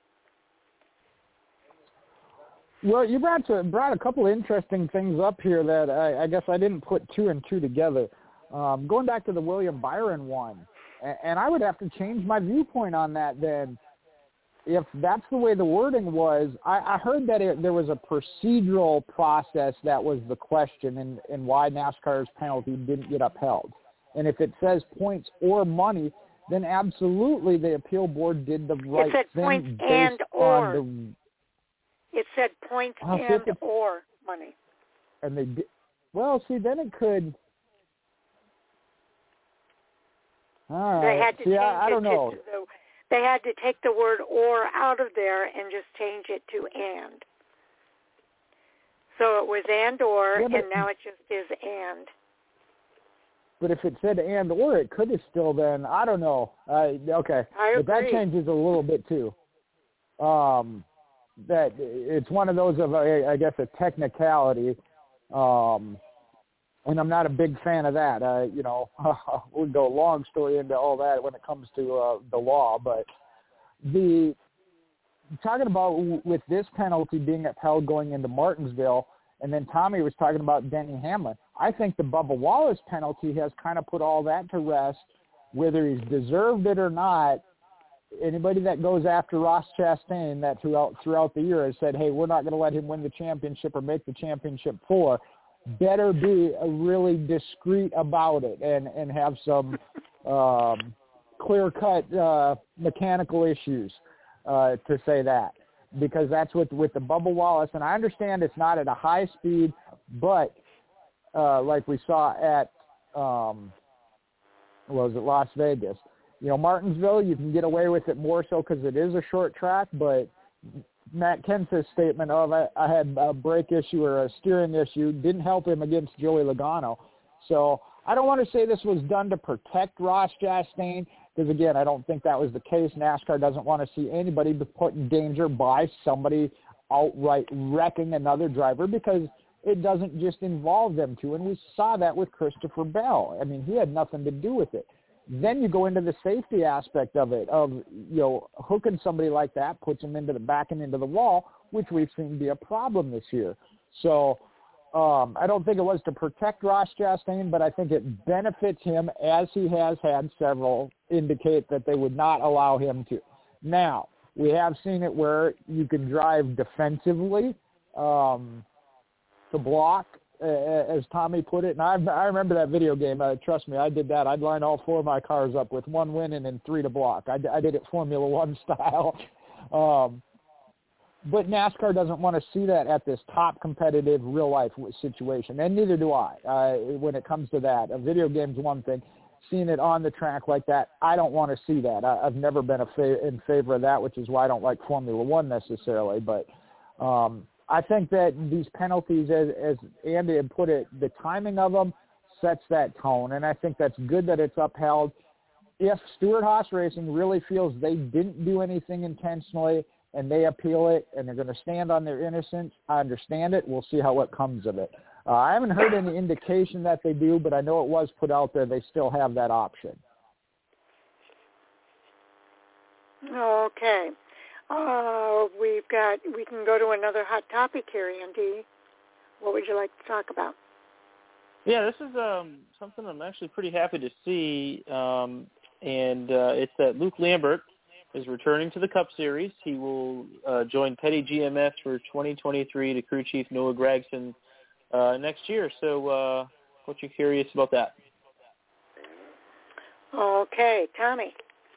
Well, you brought a couple of interesting things up here that I guess I didn't put two and two together. Going back to the William Byron one, and I would have to change my viewpoint on that then. If that's the way the wording was, I heard that there was a procedural process that was the question and why NASCAR's penalty didn't get upheld. And if it says points or money, then absolutely the appeal board did the right it said thing. Point based and or. on It said point and or money. And they did. Well, see, then it could. All right. They had to see, change I don't know. They had to take the word or out of there and just change it to and. So it was and or, and now it just is and. But if it said and or, it could have still been, I don't know. Okay. I agree. But that changes a little bit too. That it's one of those of, I guess, a technicality. And I'm not a big fan of that. We'll go long story into all that when it comes to the law. But talking about with this penalty being upheld going into Martinsville, and then Tommy was talking about Denny Hamlin. I think the Bubba Wallace penalty has kind of put all that to rest, whether he's deserved it or not. Anybody that goes after Ross Chastain that throughout the year has said, hey, we're not going to let him win the championship or make the championship four, better be really discreet about it and have some clear-cut mechanical issues to say that. Because that's with the Bubba Wallace, and I understand it's not at a high speed, but like we saw at Las Vegas. Martinsville, you can get away with it more so because it is a short track, but Matt Kenseth's statement of I had a brake issue or a steering issue didn't help him against Joey Logano. So I don't want to say this was done to protect Ross Chastain because, again, I don't think that was the case. NASCAR doesn't want to see anybody be put in danger by somebody outright wrecking another driver because it doesn't just involve them two, and we saw that with Christopher Bell. I mean, he had nothing to do with it. Then you go into the safety aspect of it, hooking somebody like that puts him into the back and into the wall, which we've seen be a problem this year. So I don't think it was to protect Ross Chastain, but I think it benefits him, as he has had several indicate that they would not allow him to. Now, we have seen it where you can drive defensively to block, as Tommy put it. And I remember that video game. Trust me, I did that. I'd line all four of my cars up with one winning and three to block. I did it Formula One style. But NASCAR doesn't want to see that at this top competitive real-life situation, and neither do I when it comes to that. A video game's one thing. Seeing it on the track like that, I don't want to see that. I've never been in favor of that, which is why I don't like Formula One necessarily. But I think that these penalties, as Andy had put it, the timing of them sets that tone, and I think that's good that it's upheld. If Stewart-Haas Racing really feels they didn't do anything intentionally and they appeal it and they're going to stand on their innocence, I understand it. We'll see how it comes of it. I haven't heard any indication that they do, but I know it was put out there. They still have that option. Okay. We can go to another hot topic here, Andy. What would you like to talk about? Yeah, this is something I'm actually pretty happy to see, and it's that Luke Lambert is returning to the Cup Series. He will join Petty GMS for 2023 to crew chief Noah Gragson next year. So what you curious about that? Okay, Tommy.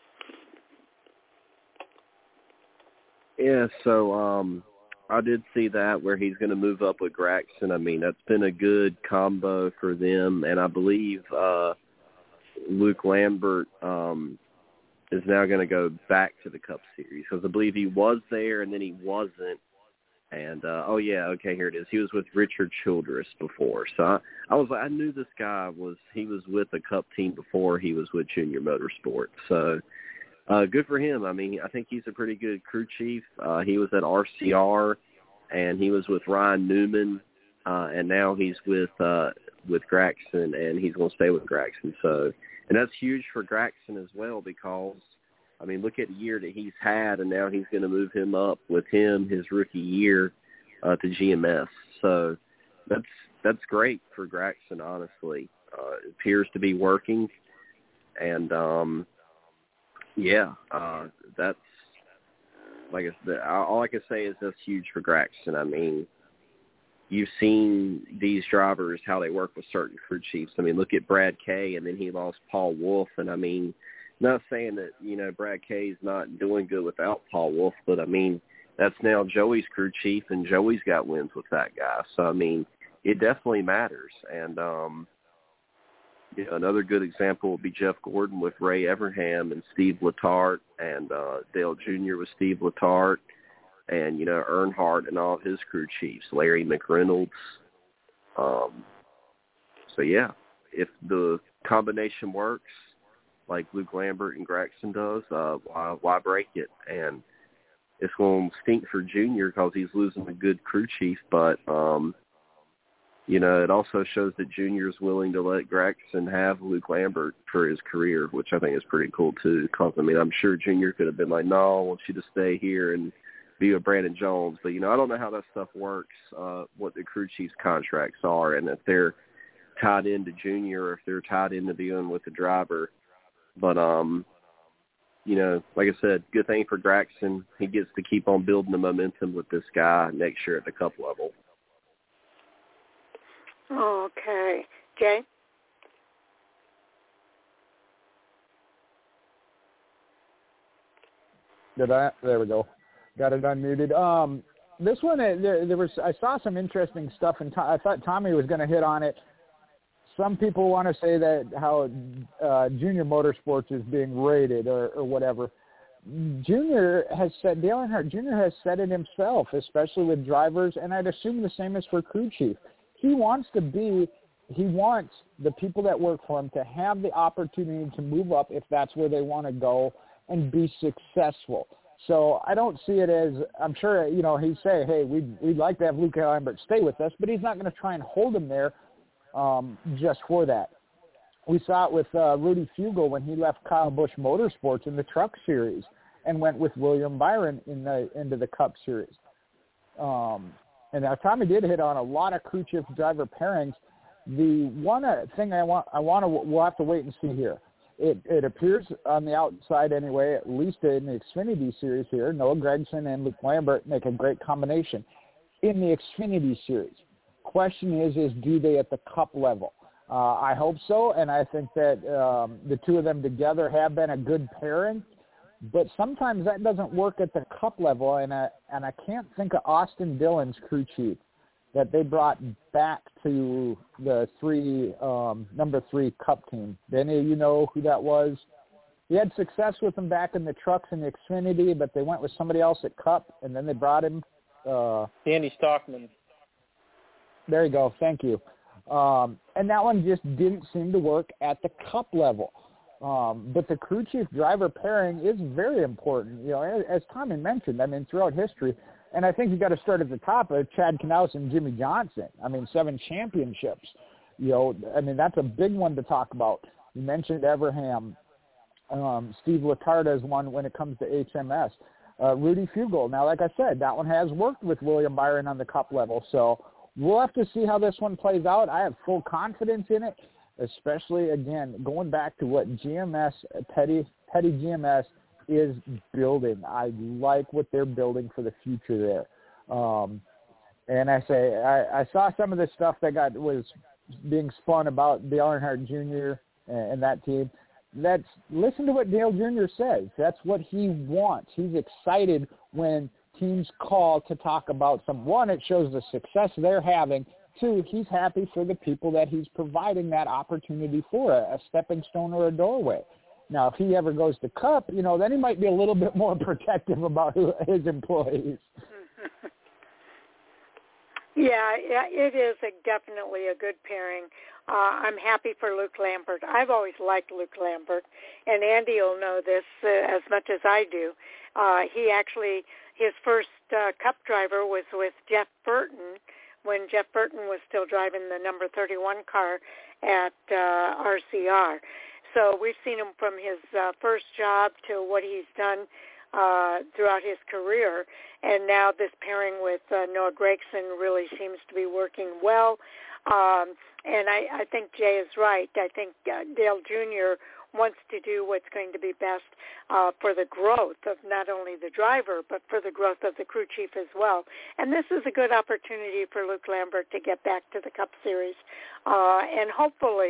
Yeah, so I did see that where he's going to move up with Gragson. I mean, that's been a good combo for them, and I believe Luke Lambert is now going to go back to the Cup Series because I believe he was there and then he wasn't. And, here it is. He was with Richard Childress before. So I knew this guy he was with a Cup team before he was with Junior Motorsport. So good for him. I mean, I think he's a pretty good crew chief. He was at RCR, and he was with Ryan Newman, and now he's with Gragson, and he's going to stay with Gragson. So, and that's huge for Gragson as well because, I mean, look at the year that he's had, and now he's going to move him up with him his rookie year to GMS. So that's great for Gragson, honestly. It appears to be working, and that's like I said, all I can say is that's huge for Gragson. I mean, you've seen these drivers, how they work with certain crew chiefs. I mean, look at Brad Kay, and then he lost Paul Wolf, and I mean, not saying that, Brad Kay's not doing good without Paul Wolf, but, I mean, that's now Joey's crew chief, and Joey's got wins with that guy. So, I mean, it definitely matters. And, another good example would be Jeff Gordon with Ray Evernham and Steve Letarte, and Dale Jr. with Steve Letarte, and, Earnhardt and all of his crew chiefs, Larry McReynolds. So, yeah, if the combination works like Luke Lambert and Gragson does, why break it? And it's going to stink for Junior because he's losing a good crew chief, but, it also shows that Junior is willing to let Gragson have Luke Lambert for his career, which I think is pretty cool, too. Because, I mean, I'm sure Junior could have been like, no, I want you to stay here and be with Brandon Jones. But, I don't know how that stuff works, what the crew chief's contracts are, and if they're tied into Junior or if they're tied into dealing with the driver. But, like I said, good thing for Gragson. He gets to keep on building the momentum with this guy next year at the Cup level. Okay. Jay? There we go. Got it unmuted. This one, I saw some interesting stuff, and I thought Tommy was going to hit on it. Some people want to say that how Junior Motorsports is being rated or whatever. Junior has said, Dale Earnhardt Jr. has said it himself, especially with drivers, and I'd assume the same is for crew chief. He wants the people that work for him to have the opportunity to move up if that's where they want to go and be successful. So I don't see it as, I'm sure, he'd say, hey, we'd like to have Luke Lambert stay with us, but he's not going to try and hold him there just for that. We saw it with Rudy Fugle when he left Kyle Busch Motorsports in the Truck Series and went with William Byron into the Cup Series. And now Tommy did hit on a lot of crew chief driver pairings. The one thing we'll have to wait and see here. It appears on the outside anyway, at least in the Xfinity Series here, Noah Gragson and Luke Lambert make a great combination. In the Xfinity Series, question is do they at the Cup level? I hope so, and I think that the two of them together have been a good pairing. But sometimes that doesn't work at the Cup level, and I can't think of Austin Dillon's crew chief that they brought back to the number 3 Cup team. Do any of you know who that was? He had success with them back in the trucks in the Xfinity, but they went with somebody else at Cup, and then they brought him. Andy Stockman. There you go. Thank you. And that one just didn't seem to work at the Cup level. But the crew chief driver pairing is very important, as Tommy mentioned, throughout history. And I think you got to start at the top of Chad Knaus and Jimmy Johnson. 7 championships. That's a big one to talk about. You mentioned Everham. Steve Letarte is one when it comes to HMS. Rudy Fugle. Now, like I said, that one has worked with William Byron on the Cup level. So we'll have to see how this one plays out. I have full confidence in it. Especially, again, going back to what GMS, Petty GMS is building. I like what they're building for the future there. And I saw some of the stuff that was being spun about Dale Earnhardt Jr. and that team. Listen to what Dale Jr. says. That's what he wants. He's excited when teams call to talk about one, it shows the success they're having. 2, he's happy for the people that he's providing that opportunity for, a stepping stone or a doorway. Now, if he ever goes to Cup, then he might be a little bit more protective about his employees. Yeah, it is definitely a good pairing. I'm happy for Luke Lambert. I've always liked Luke Lambert, and Andy will know this as much as I do. His first Cup driver was with Jeff Burton, when Jeff Burton was still driving the number 31 car at RCR. So we've seen him from his first job to what he's done throughout his career. And now this pairing with Noah Gragson really seems to be working well. And I think Jay is right. I think Dale Jr. wants to do what's going to be best for the growth of not only the driver, but for the growth of the crew chief as well. And this is a good opportunity for Luke Lambert to get back to the Cup Series. And hopefully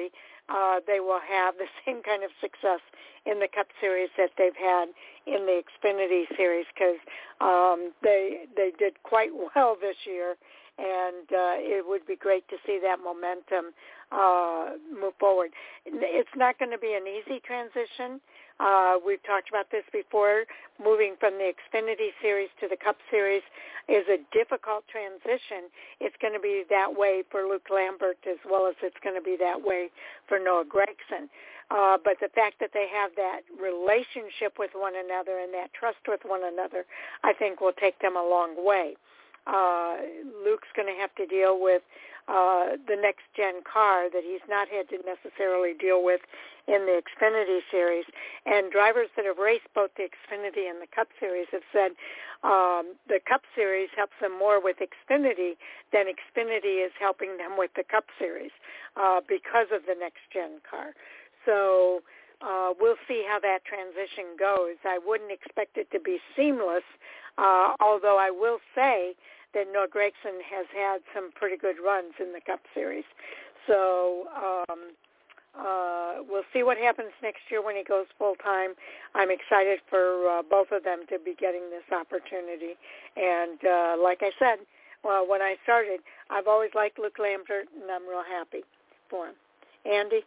they will have the same kind of success in the Cup Series that they've had in the Xfinity Series, because they did quite well this year, and it would be great to see that momentum move forward. It's not going to be an easy transition. We've talked about this before. Moving from the Xfinity Series to the Cup Series is a difficult transition. It's going to be that way for Luke Lambert as well as it's going to be that way for Noah Gragson. But the fact that they have that relationship with one another and that trust with one another, I think will take them a long way. Luke's going to have to deal with the next-gen car that he's not had to necessarily deal with in the Xfinity Series. And drivers that have raced both the Xfinity and the Cup Series have said the Cup Series helps them more with Xfinity than Xfinity is helping them with the Cup Series because of the next-gen car. So we'll see how that transition goes. I wouldn't expect it to be seamless, although I will say that Noah Gragson has had some pretty good runs in the Cup Series. So we'll see what happens next year when he goes full-time. I'm excited for both of them to be getting this opportunity. And like I said, when I started, I've always liked Luke Lambert, and I'm real happy for him. Andy?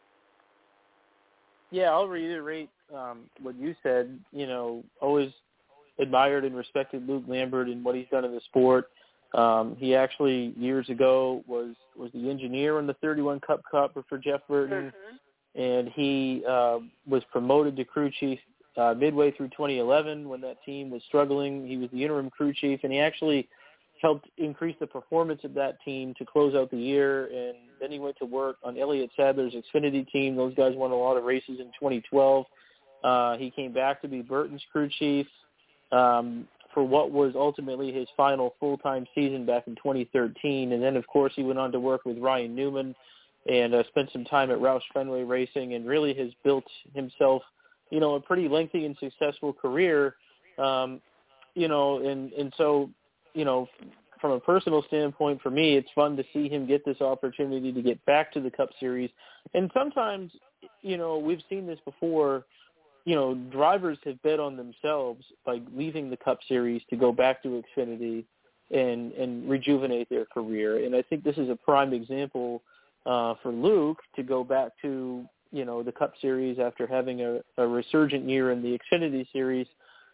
Yeah, I'll reiterate what you said. Always admired and respected Luke Lambert and what he's done in the sport. He actually, years ago, was the engineer on the 31 Cup for Jeff Burton, and he was promoted to crew chief midway through 2011 when that team was struggling. He was the interim crew chief, and he actually helped increase the performance of that team to close out the year, and then he went to work on Elliott Sadler's Xfinity team. Those guys won a lot of races in 2012. He came back to be Burton's crew chief for what was ultimately his final full-time season back in 2013. And then, of course, he went on to work with Ryan Newman and spent some time at Roush Fenway Racing, and really has built himself, a pretty lengthy and successful career. And so, from a personal standpoint, for me, it's fun to see him get this opportunity to get back to the Cup Series. And sometimes, we've seen this before, drivers have bet on themselves by leaving the Cup Series to go back to Xfinity and rejuvenate their career. And I think this is a prime example for Luke to go back to, the Cup Series after having a resurgent year in the Xfinity Series.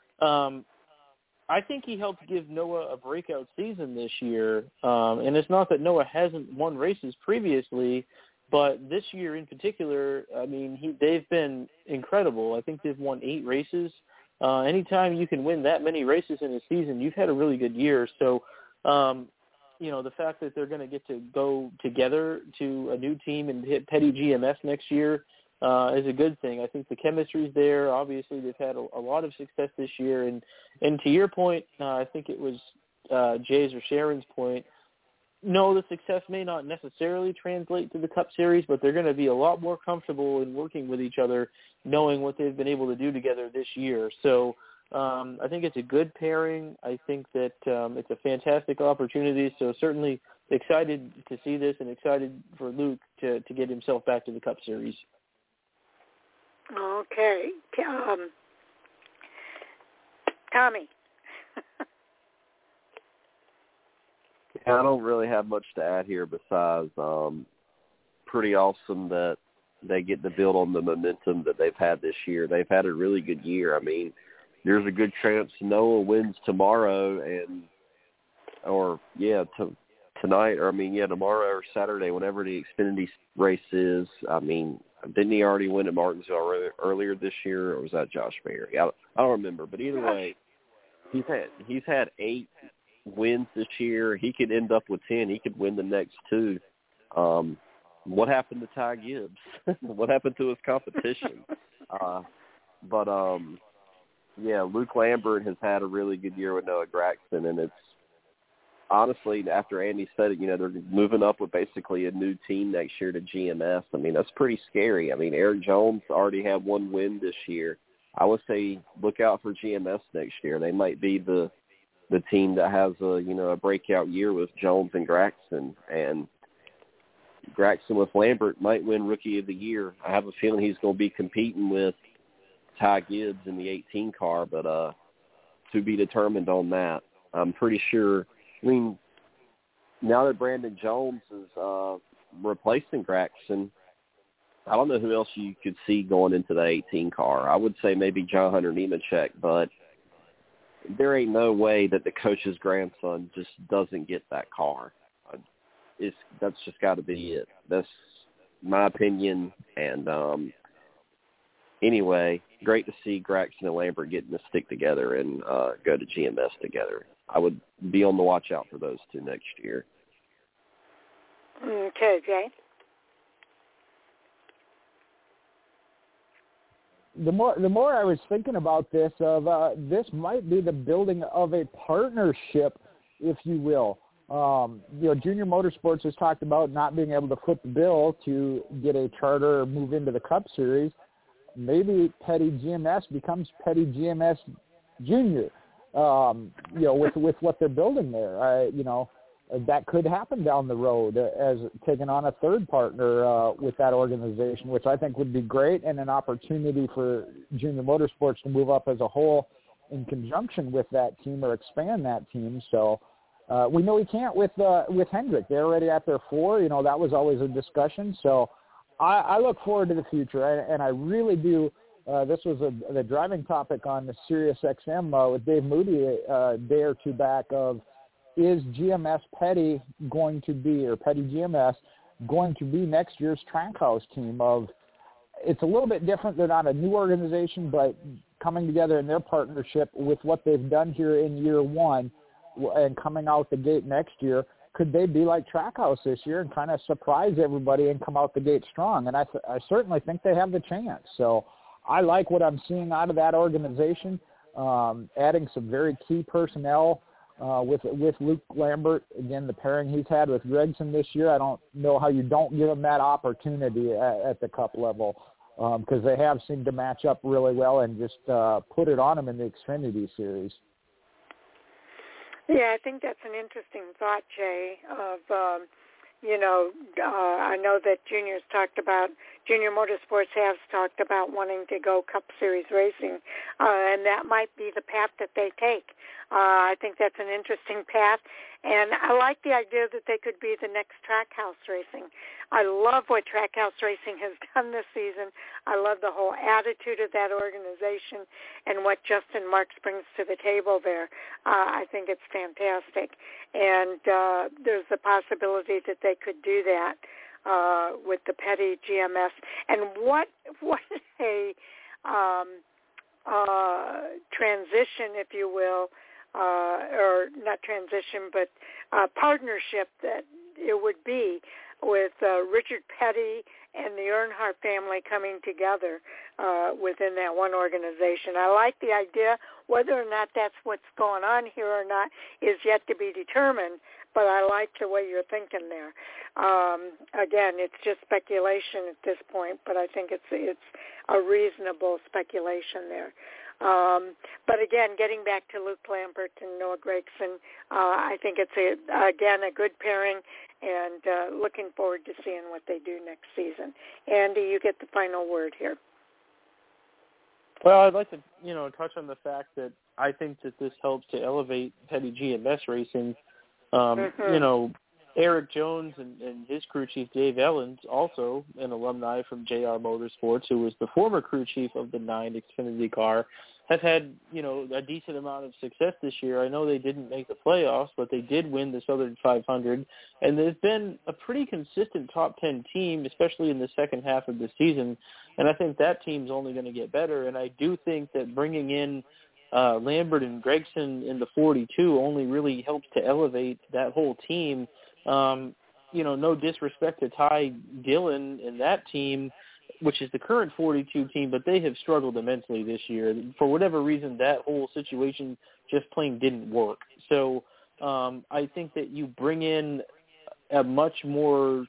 I think he helped give Noah a breakout season this year. And it's not that Noah hasn't won races previously, but this year in particular, they've been incredible. I think they've won 8 races. Anytime you can win that many races in a season, you've had a really good year. So, the fact that they're going to get to go together to a new team and hit Petty GMS next year is a good thing. I think the chemistry's there. Obviously, they've had a lot of success this year. And to your point, I think it was Jay's or Sharon's point, no, the success may not necessarily translate to the Cup Series, but they're going to be a lot more comfortable in working with each other, knowing what they've been able to do together this year. So I think it's a good pairing. I think that it's a fantastic opportunity. So certainly excited to see this and excited for Luke to get himself back to the Cup Series. Okay. Tommy. I don't really have much to add here besides pretty awesome that they get to build on the momentum that they've had this year. They've had a really good year. There's a good chance Noah wins tomorrow tonight, tomorrow or Saturday, whenever the Xfinity race is. Didn't he already win at Martinsville earlier this year, or was that Josh Berry? I don't remember. But either way, he's had 8 wins this year. He could end up with 10. He could win the next 2. What happened to Ty Gibbs? What happened to his competition? Luke Lambert has had a really good year with Noah Gragson, and it's honestly, after Andy said it, they're moving up with basically a new team next year to GMS. That's pretty scary. Eric Jones already had 1 win this year. I would say look out for GMS next year. They might be the team that has a breakout year with Jones and Gragson. And Gragson with Lambert might win Rookie of the Year. I have a feeling he's going to be competing with Ty Gibbs in the 18 car, but to be determined on that. I'm pretty sure. I mean, now that Brandon Jones is replacing Gragson, I don't know who else you could see going into the 18 car. I would say maybe John Hunter Nemechek, but there ain't no way that the coach's grandson just doesn't get that car. That's just got to be it. That's my opinion. And anyway, great to see Gragson and Lambert getting to stick together and go to GMS together. I would be on the watch out for those two next year. Okay, Jay. The more I was thinking about this, this might be the building of a partnership, if you will. Junior Motorsports has talked about not being able to foot the bill to get a charter or move into the Cup Series. Maybe Petty GMS becomes Petty GMS Junior. With what they're building there, that could happen down the road as taking on a third partner with that organization, which I think would be great and an opportunity for Junior Motorsports to move up as a whole in conjunction with that team or expand that team. So we know we can't with Hendrick. They're already at their 4. That was always a discussion. So I look forward to the future, and I really do. This was the driving topic on the Sirius XM with Dave Moody a day or two back of, is GMS Petty going to be, or Petty GMS, going to be next year's Trackhouse team? It's a little bit different. They're not a new organization, but coming together in their partnership with what they've done here in year 1 and coming out the gate next year, could they be like Trackhouse this year and kind of surprise everybody and come out the gate strong? And I certainly think they have the chance. So I like what I'm seeing out of that organization, adding some very key personnel with Luke Lambert. Again, the pairing he's had with Gragson this year, I don't know how you don't give him that opportunity at the Cup level, because they have seemed to match up really well and just put it on him in the Xfinity Series. Yeah, I think that's an interesting thought, Jay, of, I know that Junior Motorsports has talked about wanting to go Cup Series racing, and that might be the path that they take. I think that's an interesting path, and I like the idea that they could be the next Trackhouse Racing. I love what Trackhouse Racing has done this season. I love the whole attitude of that organization and what Justin Marks brings to the table there. I think it's fantastic, and there's the possibility that they could do that with the Petty GMS. And what a transition, if you will, or not transition, but partnership that it would be with Richard Petty and the Earnhardt family coming together within that one organization. I like the idea. Whether or not that's what's going on here or not is yet to be determined, but I like the way you're thinking there. Again, it's just speculation at this point, but I think it's a reasonable speculation there. But again, getting back to Luke Lambert and Noah Gragson, I think it's a good pairing, and looking forward to seeing what they do next season. Andy, you get the final word here. Well, I'd like to, touch on the fact that I think that this helps to elevate Petty GMS racing. Eric Jones and his crew chief, Dave Ellens, also an alumni from JR Motorsports, who was the former crew chief of the 9 Xfinity car, have had, a decent amount of success this year. I know they didn't make the playoffs, but they did win the Southern 500, and they've been a pretty consistent top 10 team, especially in the second half of the season, and I think that team's only going to get better, and I do think that bringing in Lambert and Gragson in the 42 only really helps to elevate that whole team. No disrespect to Ty Dillon and that team, which is the current 42 team, but they have struggled immensely this year. For whatever reason, that whole situation just plain didn't work. So I think that you bring in a much more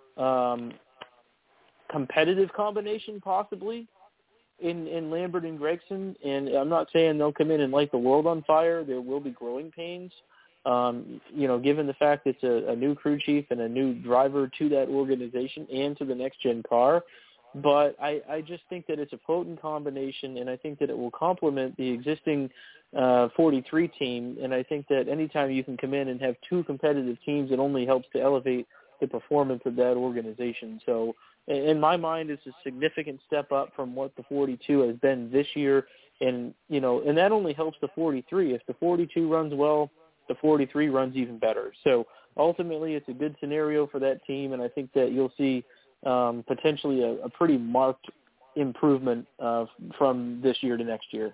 competitive combination possibly in Lambert and Gragson, and I'm not saying they'll come in and light the world on fire. There will be growing pains, Given the fact it's a new crew chief and a new driver to that organization and to the next-gen car. But I just think that it's a potent combination, and I think that it will complement the existing 43 team. And I think that anytime you can come in and have two competitive teams, it only helps to elevate the performance of that organization. So in my mind, it's a significant step up from what the 42 has been this year. And that only helps the 43. If the 42 runs well, the 43 runs even better. So ultimately, it's a good scenario for that team, and I think that you'll see potentially a pretty marked improvement from this year to next year.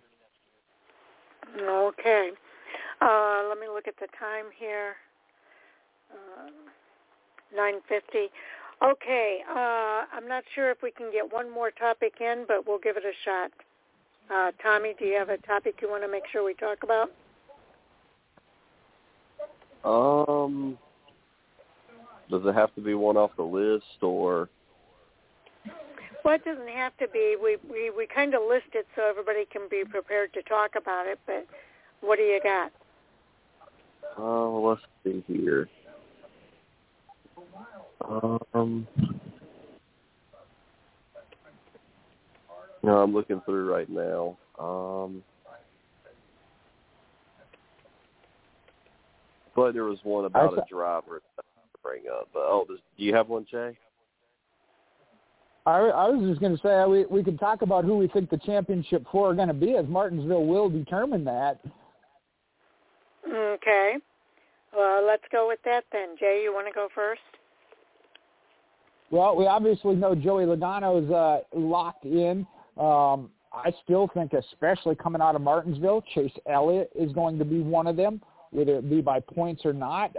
Okay. Let me look at the time here. 9:50. Okay. I'm not sure if we can get one more topic in, but we'll give it a shot. Tommy, do you have a topic you want to make sure we talk about? Does it have to be one off the list, or? Well, it doesn't have to be. We kind of list it so everybody can be prepared to talk about it, but what do you got? Let's see here. No, I'm looking through right now. But there was one about a driver to bring up. But do you have one, Jay? I was just going to say we could talk about who we think the championship four are going to be, as Martinsville will determine that. Okay. Well, let's go with that then. Jay, you want to go first? Well, we obviously know Joey Logano's locked in. I still think, especially coming out of Martinsville, Chase Elliott is going to be one of them, whether it be by points or not.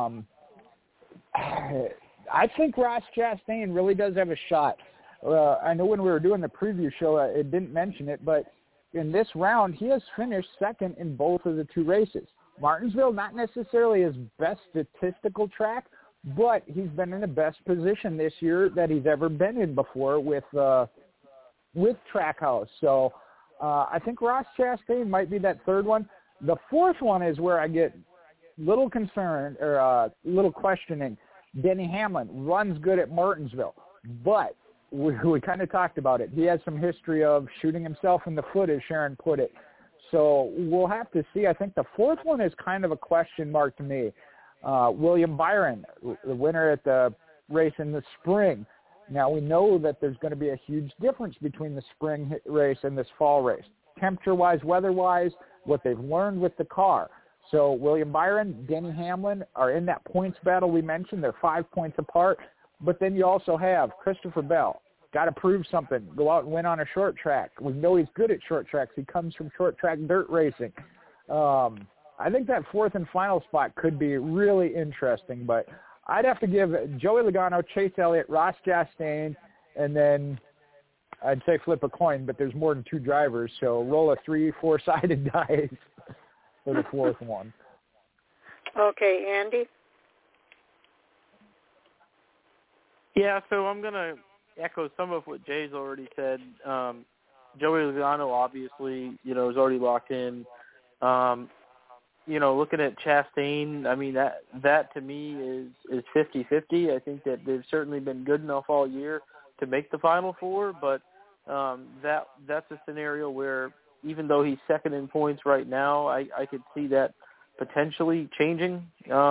I think Ross Chastain really does have a shot. I know when we were doing the preview show, it didn't mention it, but in this round, he has finished second in both of the two races. Martinsville, not necessarily his best statistical track, but he's been in the best position this year that he's ever been in before with Trackhouse. So I think Ross Chastain might be that third one. The fourth one is where I get little concerned or little questioning. Denny Hamlin runs good at Martinsville, but we kind of talked about it. He has some history of shooting himself in the foot, as Sharon put it. So we'll have to see. I think the fourth one is kind of a question mark to me. William Byron, the winner at the race in the spring. Now, we know that there's going to be a huge difference between the spring race and this fall race. Temperature-wise, weather-wise, what they've learned with the car. So William Byron, Denny Hamlin are in that points battle we mentioned. They're 5 points apart. But then you also have Christopher Bell. Got to prove something. Go out and win on a short track. We know he's good at short tracks. He comes from short track dirt racing. I think that fourth and final spot could be really interesting. But I'd have to give Joey Logano, Chase Elliott, Ross Chastain, and then I'd say flip a coin, but there's more than two drivers. So roll a 3-4-sided dice for the fourth one. Okay, Andy? Yeah, so I'm going to echo some of what Jay's already said. Joey Logano, obviously, is already locked in. Looking at Chastain, I mean, that to me is 50-50. I think that they've certainly been good enough all year to make the Final Four, but that's a scenario where even though he's second in points right now, I could see that potentially changing.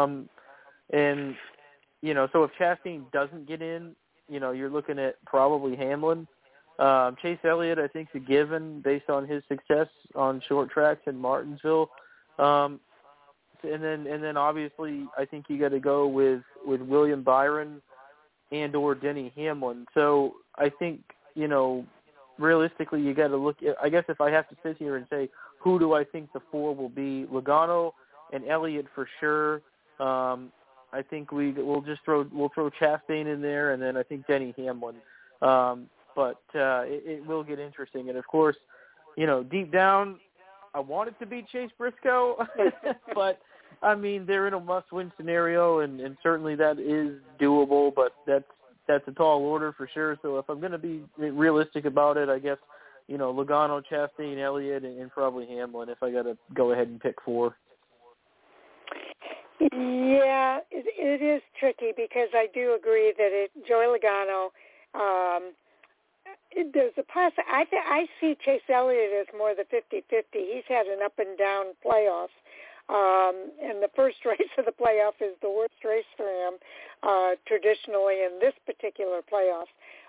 So if Chastain doesn't get in, you're looking at probably Hamlin. Chase Elliott, I think, is a given based on his success on short tracks in Martinsville. And then obviously I think you got to go with William Byron and or Denny Hamlin. So I think, realistically you got to look at, I guess if I have to sit here and say who do I think the four will be, Logano and Elliott for sure. I think we'll throw Chastain in there, and then I think Denny Hamlin. But it will get interesting. And of course, deep down, I want it to be Chase Briscoe, but I mean they're in a must-win scenario, and certainly that is doable. But that's a tall order for sure. So if I'm going to be realistic about it, I guess Logano, Chastain, Elliott, and probably Hamlin. If I got to go ahead and pick four. Yeah, it is tricky because I do agree that Joey Logano, there's a I see Chase Elliott as more the 50-50. He's had an up and down playoffs. And the first race of the playoff is the worst race for him traditionally in this particular playoff.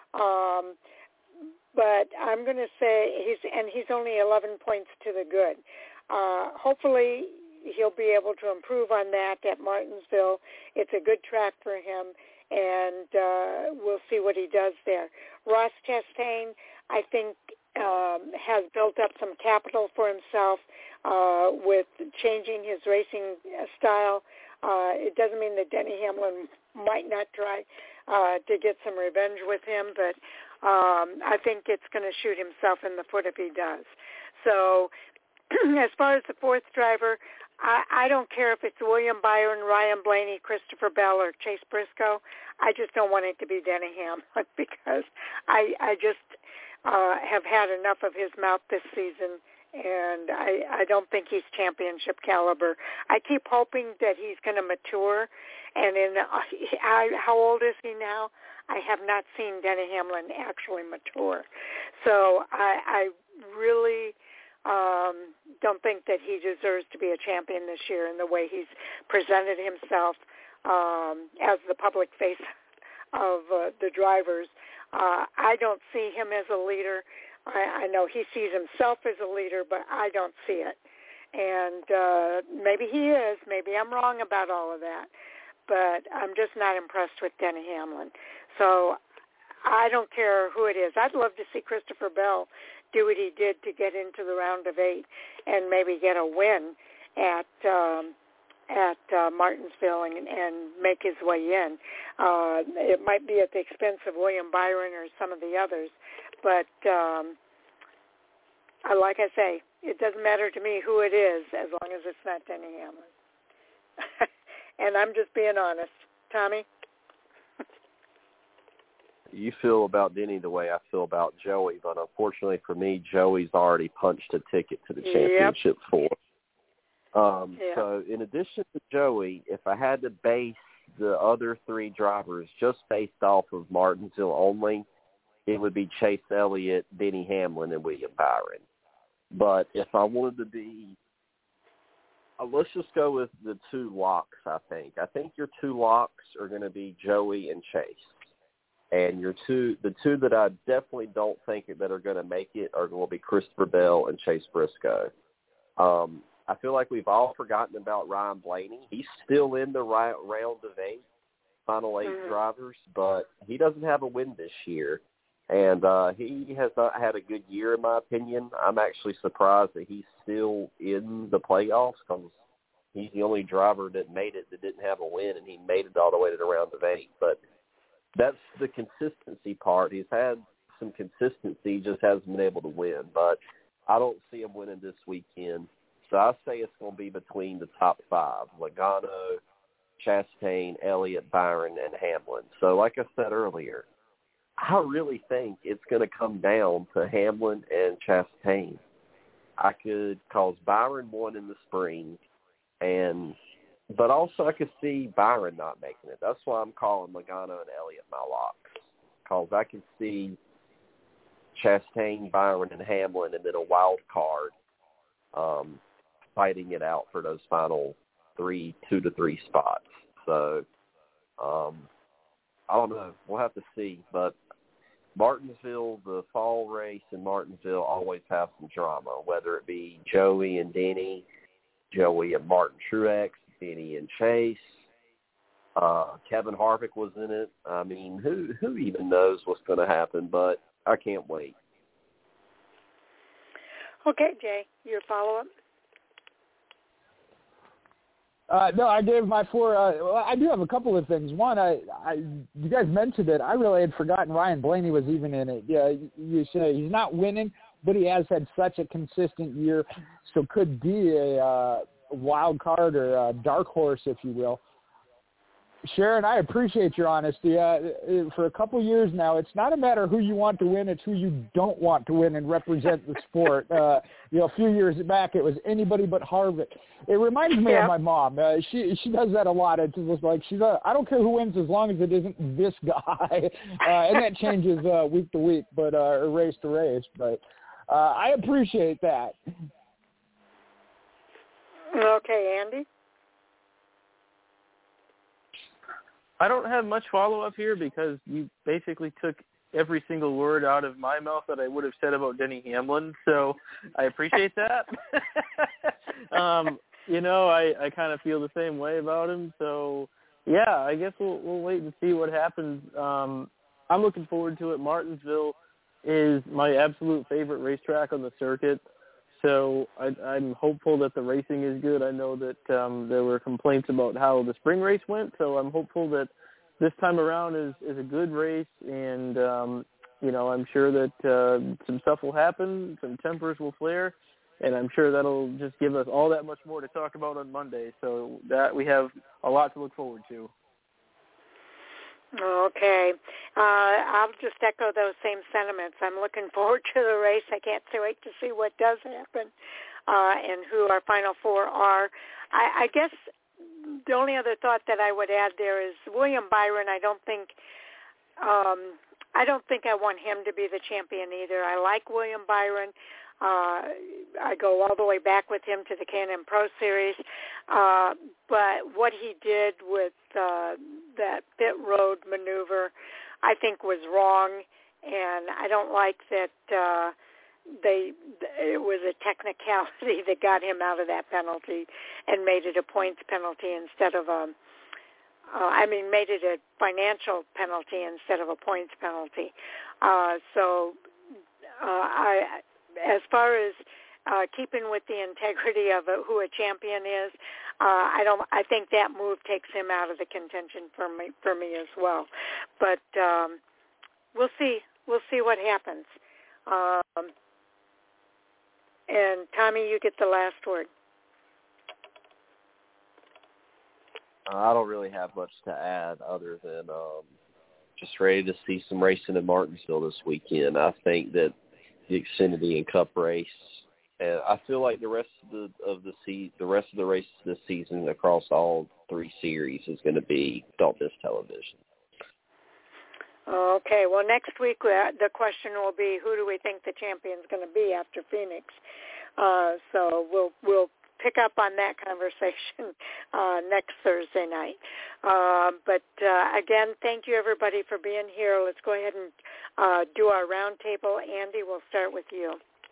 But I'm going to say he's only 11 points to the good. Hopefully he'll be able to improve on that at Martinsville. It's a good track for him, and we'll see what he does there. Ross Chastain, I think, has built up some capital for himself with changing his racing style. It doesn't mean that Denny Hamlin might not try to get some revenge with him, but I think it's going to shoot himself in the foot if he does. So as far as the fourth driver, I don't care if it's William Byron, Ryan Blaney, Christopher Bell, or Chase Briscoe. I just don't want it to be Denny Hamlin because I just have had enough of his mouth this season, and I don't think he's championship caliber. I keep hoping that he's going to mature, and how old is he now? I have not seen Denny Hamlin actually mature. So I really don't think that he deserves to be a champion this year in the way he's presented himself as the public face of the drivers. I don't see him as a leader. I know he sees himself as a leader, but I don't see it. And maybe he is. Maybe I'm wrong about all of that. But I'm just not impressed with Denny Hamlin. So I don't care who it is. I'd love to see Christopher Bell do what he did to get into the round of 8 and maybe get a win at Martinsville and make his way in. It might be at the expense of William Byron or some of the others, but like I say, it doesn't matter to me who it is as long as it's not Denny Hamlin. And I'm just being honest. Tommy? You feel about Denny the way I feel about Joey, but unfortunately for me, Joey's already punched a ticket to the championship for. So in addition to Joey, if I had to base the other 3 drivers just based off of Martinsville only, it would be Chase Elliott, Denny Hamlin, and William Byron. But if I wanted to be, let's just go with the 2 locks, I think. I think your 2 locks are going to be Joey and Chase. And the two that I definitely don't think that are going to make it are going to be Christopher Bell and Chase Briscoe. I feel like we've all forgotten about Ryan Blaney. He's still in the round of 8, final 8 drivers, but he doesn't have a win this year. And he has not had a good year, in my opinion. I'm actually surprised that he's still in the playoffs because he's the only driver that made it that didn't have a win, and he made it all the way to the round of 8. But that's the consistency part. He's had some consistency, just hasn't been able to win. But I don't see him winning this weekend. So I say it's going to be between the top 5, Logano, Chastain, Elliott, Byron, and Hamlin. So like I said earlier, I really think it's going to come down to Hamlin and Chastain. Cause Byron won in the spring, but also I could see Byron not making it. That's why I'm calling Logano and Elliott my locks. Because I can see Chastain, Byron, and Hamlin, and then a wild card fighting it out for those final 2 to 3 spots. So I don't know. We'll have to see. But Martinsville, the fall race in Martinsville always have some drama, whether it be Joey and Denny, Joey and Martin Truex, Denny and Chase. Kevin Harvick was in it. I mean, who even knows what's going to happen, but I can't wait. Okay, Jay, your follow-up? No, I gave my 4. Well, I do have a couple of things. One, you guys mentioned it. I really had forgotten Ryan Blaney was even in it. Yeah, you say he's not winning, but he has had such a consistent year, so could be a wild card or a dark horse, if you will. Sharon, I appreciate your honesty. For a couple of years now, it's not a matter who you want to win; it's who you don't want to win and represent the sport. A few years back, it was anybody but Harvick. It reminds me of my mom. She does that a lot. It's just like I don't care who wins as long as it isn't this guy, and that changes week to week, but or race to race. But I appreciate that. Okay, Andy. I don't have much follow-up here because you basically took every single word out of my mouth that I would have said about Denny Hamlin, so I appreciate that. I kind of feel the same way about him, so yeah, I guess we'll wait and see what happens. I'm looking forward to it. Martinsville is my absolute favorite racetrack on the circuit, so I'm hopeful that the racing is good. I know that there were complaints about how the spring race went, so I'm hopeful that this time around is a good race, and, I'm sure that some stuff will happen, some tempers will flare, and I'm sure that'll just give us all that much more to talk about on Monday, so that we have a lot to look forward to. Okay. I'll just echo those same sentiments. I'm looking forward to the race. I can't wait to see what does happen and who our Final Four are. I guess the only other thought that I would add there is William Byron. I don't think I want him to be the champion either. I like William Byron. I go all the way back with him to the Can-Am Pro Series. But what he did with that pit road maneuver, I think was wrong, and I don't like that it was a technicality that got him out of that penalty and made it a points penalty instead of made it a financial penalty instead of a points penalty. As far as keeping with the integrity of who a champion is, I think that move takes him out of the contention for me as well. But we'll see. We'll see what happens. And Tommy, you get the last word. I don't really have much to add other than just ready to see some racing in Martinsville this weekend. I think that the Xfinity and Cup race, and I feel like the rest of the rest of the races this season across all three series is going to be don't miss television. Okay. Well, next week the question will be who do we think the champion's going to be after Phoenix? So we'll pick up on that conversation next Thursday night. But again, thank you everybody for being here. Let's go ahead and do our roundtable. Andy, we'll start with you.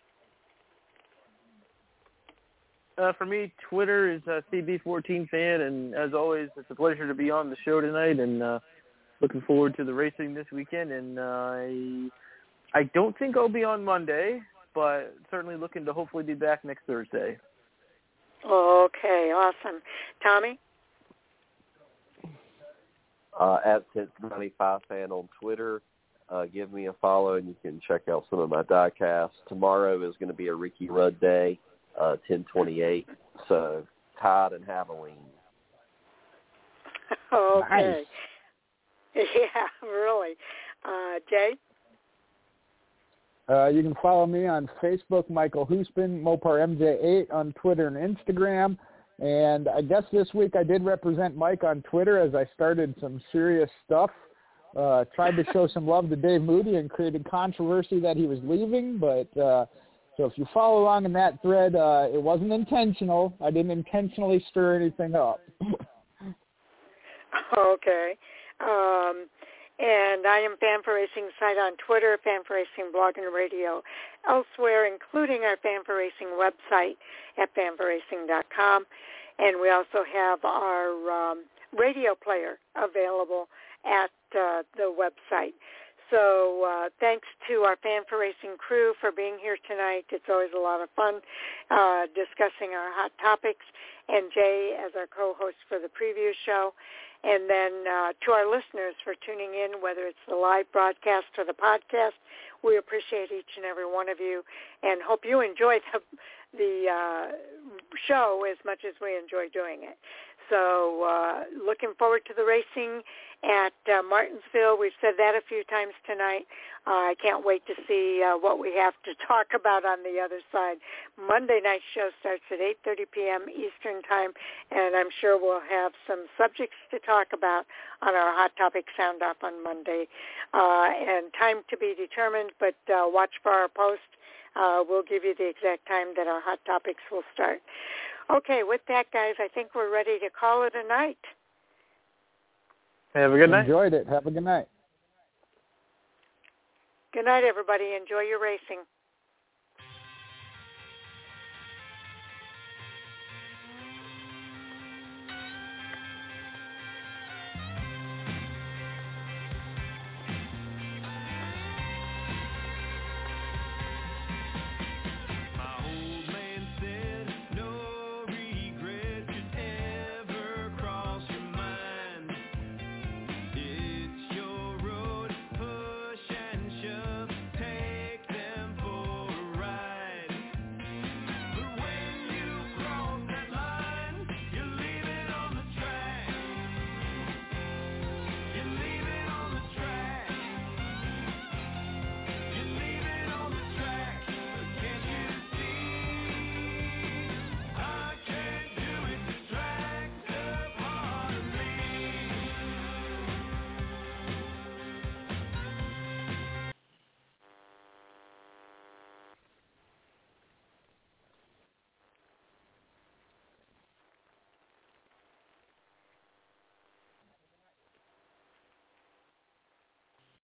For me, Twitter is CB14fan, and as always, it's a pleasure to be on the show tonight, and looking forward to the racing this weekend. And I don't think I'll be on Monday, but certainly looking to hopefully be back next Thursday. Okay, awesome. Tommy? At Cincinnati5fan on Twitter. Give me a follow, and you can check out some of my diecasts. Tomorrow is going to be a Ricky Rudd day, 10/28, so Tide and Halloween. Okay. Nice. Yeah, really. Jay? You can follow me on Facebook, Michael Huspin, Mopar MJ8 on Twitter and Instagram. And I guess this week I did represent Mike on Twitter as I started some serious stuff. Tried to show some love to Dave Moody and created controversy that he was leaving. But so if you follow along in that thread, it wasn't intentional. I didn't intentionally stir anything up. Okay. And I am Fan for Racing site on Twitter, Fan for Racing blog and radio elsewhere, including our Fan for Racing website at fanforracing.com. And we also have our radio player available at the website. So thanks to our Fan for Racing crew for being here tonight. It's always a lot of fun discussing our hot topics. And Jay as our co-host for the preview show. And then to our listeners for tuning in, whether it's the live broadcast or the podcast, we appreciate each and every one of you and hope you enjoy the show as much as we enjoy doing it. So looking forward to the racing at Martinsville. We've said that a few times tonight. I can't wait to see what we have to talk about on the other side. Monday night show starts at 8:30 p.m. Eastern Time, and I'm sure we'll have some subjects to talk about on our Hot Topic Sound Off on Monday. And time to be determined, but watch for our post. We'll give you the exact time that our Hot Topics will start. Okay, with that, guys, I think we're ready to call it a night. Have a good night. Enjoyed it. Have a good night. Good night, everybody. Enjoy your racing.